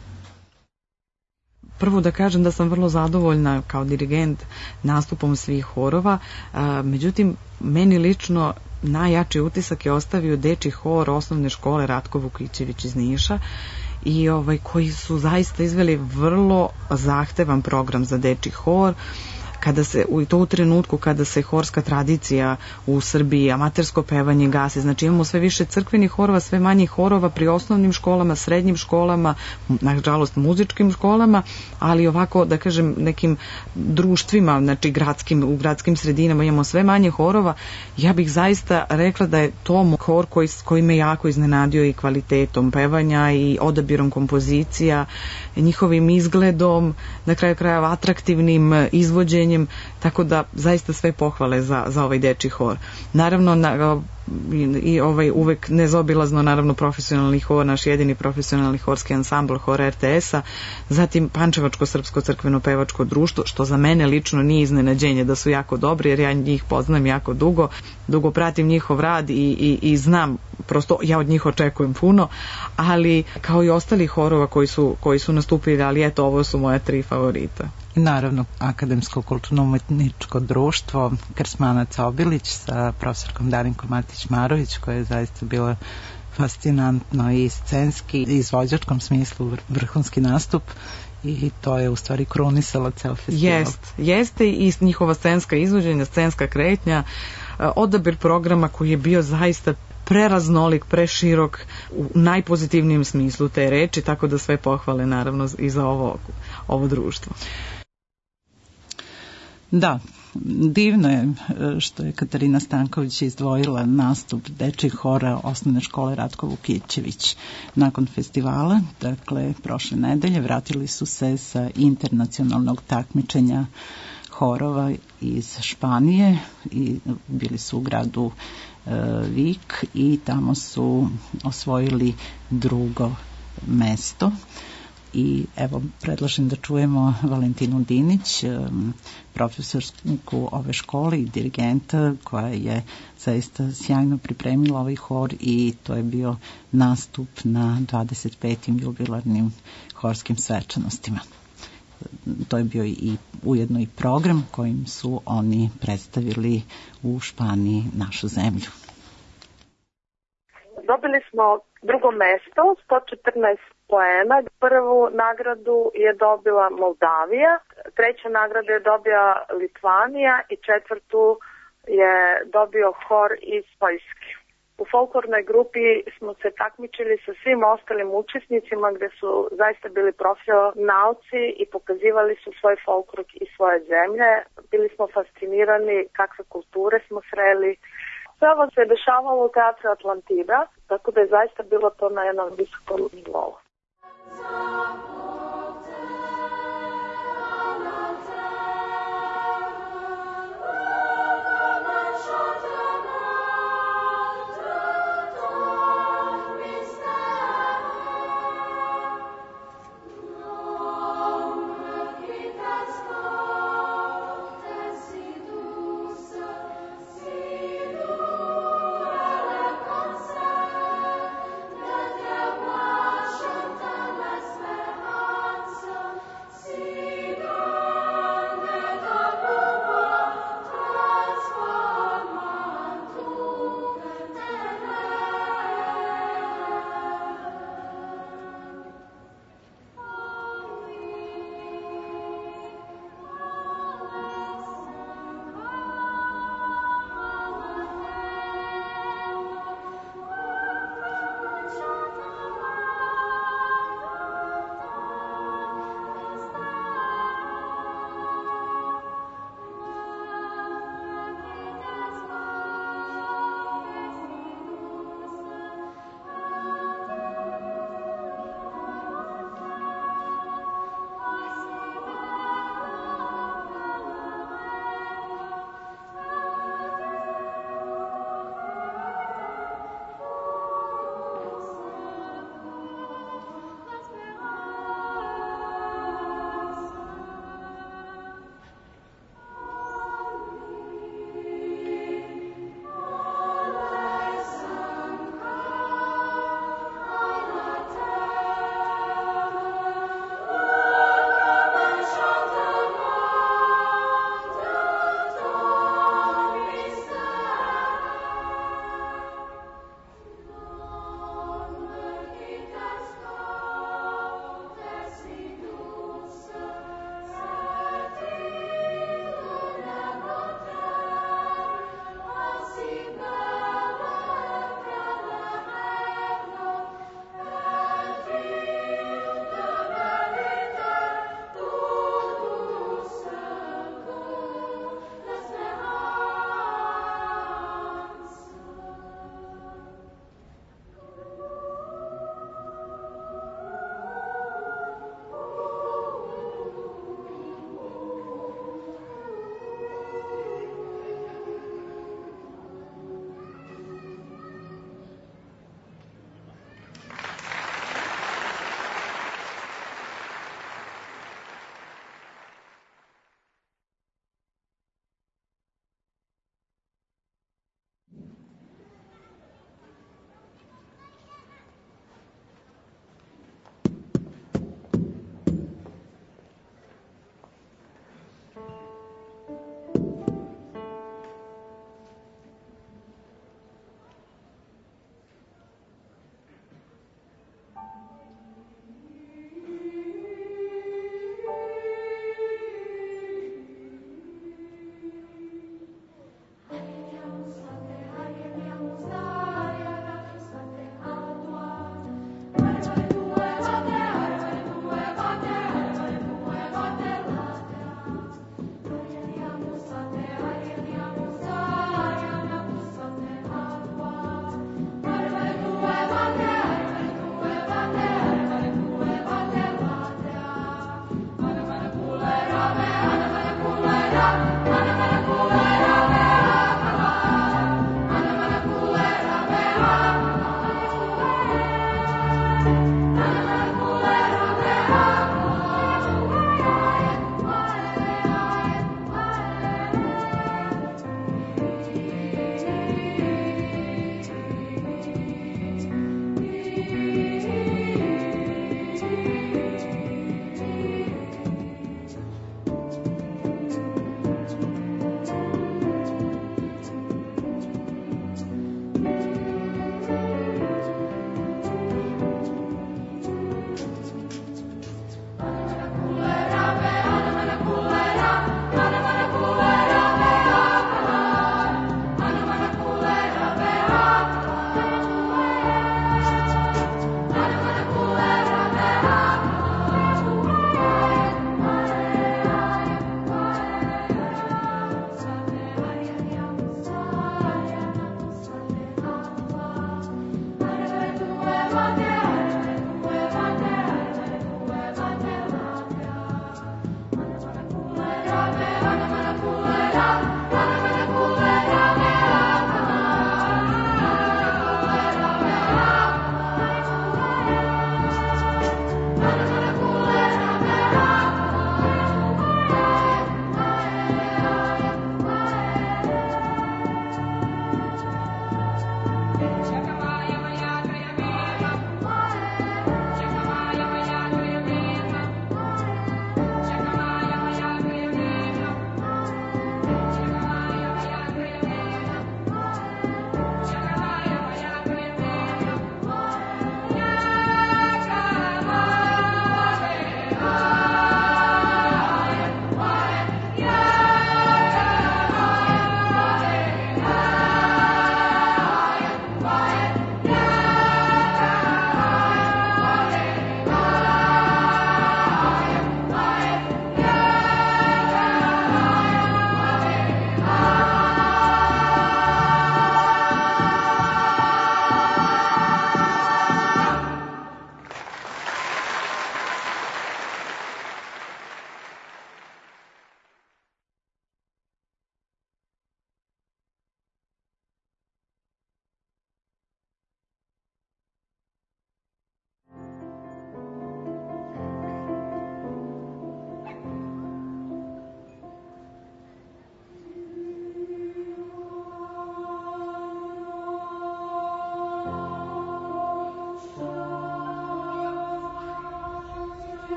Prvo da kažem da sam vrlo zadovoljna kao dirigent nastupom svih horova, međutim meni lično najjači utisak je ostavio dečji hor osnovne škole Ratko Vukićević iz Niša i koji su zaista izveli vrlo zahtevan program za dečji hor. Kada se, u trenutku kada se horska tradicija u Srbiji, amatersko pevanje gasi, znači imamo sve više crkvenih horova, sve manje horova pri osnovnim školama, srednjim školama, nažalost muzičkim školama, ali ovako da kažem nekim društvima, znači u gradskim sredinama imamo sve manje horova. Ja bih zaista rekla da je to hor koji me jako iznenadio i kvalitetom pevanja i odabirom kompozicija, njihovim izgledom, na kraju krajeva atraktivnim izvođenjem, tako da zaista sve pohvale za ovaj dečji hor. Naravno i uvek nezobilazno naravno profesionalni hor, naš jedini profesionalni horski ansambl, hor RTS-a, zatim Pančevačko srpsko crkveno pevačko društvo, što za mene lično nije iznenađenje da su jako dobri, jer ja njih poznam jako dugo pratim njihov rad i znam, prosto ja od njih očekujem puno, ali kao i ostali horova koji su nastupili, ali eto, ovo su moja 3 favorita. I naravno Akademsko kulturno-umetničko društvo Krsmanac Obilić sa profesorkom Darinkom Matić-Marović, koja je zaista bila fascinantno i scenski i izvođačkom smislu vrhunski nastup, i to je u stvari krunisalo ceo festival. Jeste i njihova scenska izvođenja, scenska kretnja, odabir programa koji je bio zaista preraznolik, preširok u najpozitivnijem smislu te reči, tako da sve pohvale naravno i za ovo društvo. Da, divno je što je Katarina Stanković izdvojila nastup dečjih hora osnovne škole Ratko Vukićević. Nakon festivala, dakle prošle nedelje, vratili su se sa internacionalnog takmičenja horova iz Španije i bili su u gradu Vik i tamo su osvojili 2. mesto. I evo, predlažem da čujemo Valentinu Dinić, profesorku ove škole i dirigenta, koja je zaista sjajno pripremila ovaj hor i to je bio nastup na 25. jubilarnim horskim svečanostima. To je bio i ujedno i program kojim su oni predstavili u Španiji našu zemlju. Dobili smo 2. mesto, 114 poena. Prvu nagradu je dobila Moldavija, 3. nagradu je dobila Litvanija i 4. je dobio hor iz Poljske. U folklornoj grupi smo se takmičili sa svim ostalim učesnicima gde su zaista bili profesionalci i pokazivali su svoj folklor i svoje zemlje. Bili smo fascinirani kakve kulture smo sreli. Sve ovo se dešavalo u Teatru Atlantida, tako da je zaista bilo to na jednom visokom nivou. Thank you.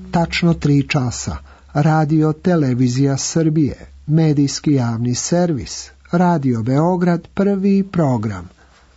tačno 3 časa. Radio Televizija Srbije, medijski javni servis, Radio Beograd, prvi program.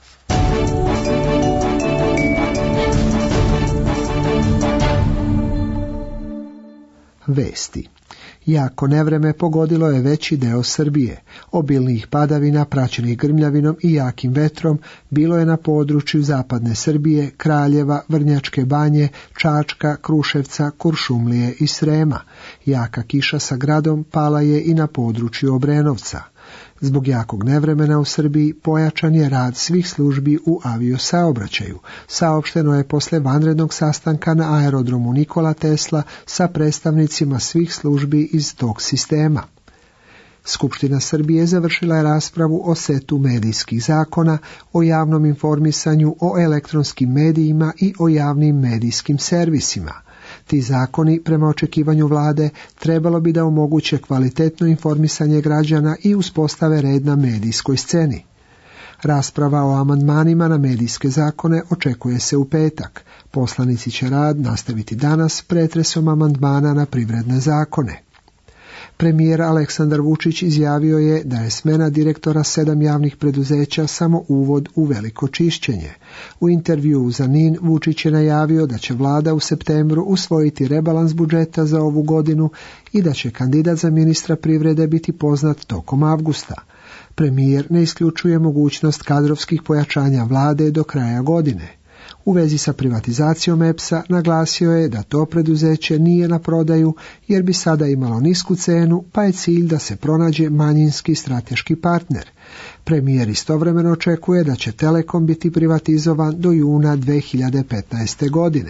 Vesti. Jako nevreme pogodilo je veći deo Srbije. Obilnih padavina praćenih grmljavinom i jakim vetrom bilo je na području zapadne Srbije, Kraljeva, Vrnjačke Banje, Čačka, Kruševca, Kuršumlije i Srema. Jaka kiša sa gradom pala je i na području Obrenovca. Zbog jakog nevremena u Srbiji pojačan je rad svih službi u aviosaobraćaju. Saopšteno je posle vanrednog sastanka na aerodromu Nikola Tesla sa predstavnicima svih službi iz tog sistema. Skupština Srbije završila je raspravu o setu medijskih zakona, o javnom informisanju, o elektronskim medijima i o javnim medijskim servisima. Ti zakoni, prema očekivanju vlade, trebalo bi da omoguće kvalitetno informisanje građana i uspostave red na medijskoj sceni. Rasprava o amandmanima na medijske zakone očekuje se u petak. Poslanici će rad nastaviti danas pretresom amandmana na privredne zakone. Premijer Aleksandar Vučić izjavio je da je smena direktora 7 javnih preduzeća samo uvod u veliko čišćenje. U intervjuu za NIN Vučić je najavio da će vlada u septembru usvojiti rebalans budžeta za ovu godinu i da će kandidat za ministra privrede biti poznat tokom avgusta. Premijer ne isključuje mogućnost kadrovskih pojačanja vlade do kraja godine. U vezi sa privatizacijom EPS-a naglasio je da to preduzeće nije na prodaju jer bi sada imalo nisku cenu, pa je cilj da se pronađe manjinski strateški partner. Premijer istovremeno očekuje da će Telekom biti privatizovan do juna 2015. godine.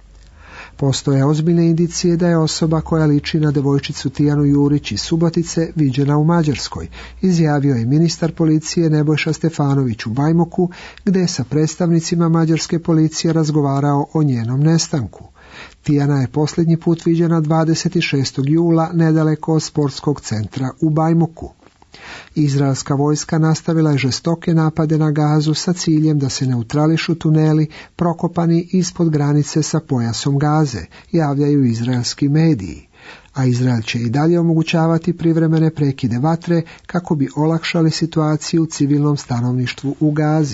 Postoje ozbiljne indicije da je osoba koja liči na devojčicu Tijanu Jurić iz Subotice viđena u Mađarskoj, izjavio je ministar policije Nebojša Stefanović u Bajmoku, gde je sa predstavnicima mađarske policije razgovarao o njenom nestanku. Tijana je posljednji put viđena 26. jula nedaleko od sportskog centra u Bajmoku. Izraelska vojska nastavila je žestoke napade na Gazu sa ciljem da se neutrališu tuneli prokopani ispod granice sa pojasom Gaze, javljaju izraelski mediji. A Izrael će i dalje omogućavati privremene prekide vatre kako bi olakšali situaciju civilnom stanovništvu u Gazi.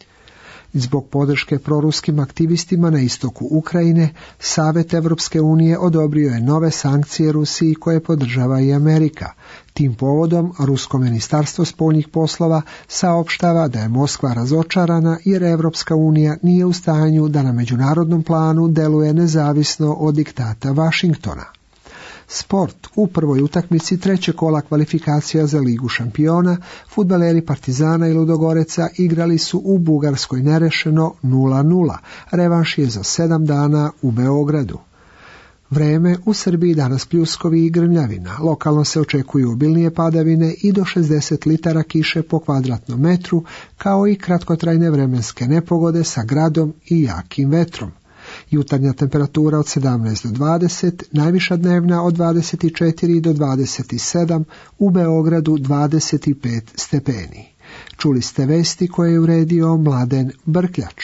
Zbog podrške proruskim aktivistima na istoku Ukrajine, Savet Evropske unije odobrio je nove sankcije Rusiji koje podržava i Amerika. Tim povodom, Rusko ministarstvo spoljnih poslova saopštava da je Moskva razočarana jer Evropska unija nije u stanju da na međunarodnom planu deluje nezavisno od diktata Vašingtona. Sport. U prvoj utakmici trećeg kola kvalifikacija za Ligu šampiona, fudbaleri Partizana i Ludogoreca igrali su u Bugarskoj nerešeno 0:0. Revanš je za 7 dana u Beogradu. Vreme u Srbiji danas pljuskovi i grmljavina. Lokalno se očekuju obilnije padavine i do 60 litara kiše po kvadratnom metru, kao i kratkotrajne vremenske nepogode sa gradom i jakim vetrom. Jutarnja temperatura od 17 do 20, najviša dnevna od 24 do 27, u Beogradu 25 stepeni. Čuli ste vesti koje je uredio Mladen Brkljač.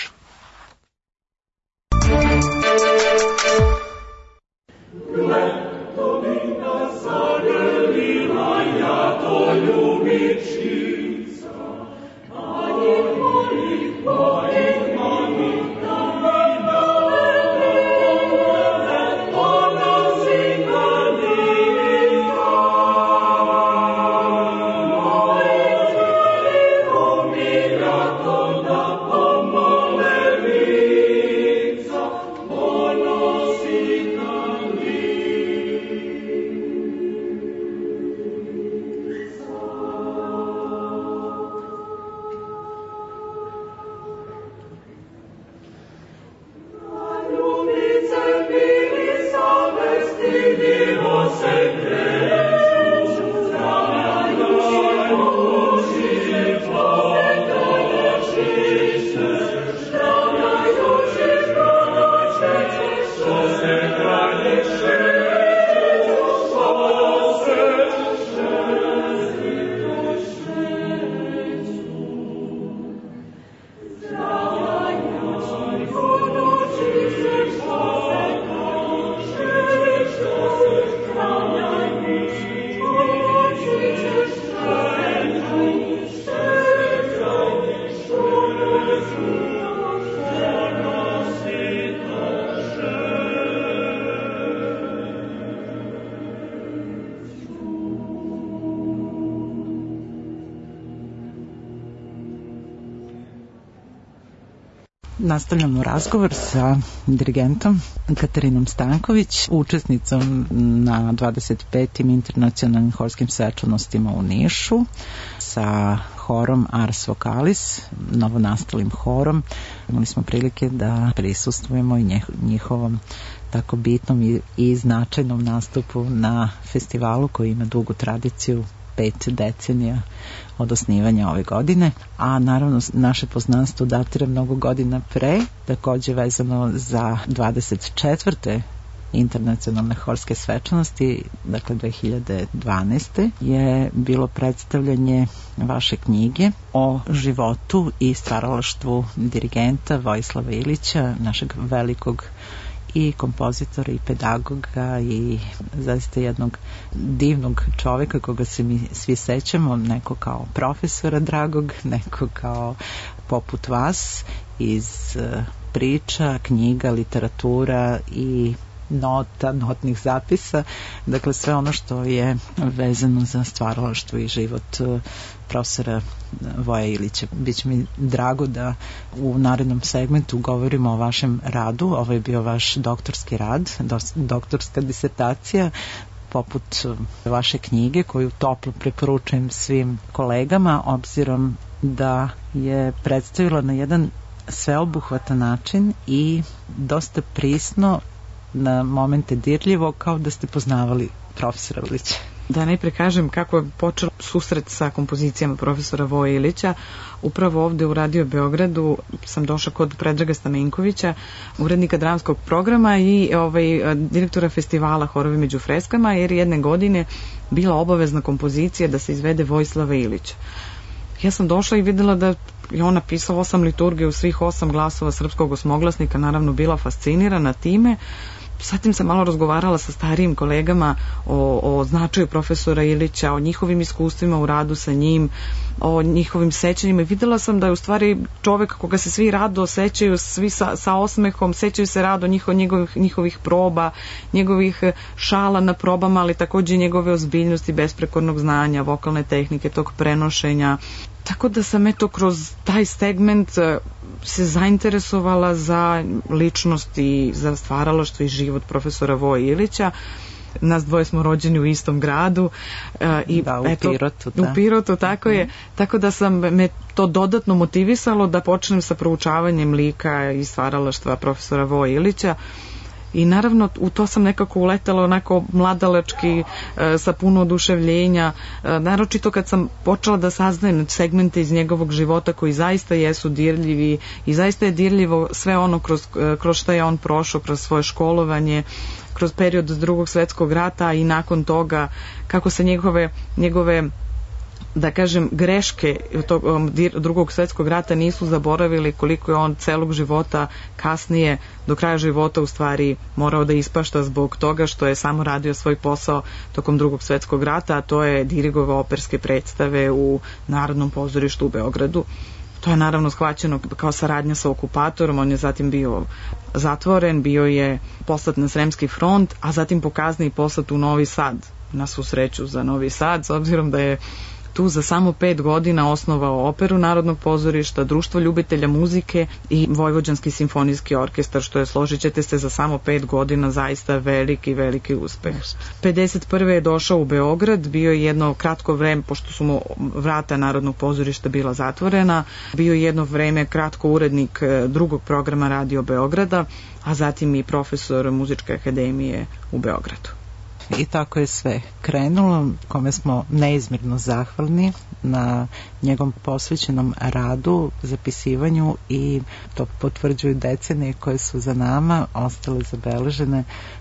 Nastavljamo razgovor sa dirigentom Katarinom Stanković, učesnicom na 25. internacionalnim horskim svečanostima u Nišu, sa horom Ars Vocalis, novonastalim horom. Imali smo prilike da prisustvujemo i njihovom tako bitnom i značajnom nastupu na festivalu koji ima dugu tradiciju, 5 decenija od osnivanja ove godine, a naravno naše poznanstvo datira mnogo godina pre, takođe vezano za 24. internacionalne horske svečanosti, dakle 2012. je bilo predstavljanje vaše knjige o životu i stvaralaštvu dirigenta Vojislava Ilića, našeg velikog i kompozitora i pedagoga i zaista jednog divnog čoveka koga se mi svi sećamo, neko kao profesora dragog, neko kao poput vas iz priča, knjiga, literatura i notnih zapisa, dakle sve ono što je vezano za stvaralaštvo i život profesora Voja Ilića. Biće mi drago da u narednom segmentu govorimo o vašem radu. Ovo je bio vaš doktorski rad, doktorska disertacija, poput vaše knjige koju toplo preporučujem svim kolegama, obzirom da je predstavila na jedan sveobuhvatan način i dosta prisno, na momente dirljivo, kao da ste poznavali profesora Ilića. Da najpre kažem kako je počeo susret sa kompozicijama profesora Voje Ilića. Upravo ovde u Radio Beogradu sam došla kod Predraga Stamenkovića, urednika dramskog programa i direktora festivala Horovi među freskama, jer jedne godine bila obavezna kompozicija da se izvede Vojislava Ilića. Ja sam došla i videla da je on napisao 8 liturgija u svih 8 glasova srpskog osmoglasnika, naravno bila fascinirana time. Zatim sam malo razgovarala sa starijim kolegama o značaju profesora Ilića, o njihovim iskustvima u radu sa njim, o njihovim sećanjima i videla sam da je u stvari čovek koga se svi rado sećaju, svi sa osmehom, sećaju se rado njihovih proba, njegovih šala na probama, ali takođe njegove ozbiljnosti, besprekornog znanja, vokalne tehnike, tog prenošenja. Tako da sam kroz taj segment se zainteresovala za ličnost i za stvaralaštvo i život profesora Voje Ilića. Nas dvoje smo rođeni u istom gradu. U Pirotu, tako je. Tako da me to dodatno motivisalo da počnem sa proučavanjem lika i stvaralaštva profesora Voje Ilića. I naravno u to sam nekako uletala onako mladalački, sa puno oduševljenja, naročito kad sam počela da saznajem segmente iz njegovog života koji zaista jesu dirljivi i zaista je dirljivo sve ono kroz što je on prošao, kroz svoje školovanje, kroz period Drugog svetskog rata i nakon toga kako se njegove da kažem, greške tog Drugog svetskog rata nisu zaboravili, koliko je on celog života kasnije, do kraja života u stvari morao da ispašta zbog toga što je samo radio svoj posao tokom Drugog svetskog rata, a to je dirigovao operske predstave u Narodnom pozorištu u Beogradu. To je naravno shvaćeno kao saradnja sa okupatorom, on je zatim bio zatvoren, bio je poslat na Sremski front, a zatim po kazni poslat u Novi Sad, na svu sreću za Novi Sad, s obzirom da je tu za samo 5 godina osnovao Operu Narodnog pozorišta, Društvo ljubitelja muzike i Vojvođanski simfonijski orkestar, što je, složit ćete se, za samo 5 godina zaista veliki uspeh. 51. je došao u Beograd, bio je jedno kratko vreme, pošto su mu vrata Narodnog pozorišta bila zatvorena, bio je jedno vreme kratko urednik drugog programa Radio Beograda, a zatim i profesor Muzičke akademije u Beogradu. I tako je sve krenulo, kome smo neizmjerno zahvalni na njegovom posvećenom radu, zapisivanju, i to potvrđuju decenije koje su za nama ostale zabeležene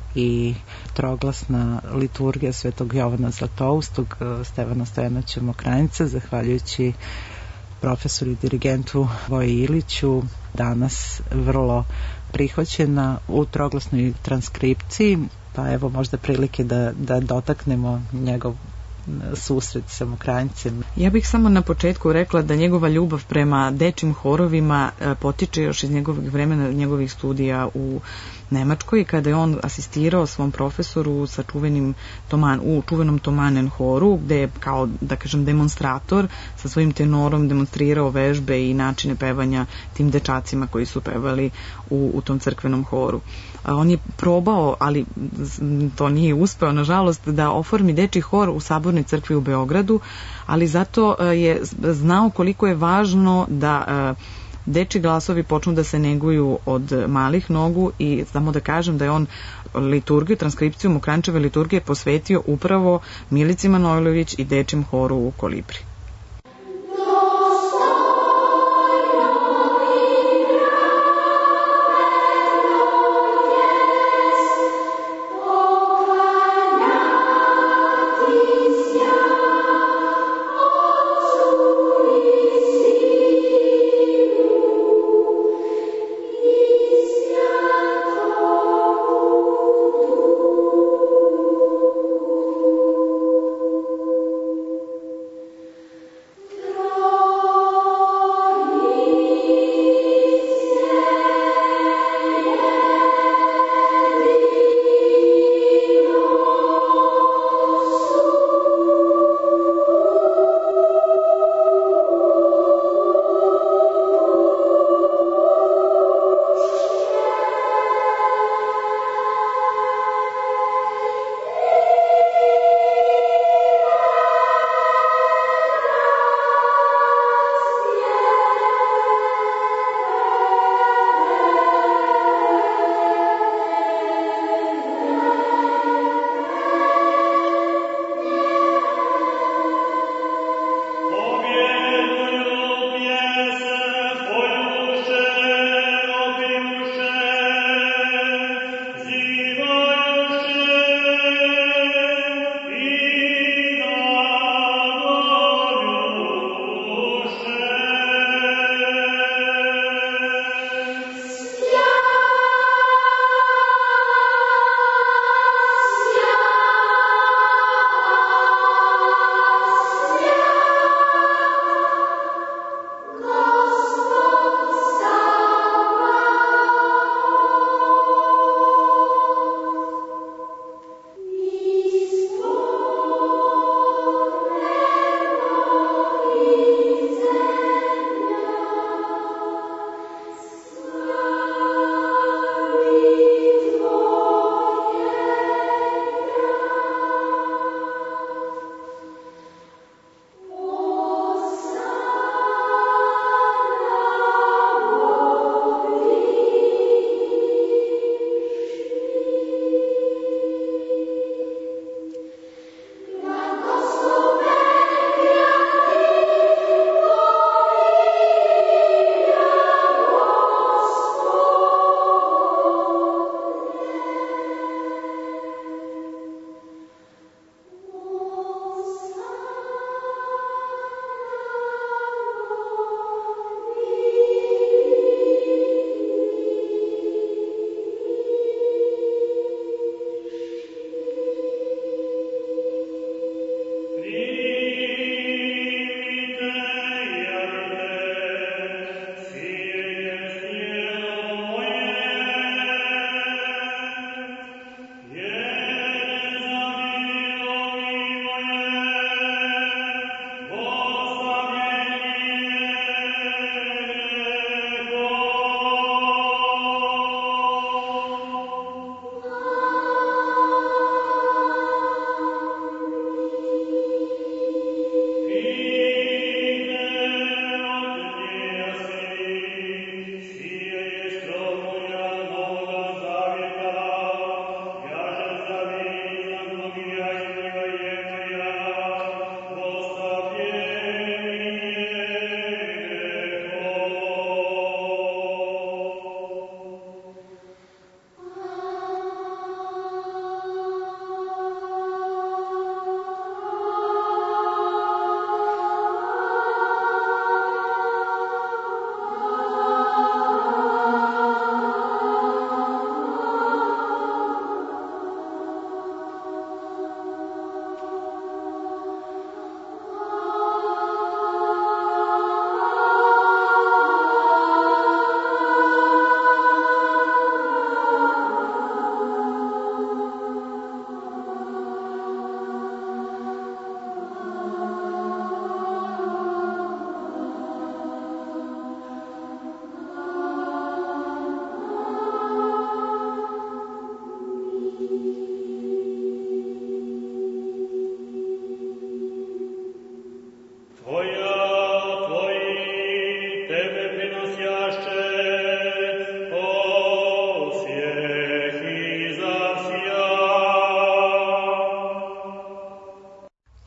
i troglasna liturgija Svetog Jovana Zlatoustog, Stevana Stojanovića Mokranjica, zahvaljujući profesoru i dirigentu Voji Iliću, danas vrlo prihvaćena u troglasnoj transkripciji. Pa evo možda prilike da dotaknemo njegov susret sa Mokranjcem? Ja bih samo na početku rekla da njegova ljubav prema dečim horovima potiče još iz njegovih vremena, njegovih studija u Nemačkoj, kada je on asistirao svom profesoru sa u čuvenom Thomanen horu, gde je kao, da kažem, demonstrator sa svojim tenorom demonstrirao vežbe i načine pevanja tim dečacima koji su pevali u tom crkvenom horu. On je probao, ali to nije uspeo, nažalost, da oformi dečji hor u Sabornoj crkvi u Beogradu, ali zato je znao koliko je važno da dečji glasovi počnu da se neguju od malih nogu i samo da kažem da je on liturgiju, transkripciju Mokranjčeve liturgije posvetio upravo Milici Manojlović i dečjem horu u Kolibri.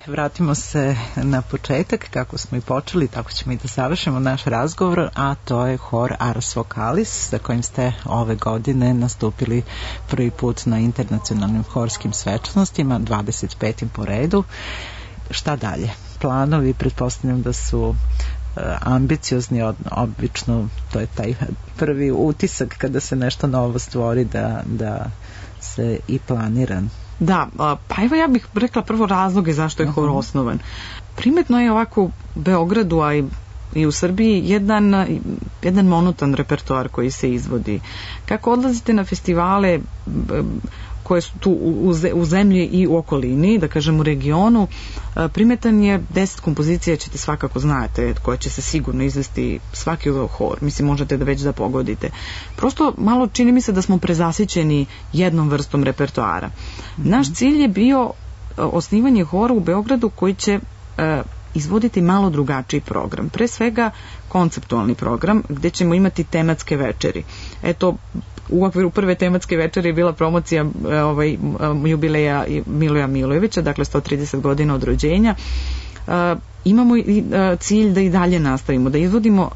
vratimo se na početak, kako smo i počeli, tako ćemo i da završimo naš razgovor, a to je hor Ars Vocalis, sa kojim ste ove godine nastupili prvi put na internacionalnim horskim svečanostima, 25. po redu. Šta dalje? Planovi, pretpostavljam da su ambiciozni, obično to je taj prvi utisak kada se nešto novo stvori da se i planira. Da, pa evo ja bih rekla prvo razloge zašto je hor osnovan. Primetno je ovako u Beogradu, a i u Srbiji jedan monoton repertoar koji se izvodi. Kako odlazite na festivale koje su tu u zemlji i u okolini, da kažem u regionu, primetan je 10 kompozicija, ćete svakako znate, koje će se sigurno izvesti svaki hor, mislim možete da već da pogodite. Prosto malo čini mi se da smo prezasićeni jednom vrstom repertoara. Naš cilj je bio osnivanje hora u Beogradu koji će izvoditi malo drugačiji program. Pre svega konceptualni program gde ćemo imati tematske večeri. Eto, u okviru prve tematske večeri je bila promocija jubileja Miloja Milojevića, dakle 130 godina od rođenja. Imamo i cilj da i dalje nastavimo, da izvodimo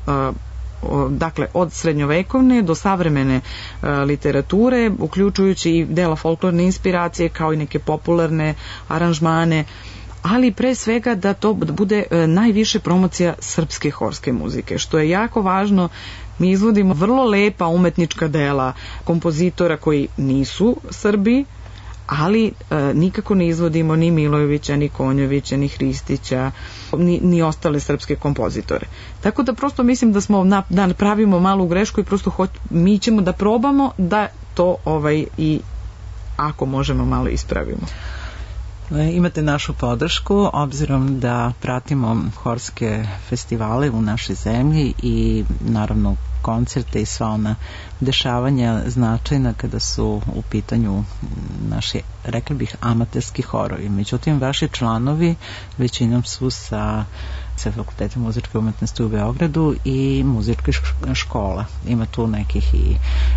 dakle od srednjovekovne do savremene literature, uključujući i dela folklorne inspiracije kao i neke popularne aranžmane, ali pre svega da to bude najviše promocija srpske horske muzike, što je jako važno. Mi izvodimo vrlo lepa umetnička dela kompozitora koji nisu Srbi, ali nikako ne izvodimo ni Milojevića, ni Konjovića, ni Hristića, ni ostale srpske kompozitore. Tako da prosto mislim da smo da pravimo malu grešku i prosto mi ćemo da probamo da to i ako možemo malo ispravimo. Imate našu podršku, obzirom da pratimo horske festivale u našoj zemlji i naravno koncerte i sva ona dešavanja značajna kada su u pitanju naši, rekli bih, amaterski horovi. Međutim, vaši članovi većinom su sa Fakulteta muzičke umetnosti u Beogradu i muzičke škola. Ima tu nekih i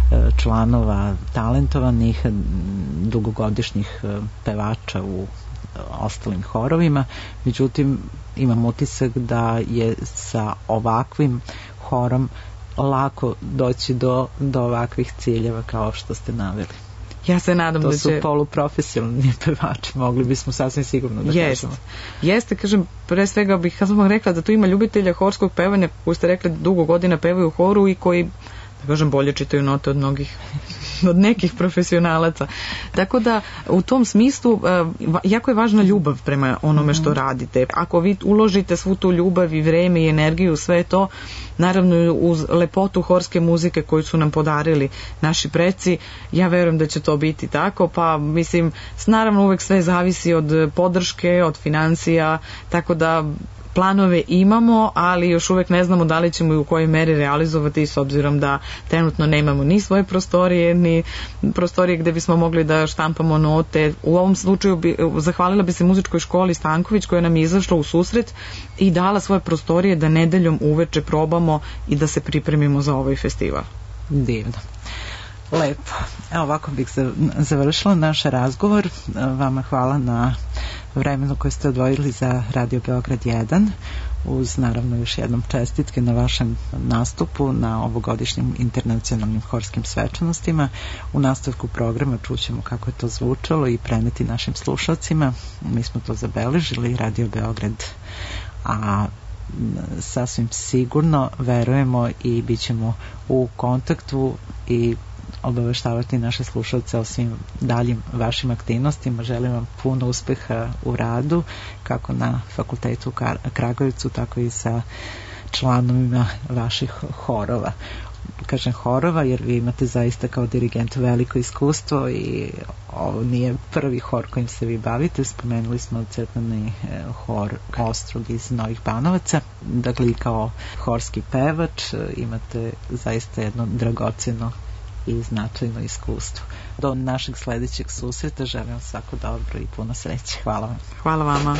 članova talentovanih, dugogodišnjih pevača u ostalim horovima. Međutim, imam utisak da je sa ovakvim horom lako doći do ovakvih ciljeva kao što ste naveli. Ja se nadam to da će... To su poluprofesionalni pevači, mogli bismo sasvim sigurno da kažemo. Jeste, kažem, pre svega bih rekla da tu ima ljubitelja horskog pevanja koji ste rekli dugo godina pevaju u horu i koji, da kažem, bolje čitaju note od mnogih od nekih profesionalaca. Tako da u tom smislu jako je važna ljubav prema onome što radite. Ako vi uložite svu tu ljubav i vreme i energiju, sve to, naravno uz lepotu horske muzike koju su nam podarili naši preci, ja verujem da će to biti tako, pa mislim, naravno uvek sve zavisi od podrške, od financija, tako da planove imamo, ali još uvek ne znamo da li ćemo i u kojoj meri realizovati, s obzirom da trenutno nemamo ni svoje prostorije, ni prostorije gde bismo mogli da štampamo note. U ovom slučaju zahvalila bi se muzičkoj školi Stanković koja nam je izašla u susret i dala svoje prostorije da nedeljom uveče probamo i da se pripremimo za ovaj festival. Divno. Lepo. Evo ovako bih završila naš razgovor. Vama hvala na vremenu koje ste odvojili za Radio Beograd 1, uz naravno još jednom čestitke na vašem nastupu na ovogodišnjim internacionalnim horskim svečanostima. U nastavku programa čućemo kako je to zvučalo i preneti našim slušalcima. Mi smo to zabeležili, Radio Beograd, a sasvim sigurno verujemo i bit ćemo u kontaktu i obaveštavati naše slušalce o svim daljim vašim aktivnostima. Želim vam puno uspeha u radu, kako na fakultetu u Kragujevcu, tako i sa članovima vaših horova. Kažem horova jer vi imate zaista kao dirigent veliko iskustvo i ovo nije prvi hor kojim se vi bavite. Spomenuli smo crkveni hor Ostrog iz Novih Banovaca. Dakle, i kao horski pevač imate zaista jedno dragoceno i značajno iskustvo. Do našeg sledećeg susreta želim vam svako dobro i puno sreće. Hvala vam. Hvala vama.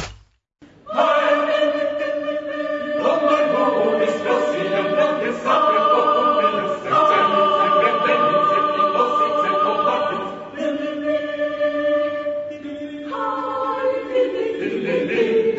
Lili,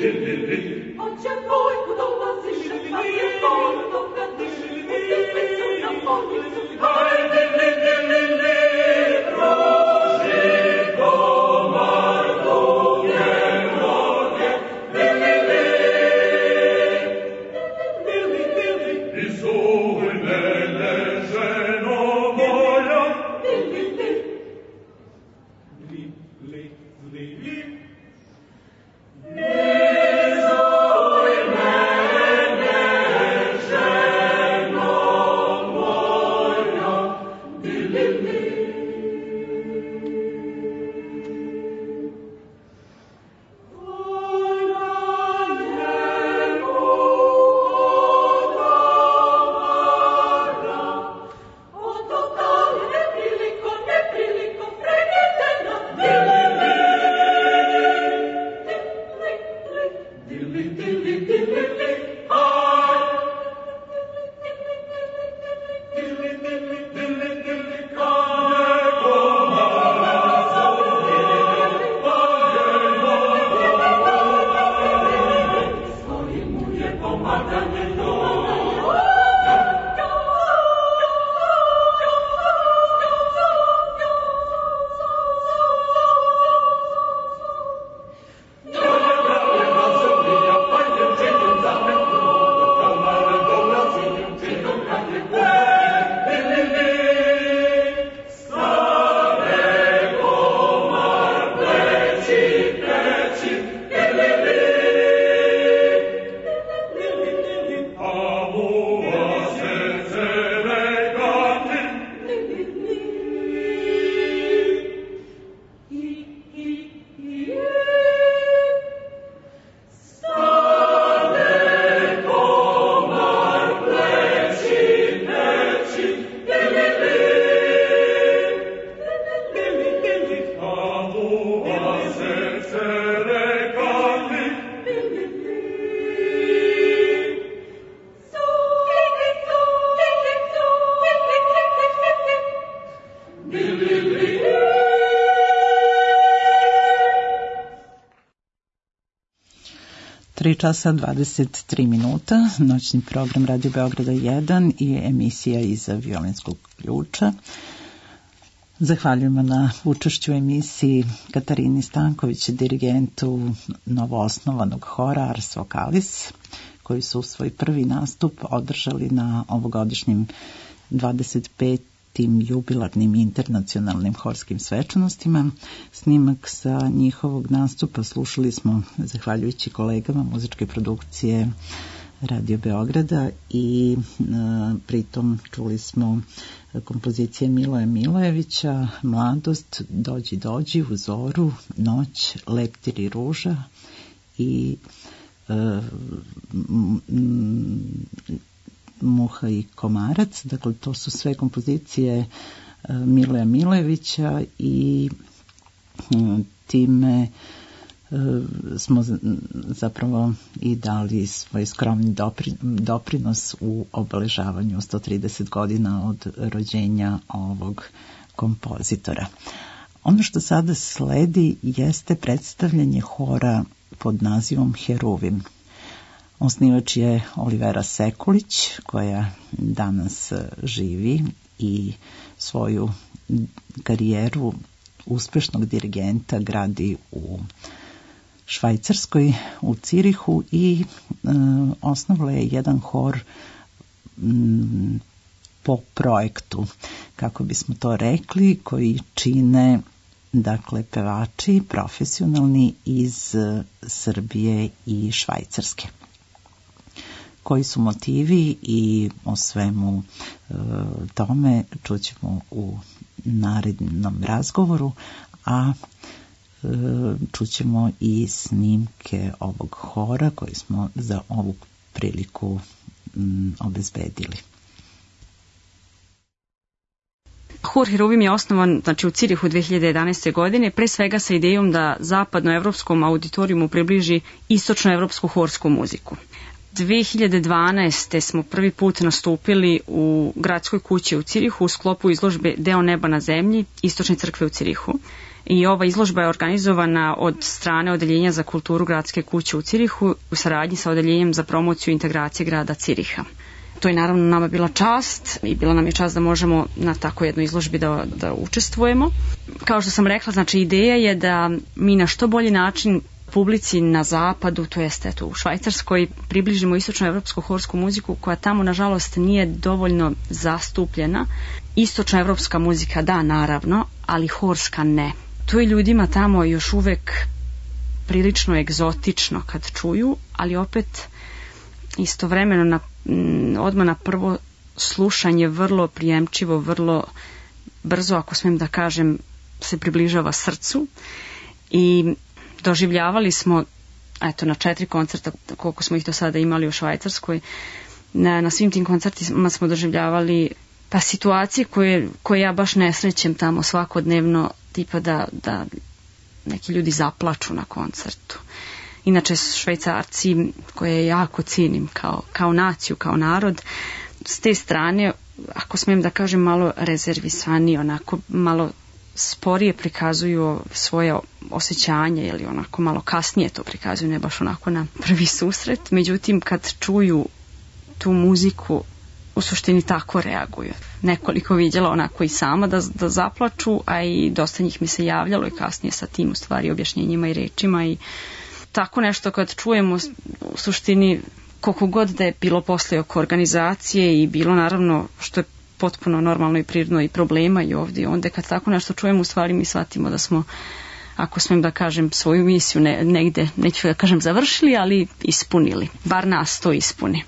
3 časa 23 minuta, noćni program Radio Beograda 1 i emisija iz violinskog ključa. Zahvaljujemo na učešću emisiji Katarini Stanković, dirigentu novoosnovanog hora Ars Vocalis, koji su svoj prvi nastup održali na ovogodišnjim 25. jubilarnim internacionalnim horskim svečanostima. Snimak sa njihovog nastupa slušali smo zahvaljujući kolegama muzičke produkcije Radio Beograda i pritom čuli smo kompozicije Miloja Milojevića, Mladost, Dođi dođi, U zoru, Noć, Leptir i ruža i Muha i komarac. Dakle, to su sve kompozicije Miloja Milojevića i time smo zapravo i dali svoj skromni doprinos u obeležavanju 130 godina od rođenja ovog kompozitora. Ono što sada sledi jeste predstavljanje hora pod nazivom Heruvim. Osnivač je Olivera Sekulić, koja danas živi i svoju karijeru uspešnog dirigenta gradi u Švajcarskoj, u Cirihu i osnovala je jedan hor po projektu, kako bismo to rekli, koji čine dakle pevači profesionalni iz Srbije i Švajcarske. Koji su motivi i o svemu tome čućemo u narednom razgovoru, a čućemo i snimke ovog hora koji smo za ovu priliku obezbedili. Hor Heruvim je osnovan u Cirihu 2011. godine, pre svega sa idejom da zapadnoevropskom auditorijumu približi istočnoevropsku horsku muziku. 2012. smo prvi put nastupili u gradskoj kući u Cirihu u sklopu izložbe Deo neba na zemlji Istočne crkve u Cirihu. I ova izložba je organizovana od strane Odeljenja za kulturu gradske kuće u Cirihu u saradnji sa Odeljenjem za promociju integracije grada Ciriha. To je naravno nama bila čast i bila nam je čast da možemo na tako jednoj izložbi da učestvujemo. Kao što sam rekla, znači ideja je da mi na što bolji način publici na zapadu, to jeste u Švajcarskoj, približimo istočnoevropsku horsku muziku koja tamo nažalost nije dovoljno zastupljena. Istočnoevropska muzika da, naravno, ali horska ne. To je ljudima tamo još uvek prilično egzotično kad čuju, ali opet istovremeno odmah na prvo slušanje vrlo prijemčivo, vrlo brzo, ako smijem da kažem, se približava srcu i doživljavali smo, eto, na 4 koncerta, koliko smo ih do sada imali u Švajcarskoj, na svim tim koncertima smo doživljavali pa situacije koje ja baš ne srećem tamo svakodnevno, tipa da neki ljudi zaplaču na koncertu. Inače, Švajcarci, koje jako cijenim kao naciju, kao narod, s te strane, ako smijem da kažem, malo rezervisani, onako malo sporije prikazuju svoje osjećanje ili onako malo kasnije to prikazuju, ne baš onako na prvi susret. Međutim, kad čuju tu muziku, u suštini tako reaguju. Nekoliko vidjela onako i sama da zaplaču, a i dosta njih mi se javljalo i kasnije sa tim u stvari objašnjenjima i rečima i tako nešto kad čujemo u suštini koliko god da je bilo posle oko organizacije i bilo naravno što je potpuno normalno i prirodno i problema i ovdje i onda kad tako nešto čujemo u stvari mi shvatimo da smo, ako smijem da kažem, svoju misiju negde, neću da kažem završili, ali ispunili. Bar nas to ispuni.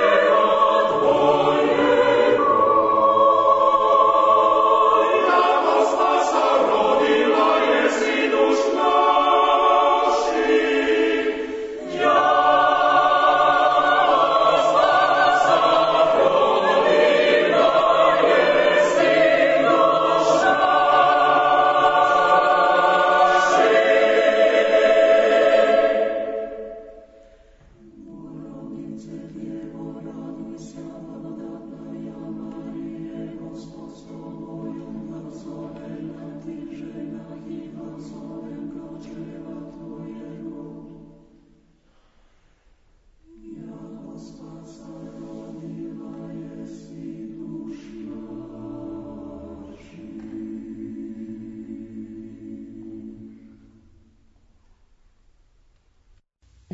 Oh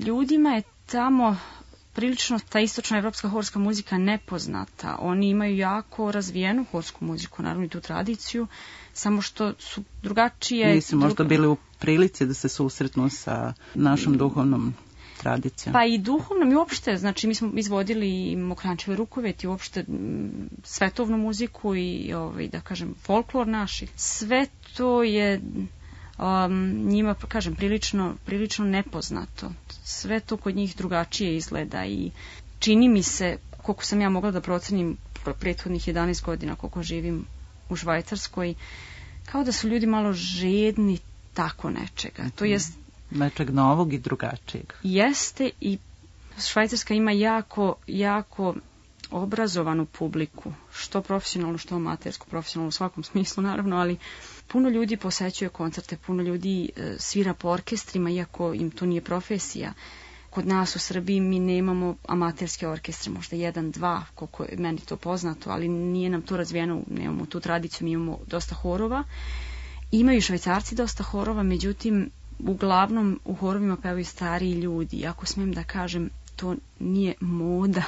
Ljudima je tamo prilično ta istočna evropska horska muzika nepoznata. Oni imaju jako razvijenu horsku muziku, naravno i tu tradiciju, samo što su drugačije. Nisu možda bili u prilici da se susretnu sa našom duhovnom tradicijom. Pa i duhovnom i uopšte, znači mi smo izvodili i Mokrančeve rukovet i uopšte svetovnu muziku i da kažem folklor naši. Sve to je njima, kažem, prilično nepoznato. Sve to kod njih drugačije izgleda i čini mi se, koliko sam ja mogla da procenim prethodnih 11 godina koliko živim u Švajcarskoj, kao da su ljudi malo žedni tako nečega. To jest nečeg novog i drugačijeg. Jeste, i Švajcarska ima jako obrazovanu publiku, što profesionalno, što amatersku, profesionalno u svakom smislu naravno, ali puno ljudi posećuje koncerte, puno ljudi svira po orkestrima, iako im to nije profesija. Kod nas u Srbiji mi nemamo amaterske orkestre, možda 1, 2, koliko je meni to poznato, ali nije nam to razvijeno, nemamo tu tradiciju, mi imamo dosta horova. Imaju Švajcarci dosta horova, međutim, uglavnom u horovima pevaju stariji ljudi. Ako smijem da kažem, to nije moda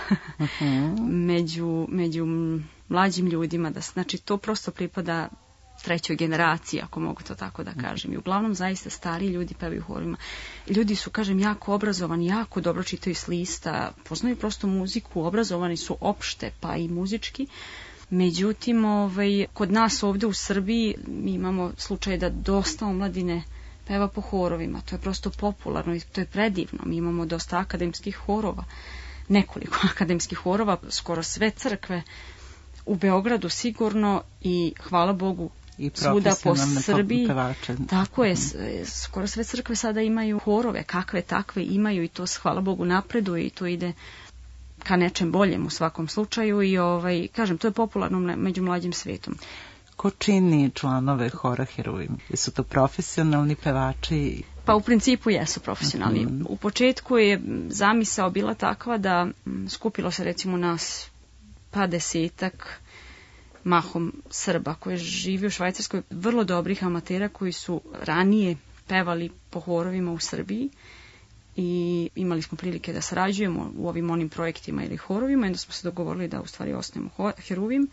među mlađim ljudima. Znači, to prosto pripada trećoj generaciji, ako mogu to tako da kažem. I uglavnom zaista stariji ljudi pevaju u horovima. Ljudi su, kažem, jako obrazovani, jako dobro čitaju s lista, poznaju prosto muziku, obrazovani su opšte, pa i muzički. Međutim, kod nas ovdje u Srbiji mi imamo slučaj da dosta omladine peva po horovima. To je prosto popularno i to je predivno. Mi imamo dosta akademskih horova, nekoliko akademskih horova, skoro sve crkve u Beogradu sigurno i hvala Bogu i svuda po Srbiji. Tako je, skoro sve crkve sada imaju horove, kakve takve imaju i to hvala Bogu napreduje i to ide ka nečem boljem u svakom slučaju i kažem, to je popularno među mlađim svetom. Ko čini članove hora Heruvim? Jesu to profesionalni pevači? Pa u principu jesu profesionalni. U početku je zamisao bila takva da skupilo se recimo nas pa 10-ak mahom Srba koji žive u Švajcarskoj, vrlo dobrih amatera koji su ranije pevali po horovima u Srbiji i imali smo prilike da sarađujemo u ovim onim projektima ili horovima i onda smo se dogovorili da u stvari osnujemo Heruvim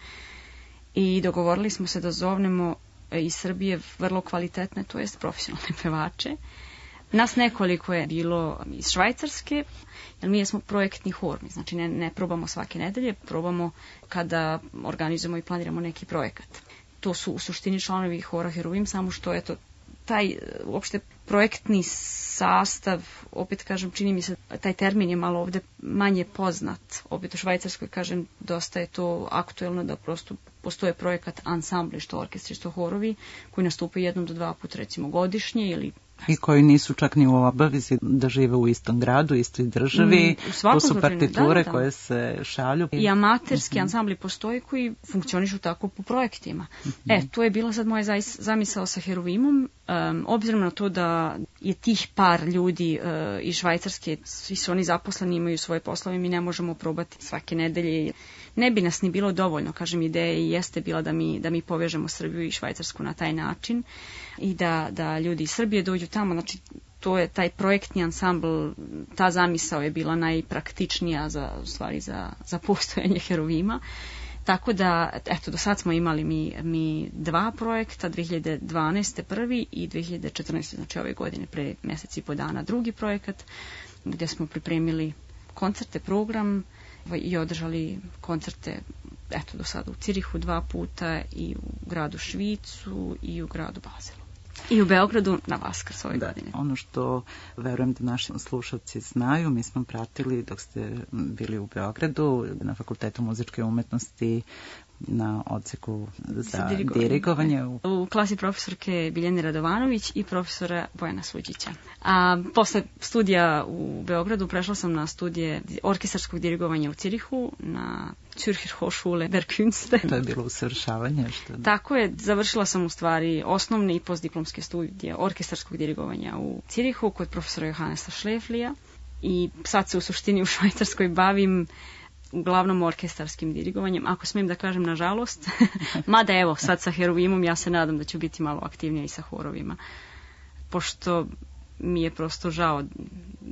i dogovorili smo se da zovnemo iz Srbije vrlo kvalitetne, to jest profesionalne pevače. Nas nekoliko je bilo iz Švajcarske, jer mi smo projektni hor, znači ne probamo svake nedelje, probamo kada organizujemo i planiramo neki projekat. To su u suštini članovi hora Heruvim, samo što je to taj uopšte projektni sastav, opet kažem, čini mi se, taj termin je malo ovdje manje poznat. Opet u Švajcarskoj, kažem, dosta je to aktuelno da prosto postoje projekat ansambli, što orkestri, što horovi, koji nastupaju 1 do 2 puta recimo godišnje ili i koji nisu čak ni u obavezi da žive u istom gradu, istoj državi. To su partiture koje se šalju. I amaterski ansambli postoje koji funkcionišu tako po projektima. To je bila sad moja zamisao sa Heruvimom. Obzirom na to da je tih par ljudi iz Švajcarske, svi su oni zaposleni, imaju svoje poslove, mi ne možemo probati svake nedelje. Ne bi nas ni bilo dovoljno, kažem, ideja i jeste bila da mi povežemo Srbiju i Švajcarsku na taj način i da ljudi iz Srbije dođu tamo, znači to je taj projektni ansambl, ta zamisao je bila najpraktičnija za postojanje Heruvima. Tako da, eto, do sad smo imali mi 2 projekta, 2012. prvi i 2014. znači ove godine, pre mjesec i po dana drugi projekat, gdje smo pripremili koncerte, program i održali koncerte, eto, do sada u Cirihu 2 puta i u gradu Švicu i u gradu Bazelu. I u Beogradu na Vaskrs ove godine. Ono što verujem da naši slušalci znaju, mi smo pratili dok ste bili u Beogradu na Fakultetu muzičke umetnosti na odseku za dirigovanje. U klasi profesorke Biljane Radovanović i profesora Bojana Suđića. A posle studija u Beogradu prešla sam na studije orkestarskog dirigovanja u Cirihu na Zürcher Hochschule der Künste. To je bilo usavršavanje? Tako je, završila sam u stvari osnovne i postdiplomske studije orkestarskog dirigovanja u Cirihu kod profesora Johannesa Šleflija i sad se u suštini u Švajcarskoj bavim uglavnom orkestarskim dirigovanjem, ako smijem da kažem nažalost, mada evo sad sa Heruvimom ja se nadam da ću biti malo aktivnija i sa horovima, pošto mi je prosto žao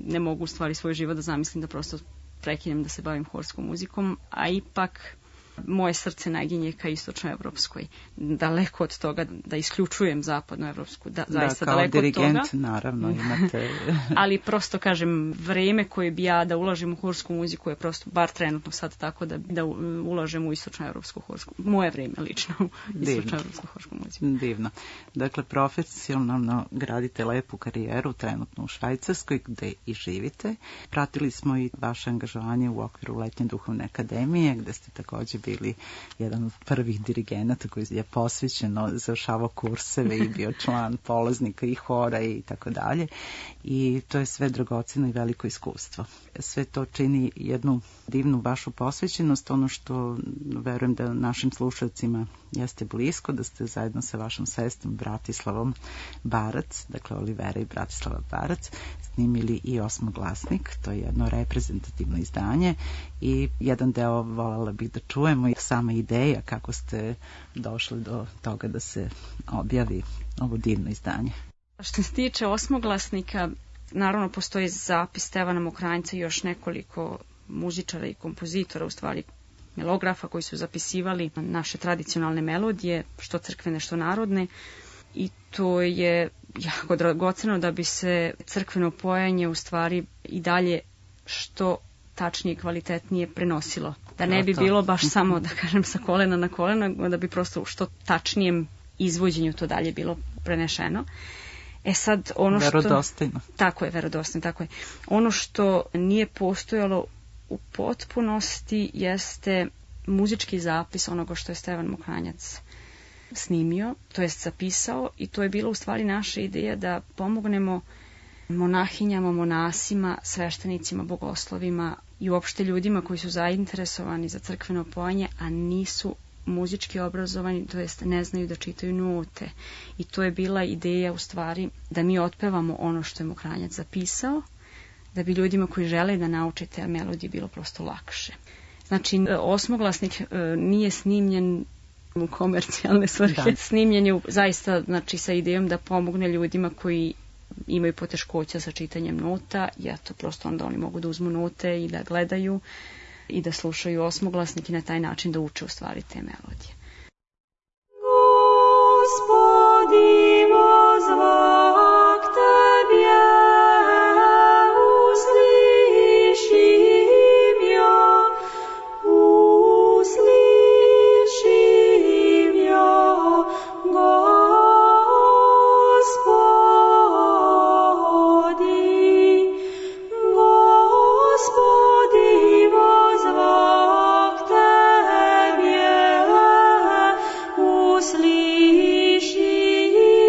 ne mogu u stvari svoj život da zamislim da prosto prekinem da se bavim horskom muzikom, a ipak moje srce naginje ka istočnoevropskoj. Daleko od toga da isključujem zapadnoevropsku, zaista kao daleko dirigent, od toga. naravno, imate... Ali prosto kažem, vreme koje bi ja da ulažem u horsku muziku je prosto, bar trenutno sad tako, da ulažem u istočnoevropsku horsku, moje vreme lično u istočnoevropsku horsku muziku. Divno. Dakle, profesionalno gradite lepu karijeru trenutno u Švajcarskoj, gde i živite. Pratili smo i vaše angažovanje u okviru Letnje duhovne akademije, gde ste takođe bili jedan od prvih dirigenata koji je posvećeno završavao kurseve i bio član polaznika i hora i tako dalje. I to je sve dragoceno i veliko iskustvo. Sve to čini jednu divnu vašu posvećenost, ono što verujem da našim slušalcima jeste blisko, da ste zajedno sa vašom sestrom Bratislavom Barac, dakle Olivera i Bratislava Barac, snimili i Osmoglasnik, to je jedno reprezentativno izdanje i jedan deo voljela bih da čujemo i sama ideja kako ste došli do toga da se objavi ovo divno izdanje. Što se tiče Osmoglasnika, naravno postoji zapis Stevana Mokranjca i još nekoliko muzičara i kompozitora, u stvari melografa koji su zapisivali naše tradicionalne melodije, što crkvene, što narodne, i to je jako dragoceno da bi se crkveno pojanje u stvari i dalje što tačnije i kvalitetnije prenosilo. Da ne bi bilo baš samo, da kažem, sa kolena na kolena, da bi prosto što tačnijem izvođenju to dalje bilo prenešeno. Sad ono što... Verodostojno. Tako je, verodostojno, tako je. Ono što nije postojalo u potpunosti jeste muzički zapis onoga što je Stevan Mokranjac snimio, to jest zapisao, i to je bilo u stvari naša ideja da pomognemo monahinjama, monasima, sveštenicima, bogoslovima i uopšte ljudima koji su zainteresovani za crkveno pojanje, a nisu muzički obrazovani, to jest ne znaju da čitaju note. I to je bila ideja u stvari da mi otpevamo ono što je Mokranjac zapisao, da bi ljudima koji žele da nauče te melodije bilo prosto lakše. Znači, Osmoglasnik nije snimljen u komercijalne svrhe, snimljen je zaista, znači, sa idejom da pomogne ljudima koji imaju poteškoća sa čitanjem nota, i eto, prosto onda oni mogu da uzmu note i da gledaju i da slušaju Osmoglasnik i na taj način da uče u stvari te melodije. Gospodi, vozvak tebje, uslišim ja, Usliši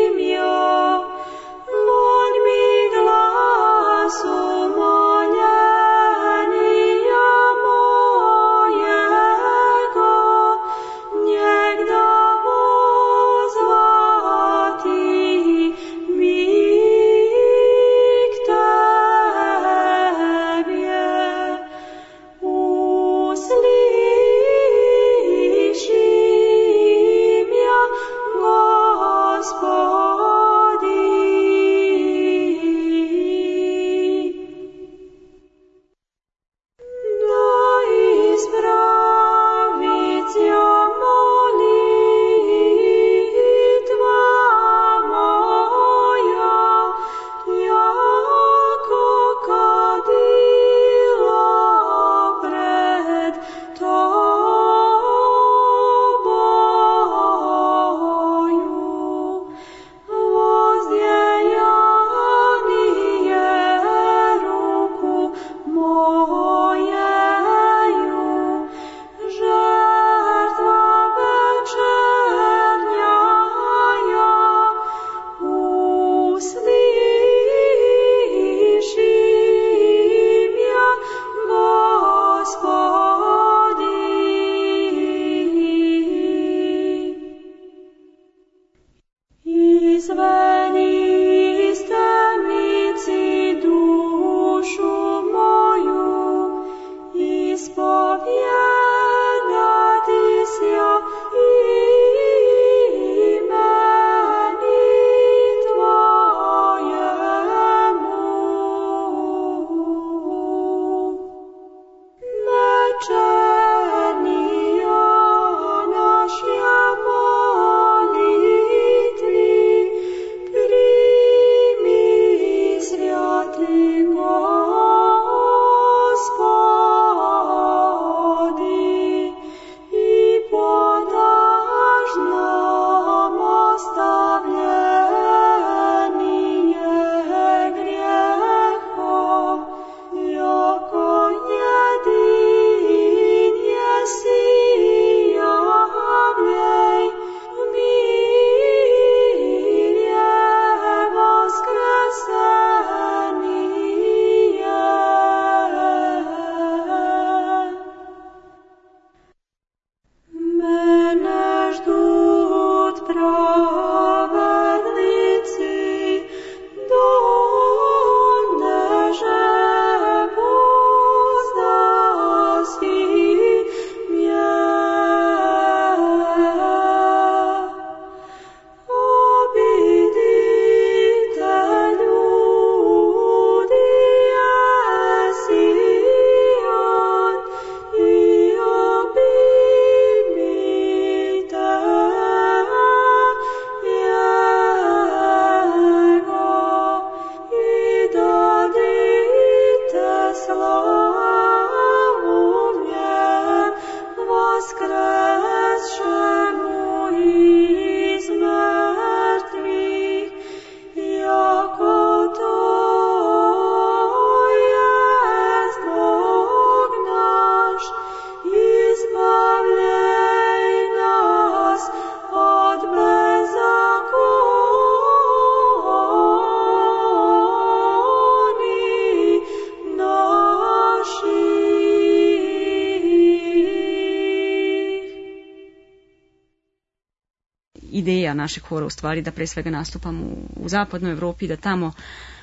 ideja našeg hora u stvari da pre svega nastupamo u zapadnoj Evropi, da tamo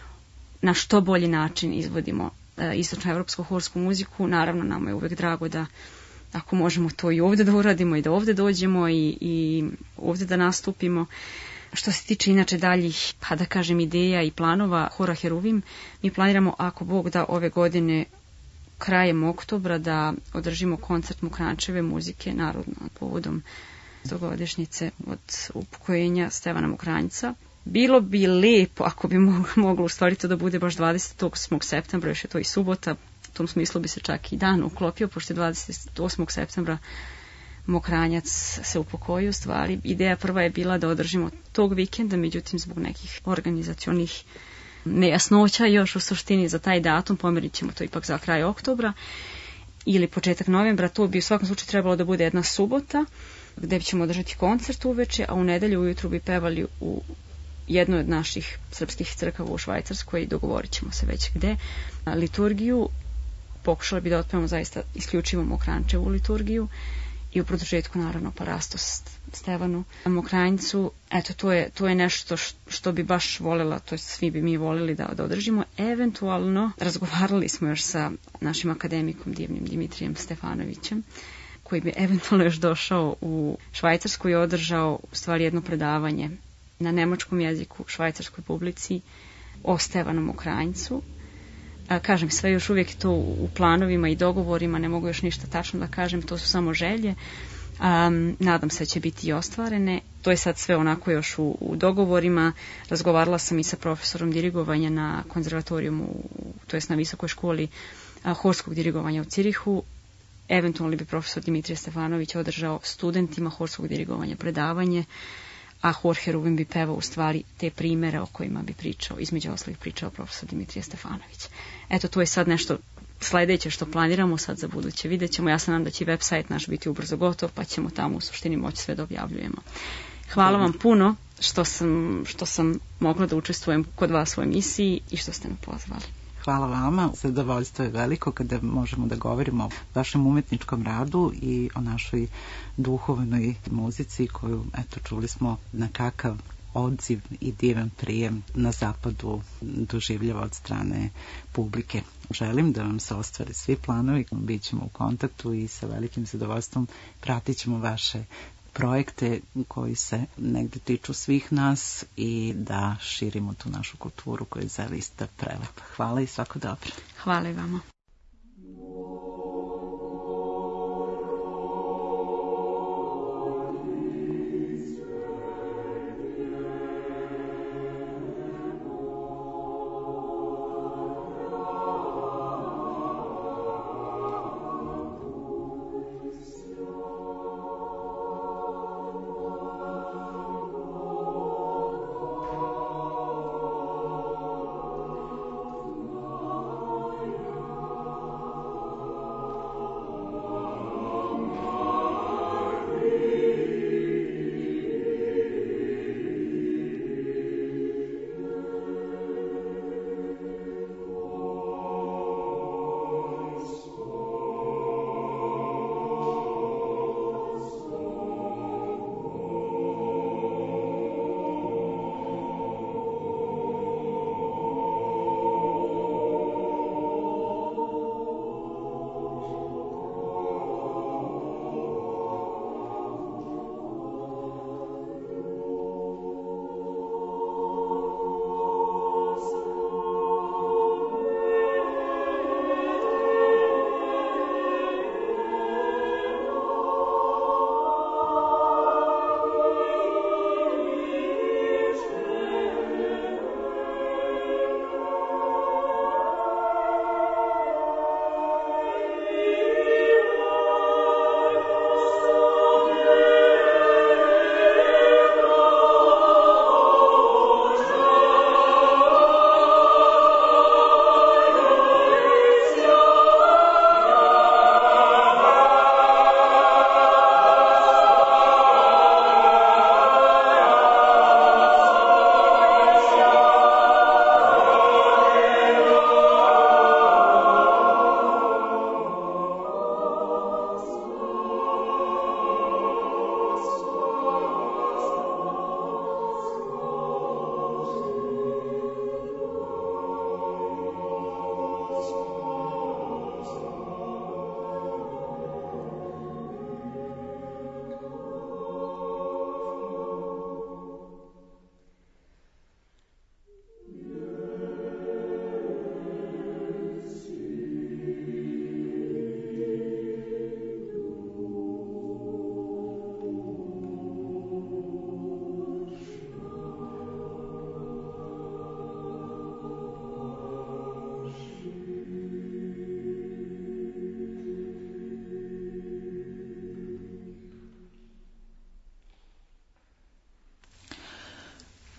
na što bolji način izvodimo istočnoevropsku horsku muziku. Naravno, nama je uvek drago da ako možemo to i ovde da uradimo i da ovde dođemo i ovde da nastupimo. Što se tiče inače daljih, pa da kažem, ideja i planova hora Heruvim, mi planiramo, ako Bog da, ove godine krajem oktobra da održimo koncert Mokrančeve muzike narodno povodom 100-godišnjice od upokojenja Stevana Mokranjca. Bilo bi lepo ako bi moglo u stvari to da bude baš 28. septembra, još je to i subota, u tom smislu bi se čak i dan uklopio, pošto je 28. septembra Mokranjac se upokojio. Stvari, ideja prva je bila da održimo tog vikenda, međutim zbog nekih organizacionih nejasnoća još u suštini za taj datum pomerit ćemo to ipak za kraj oktobra ili početak novembra. To bi u svakom slučaju trebalo da bude jedna subota gde ćemo održati koncert uveče, a u nedelju ujutru bi pevali u jednoj od naših srpskih crkava u Švajcarskoj, dogovorit ćemo se već gde. Liturgiju pokušali bi da otpevamo zaista isključivo Mokrančevu liturgiju i u produžetku naravno Parastos Stevanu Mokranjcu. Eto, to je nešto što bi baš voljela, to je svi bi mi voljeli da održimo. Eventualno, razgovarali smo još sa našim akademikom divnim Dimitrijem Stefanovićem, koji bi eventualno još došao u Švajcarsku i održao u stvari jedno predavanje na nemačkom jeziku švajcarskoj publici o Stevanu Mokranjcu. Kažem, sve još uvijek to u planovima i dogovorima, ne mogu još ništa tačno da kažem, to su samo želje. Nadam se da će biti i ostvarene. To je sad sve onako još u dogovorima. Razgovarala sam i sa profesorom dirigovanja na konzervatorijumu, to jest na visokoj školi horskog dirigovanja u Cirihu. Eventualno bi profesor Dimitrije Stefanović održao studentima horskog dirigovanja predavanje, a hor Heruvim bi pevao u stvari te primere o kojima bi pričao, između ostalih pričao profesor Dimitrije Stefanović. Eto, to je sad nešto sledeće što planiramo sad za buduće. Vidjet ćemo, ja se nadam da će website naš biti ubrzo gotov, pa ćemo tamo u suštini moći sve da objavljujemo. Hvala vam puno što sam mogla da učestvujem kod vas u emisiji i što ste me pozvali. Hvala vama, zadovoljstvo je veliko kada možemo da govorimo o vašem umetničkom radu i o našoj duhovnoj muzici koju, eto, čuli smo na kakav odziv i divan prijem na zapadu doživljava od strane publike. Želim da vam se ostvare svi planovi, bit ćemo u kontaktu i sa velikim zadovoljstvom pratit ćemo vaše projekte koji se negde tiču svih nas i da širimo tu našu kulturu koja je zaista prelepa. Hvala i svako dobro. Hvala i vama.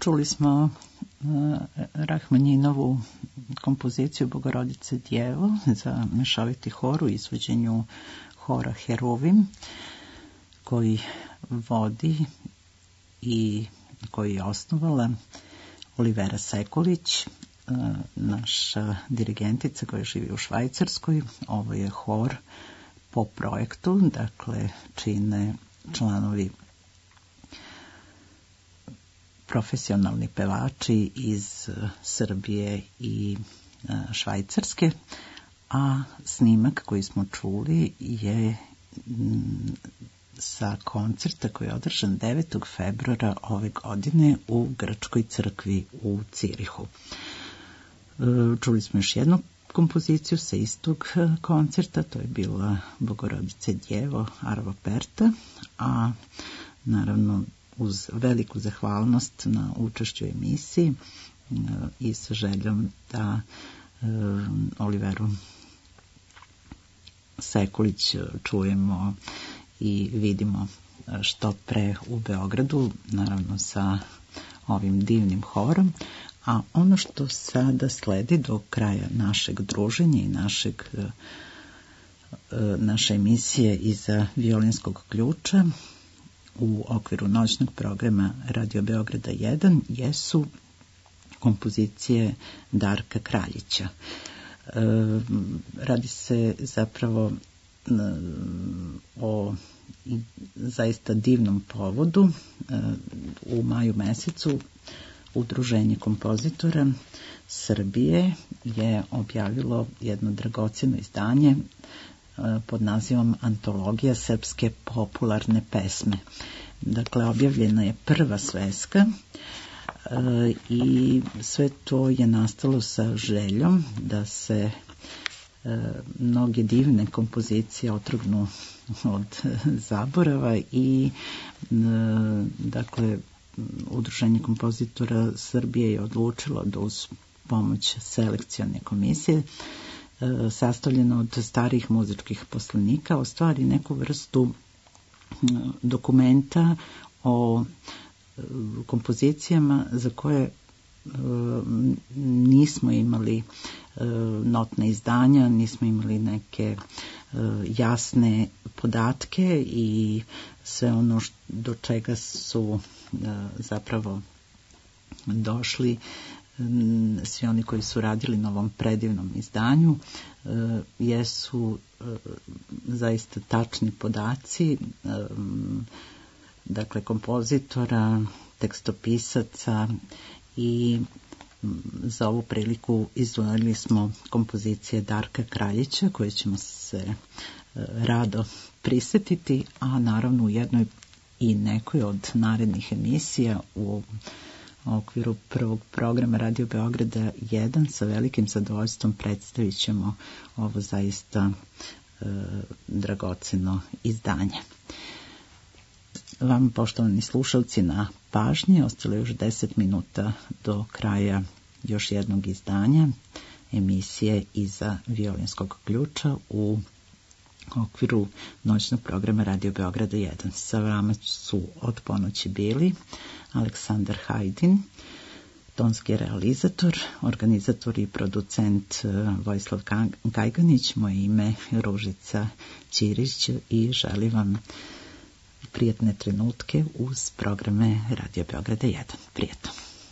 Čuli smo Rahmanjinovu kompoziciju Bogorodice Djevo za mešoviti hor u izvođenju hora Heruvim, koji vodi i koji je osnovala Olivera Sekulić, naša dirigentica koja živi u Švajcarskoj. Ovo je hor po projektu, dakle čine članovi profesionalni pevači iz Srbije i Švajcarske, a snimak koji smo čuli je sa koncerta koji je održan 9. februara ove godine u Grčkoj crkvi u Cirihu. Čuli smo još jednu kompoziciju sa istog koncerta, to je bila Bogorodice Djevo Arvo Perta, a naravno uz veliku zahvalnost na učešću u emisiji i sa željom da Oliveru Sekulić čujemo i vidimo što pre u Beogradu, naravno sa ovim divnim horom. A ono što sada sledi do kraja našeg druženja i naše emisije iza violinskog ključa u okviru noćnog programa Radio Beograda 1 jesu kompozicije Darka Kraljića. Radi se zapravo o zaista divnom povodu. U maju mesecu Udruženje kompozitora Srbije je objavilo jedno dragocjeno izdanje pod nazivom Antologija srpske popularne pesme. Dakle, objavljena je prva sveska i sve to je nastalo sa željom da se mnoge divne kompozicije otrgnu od zaborava i dakle Udruženje kompozitora Srbije je odlučilo da uz pomoć selekcione komisije sastavljeno od starih muzičkih poslanika ostvari neku vrstu dokumenta o kompozicijama za koje nismo imali notne izdanja, nismo imali neke jasne podatke i sve ono do čega su zapravo došli svi oni koji su radili na ovom predivnom izdanju jesu zaista tačni podaci, dakle kompozitora, tekstopisaca, i za ovu priliku izdvojili smo kompozicije Darka Kraljića koje ćemo se rado prisetiti, a naravno u jednoj i nekoj od narednih emisija u okviru prvog programa Radio Beograda 1 sa velikim zadovoljstvom predstavit ćemo ovo zaista dragoceno izdanje. Vam, poštovani slušalci, na pažnji. Ostalo još 10 minuta do kraja još jednog izdanja emisije iza violinskog ključa u okviru noćnog programa Radio Beograda 1. Sa vama su od ponoći bili Aleksandar Hajdin, tonski realizator, organizator i producent Vojislav Gajganić, moje ime Ružica Ćirić i želim vam prijatne trenutke uz programe Radio Beograda 1. Prijatno.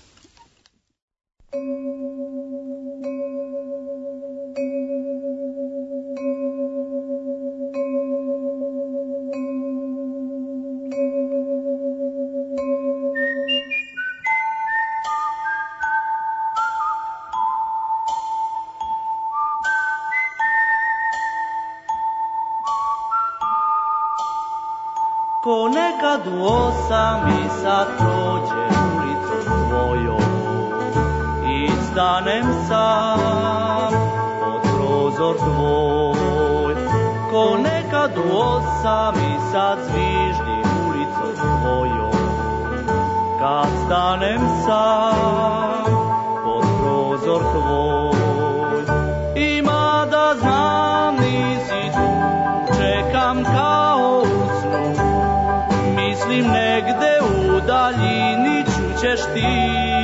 Ko nekad u 8 sat prođe ulicom tvojom i stanem sam pod prozor tvoj. Ko nekad u 8 sat zviždi ulicom tvojom kad stanem sam pod prozor tvoj. Ima da znam nisi tu, čekam kao u snu. Mislim negde u daljini čućeš ti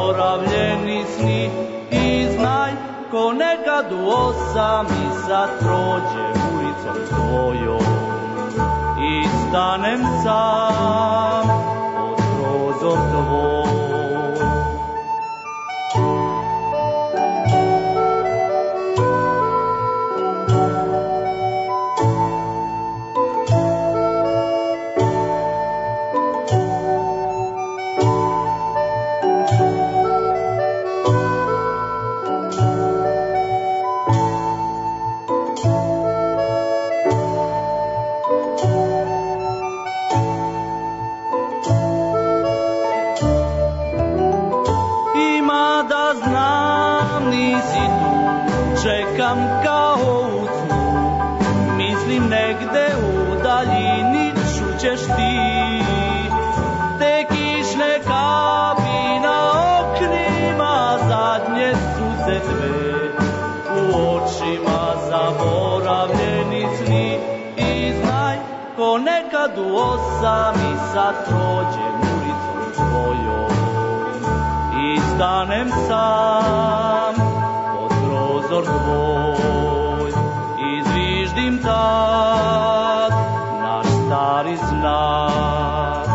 zaboravljeni sni. I znaj, ko nekad u 8 sat prođem ulicom tvojom i stanem sam pod prozor tvoj. Čekam kao u snu, mislim negde u daljini čućeš ti te kišne kapi na oknima, zadnje suze tve u očima, zaboravljeni sni. I znaj, ko nekad u 8 sat prođem ulicom tvojom i stanem sam prozor tvoj i zviždim tad naš stari znak.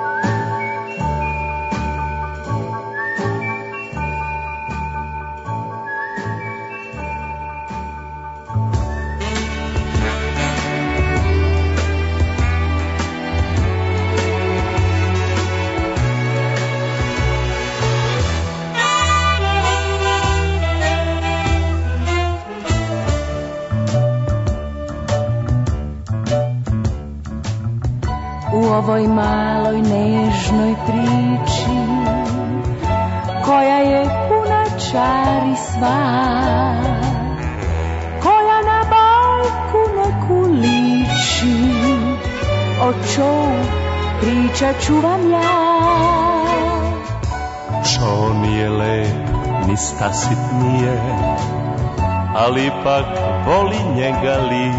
U ovoj maloj nežnoj priči, koja je puna čari sva, koja na bajku neku liči, o čou pričat ću vam ja. Čo nije lep, ni stasit nije, ali ipak voli njega li.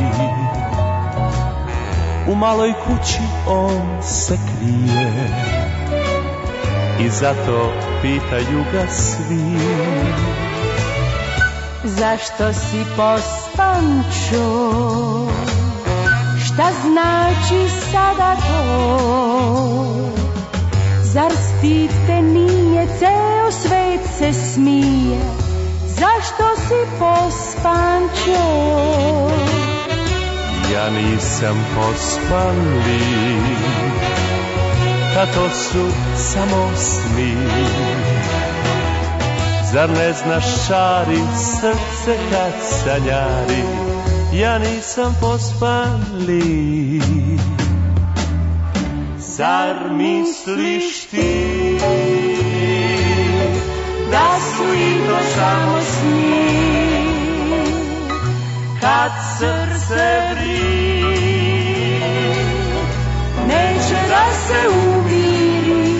U maloj kući on se krije i zato pitaju ga svi: zašto si pospančo? Šta znači sada to? Zar stid te nije, ceo svet se smije? Zašto si pospančo? Ja nisam pospan li, a to su samo sni. Zar ne znaš, šari srce kad sanjari? Ja nisam pospan li. Zar misliš ti da su i to samo sni? Kad srce vri, neće da se umiri.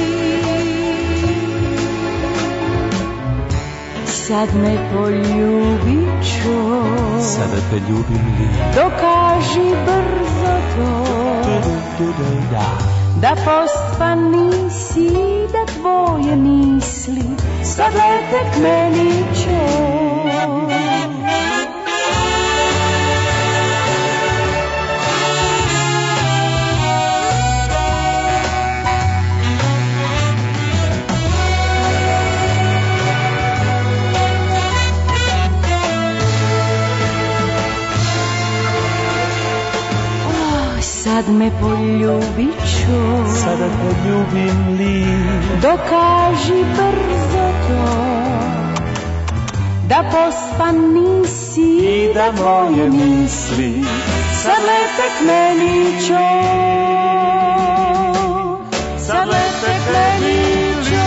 Sad me poljubit ću, sada te ljubim li, dokaži brzo to, da pospan nisi, da tvoje misli sad lete k meni će. Sad me poljubit ću, sada te ljubim li, dokaži brzo to, da pospan nisi i da moje misli sad lete k meni će. Sad lete k meni će.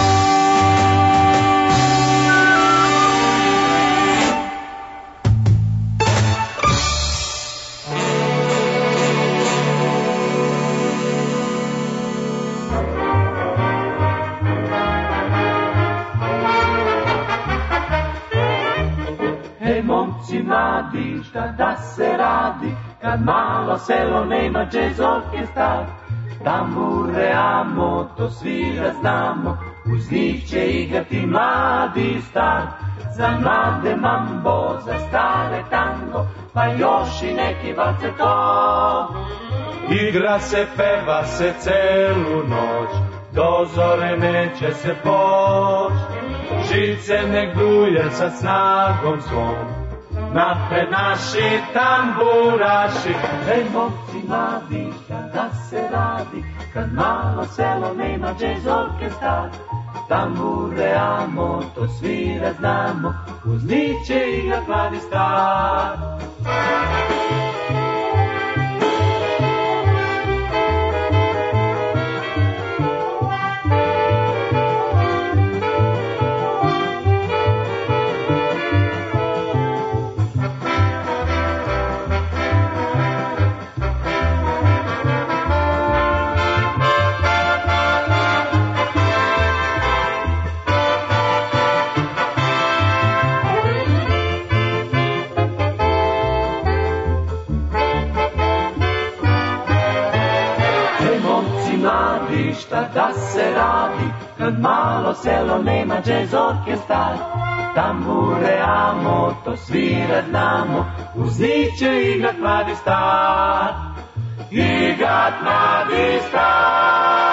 Momci mladi, šta da se radi, kad malo selo nema džez orkestar. Tambure amo, to svi da znamo, uz njih će igrati mladi i star. Za mlade mambo, za stare tango, pa još i neki valceto. Igra se, peva se celu noć, do zore neće se poć. Žice nek duje sa snagom svom, napred naši tamburaši. Ej, momci mladi, kada se radi, kad malo selo nema džez orkestar. Tambure amo, to svira znamo, uz njih će igrat mladi star. Šta da se radi, kad malo selo nema džez orkestar. Tambure amo, to svirat znamo, uz njih će igrat mladi star. Igrat mladi star.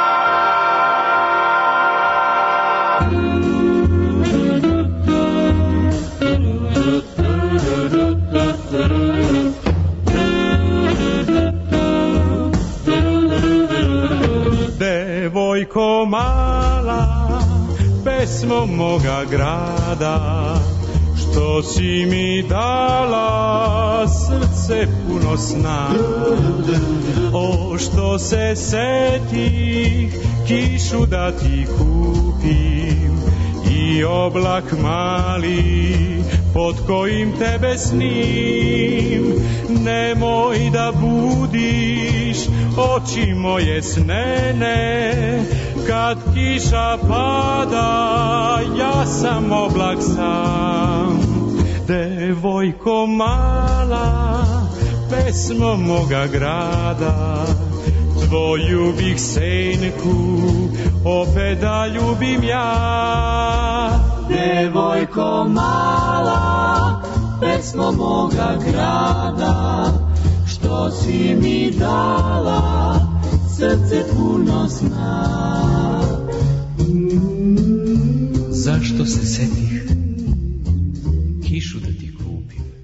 Devojko mala, pesmo moga grada, što si mi dala srce puno sna. O, što se setih kišu da ti kupim i oblak mali pod kojim tebe snim. Nemoj da budiš oči moje snene, kad kiša pada, ja sam oblak sam. Devojko mala, pesmo moga grada, tvoju bih senku opet da ljubim ja. Devojko mala, pesmo moga grada, što si mi dala srce puno sna. Zašto se setih kišu da ti kupim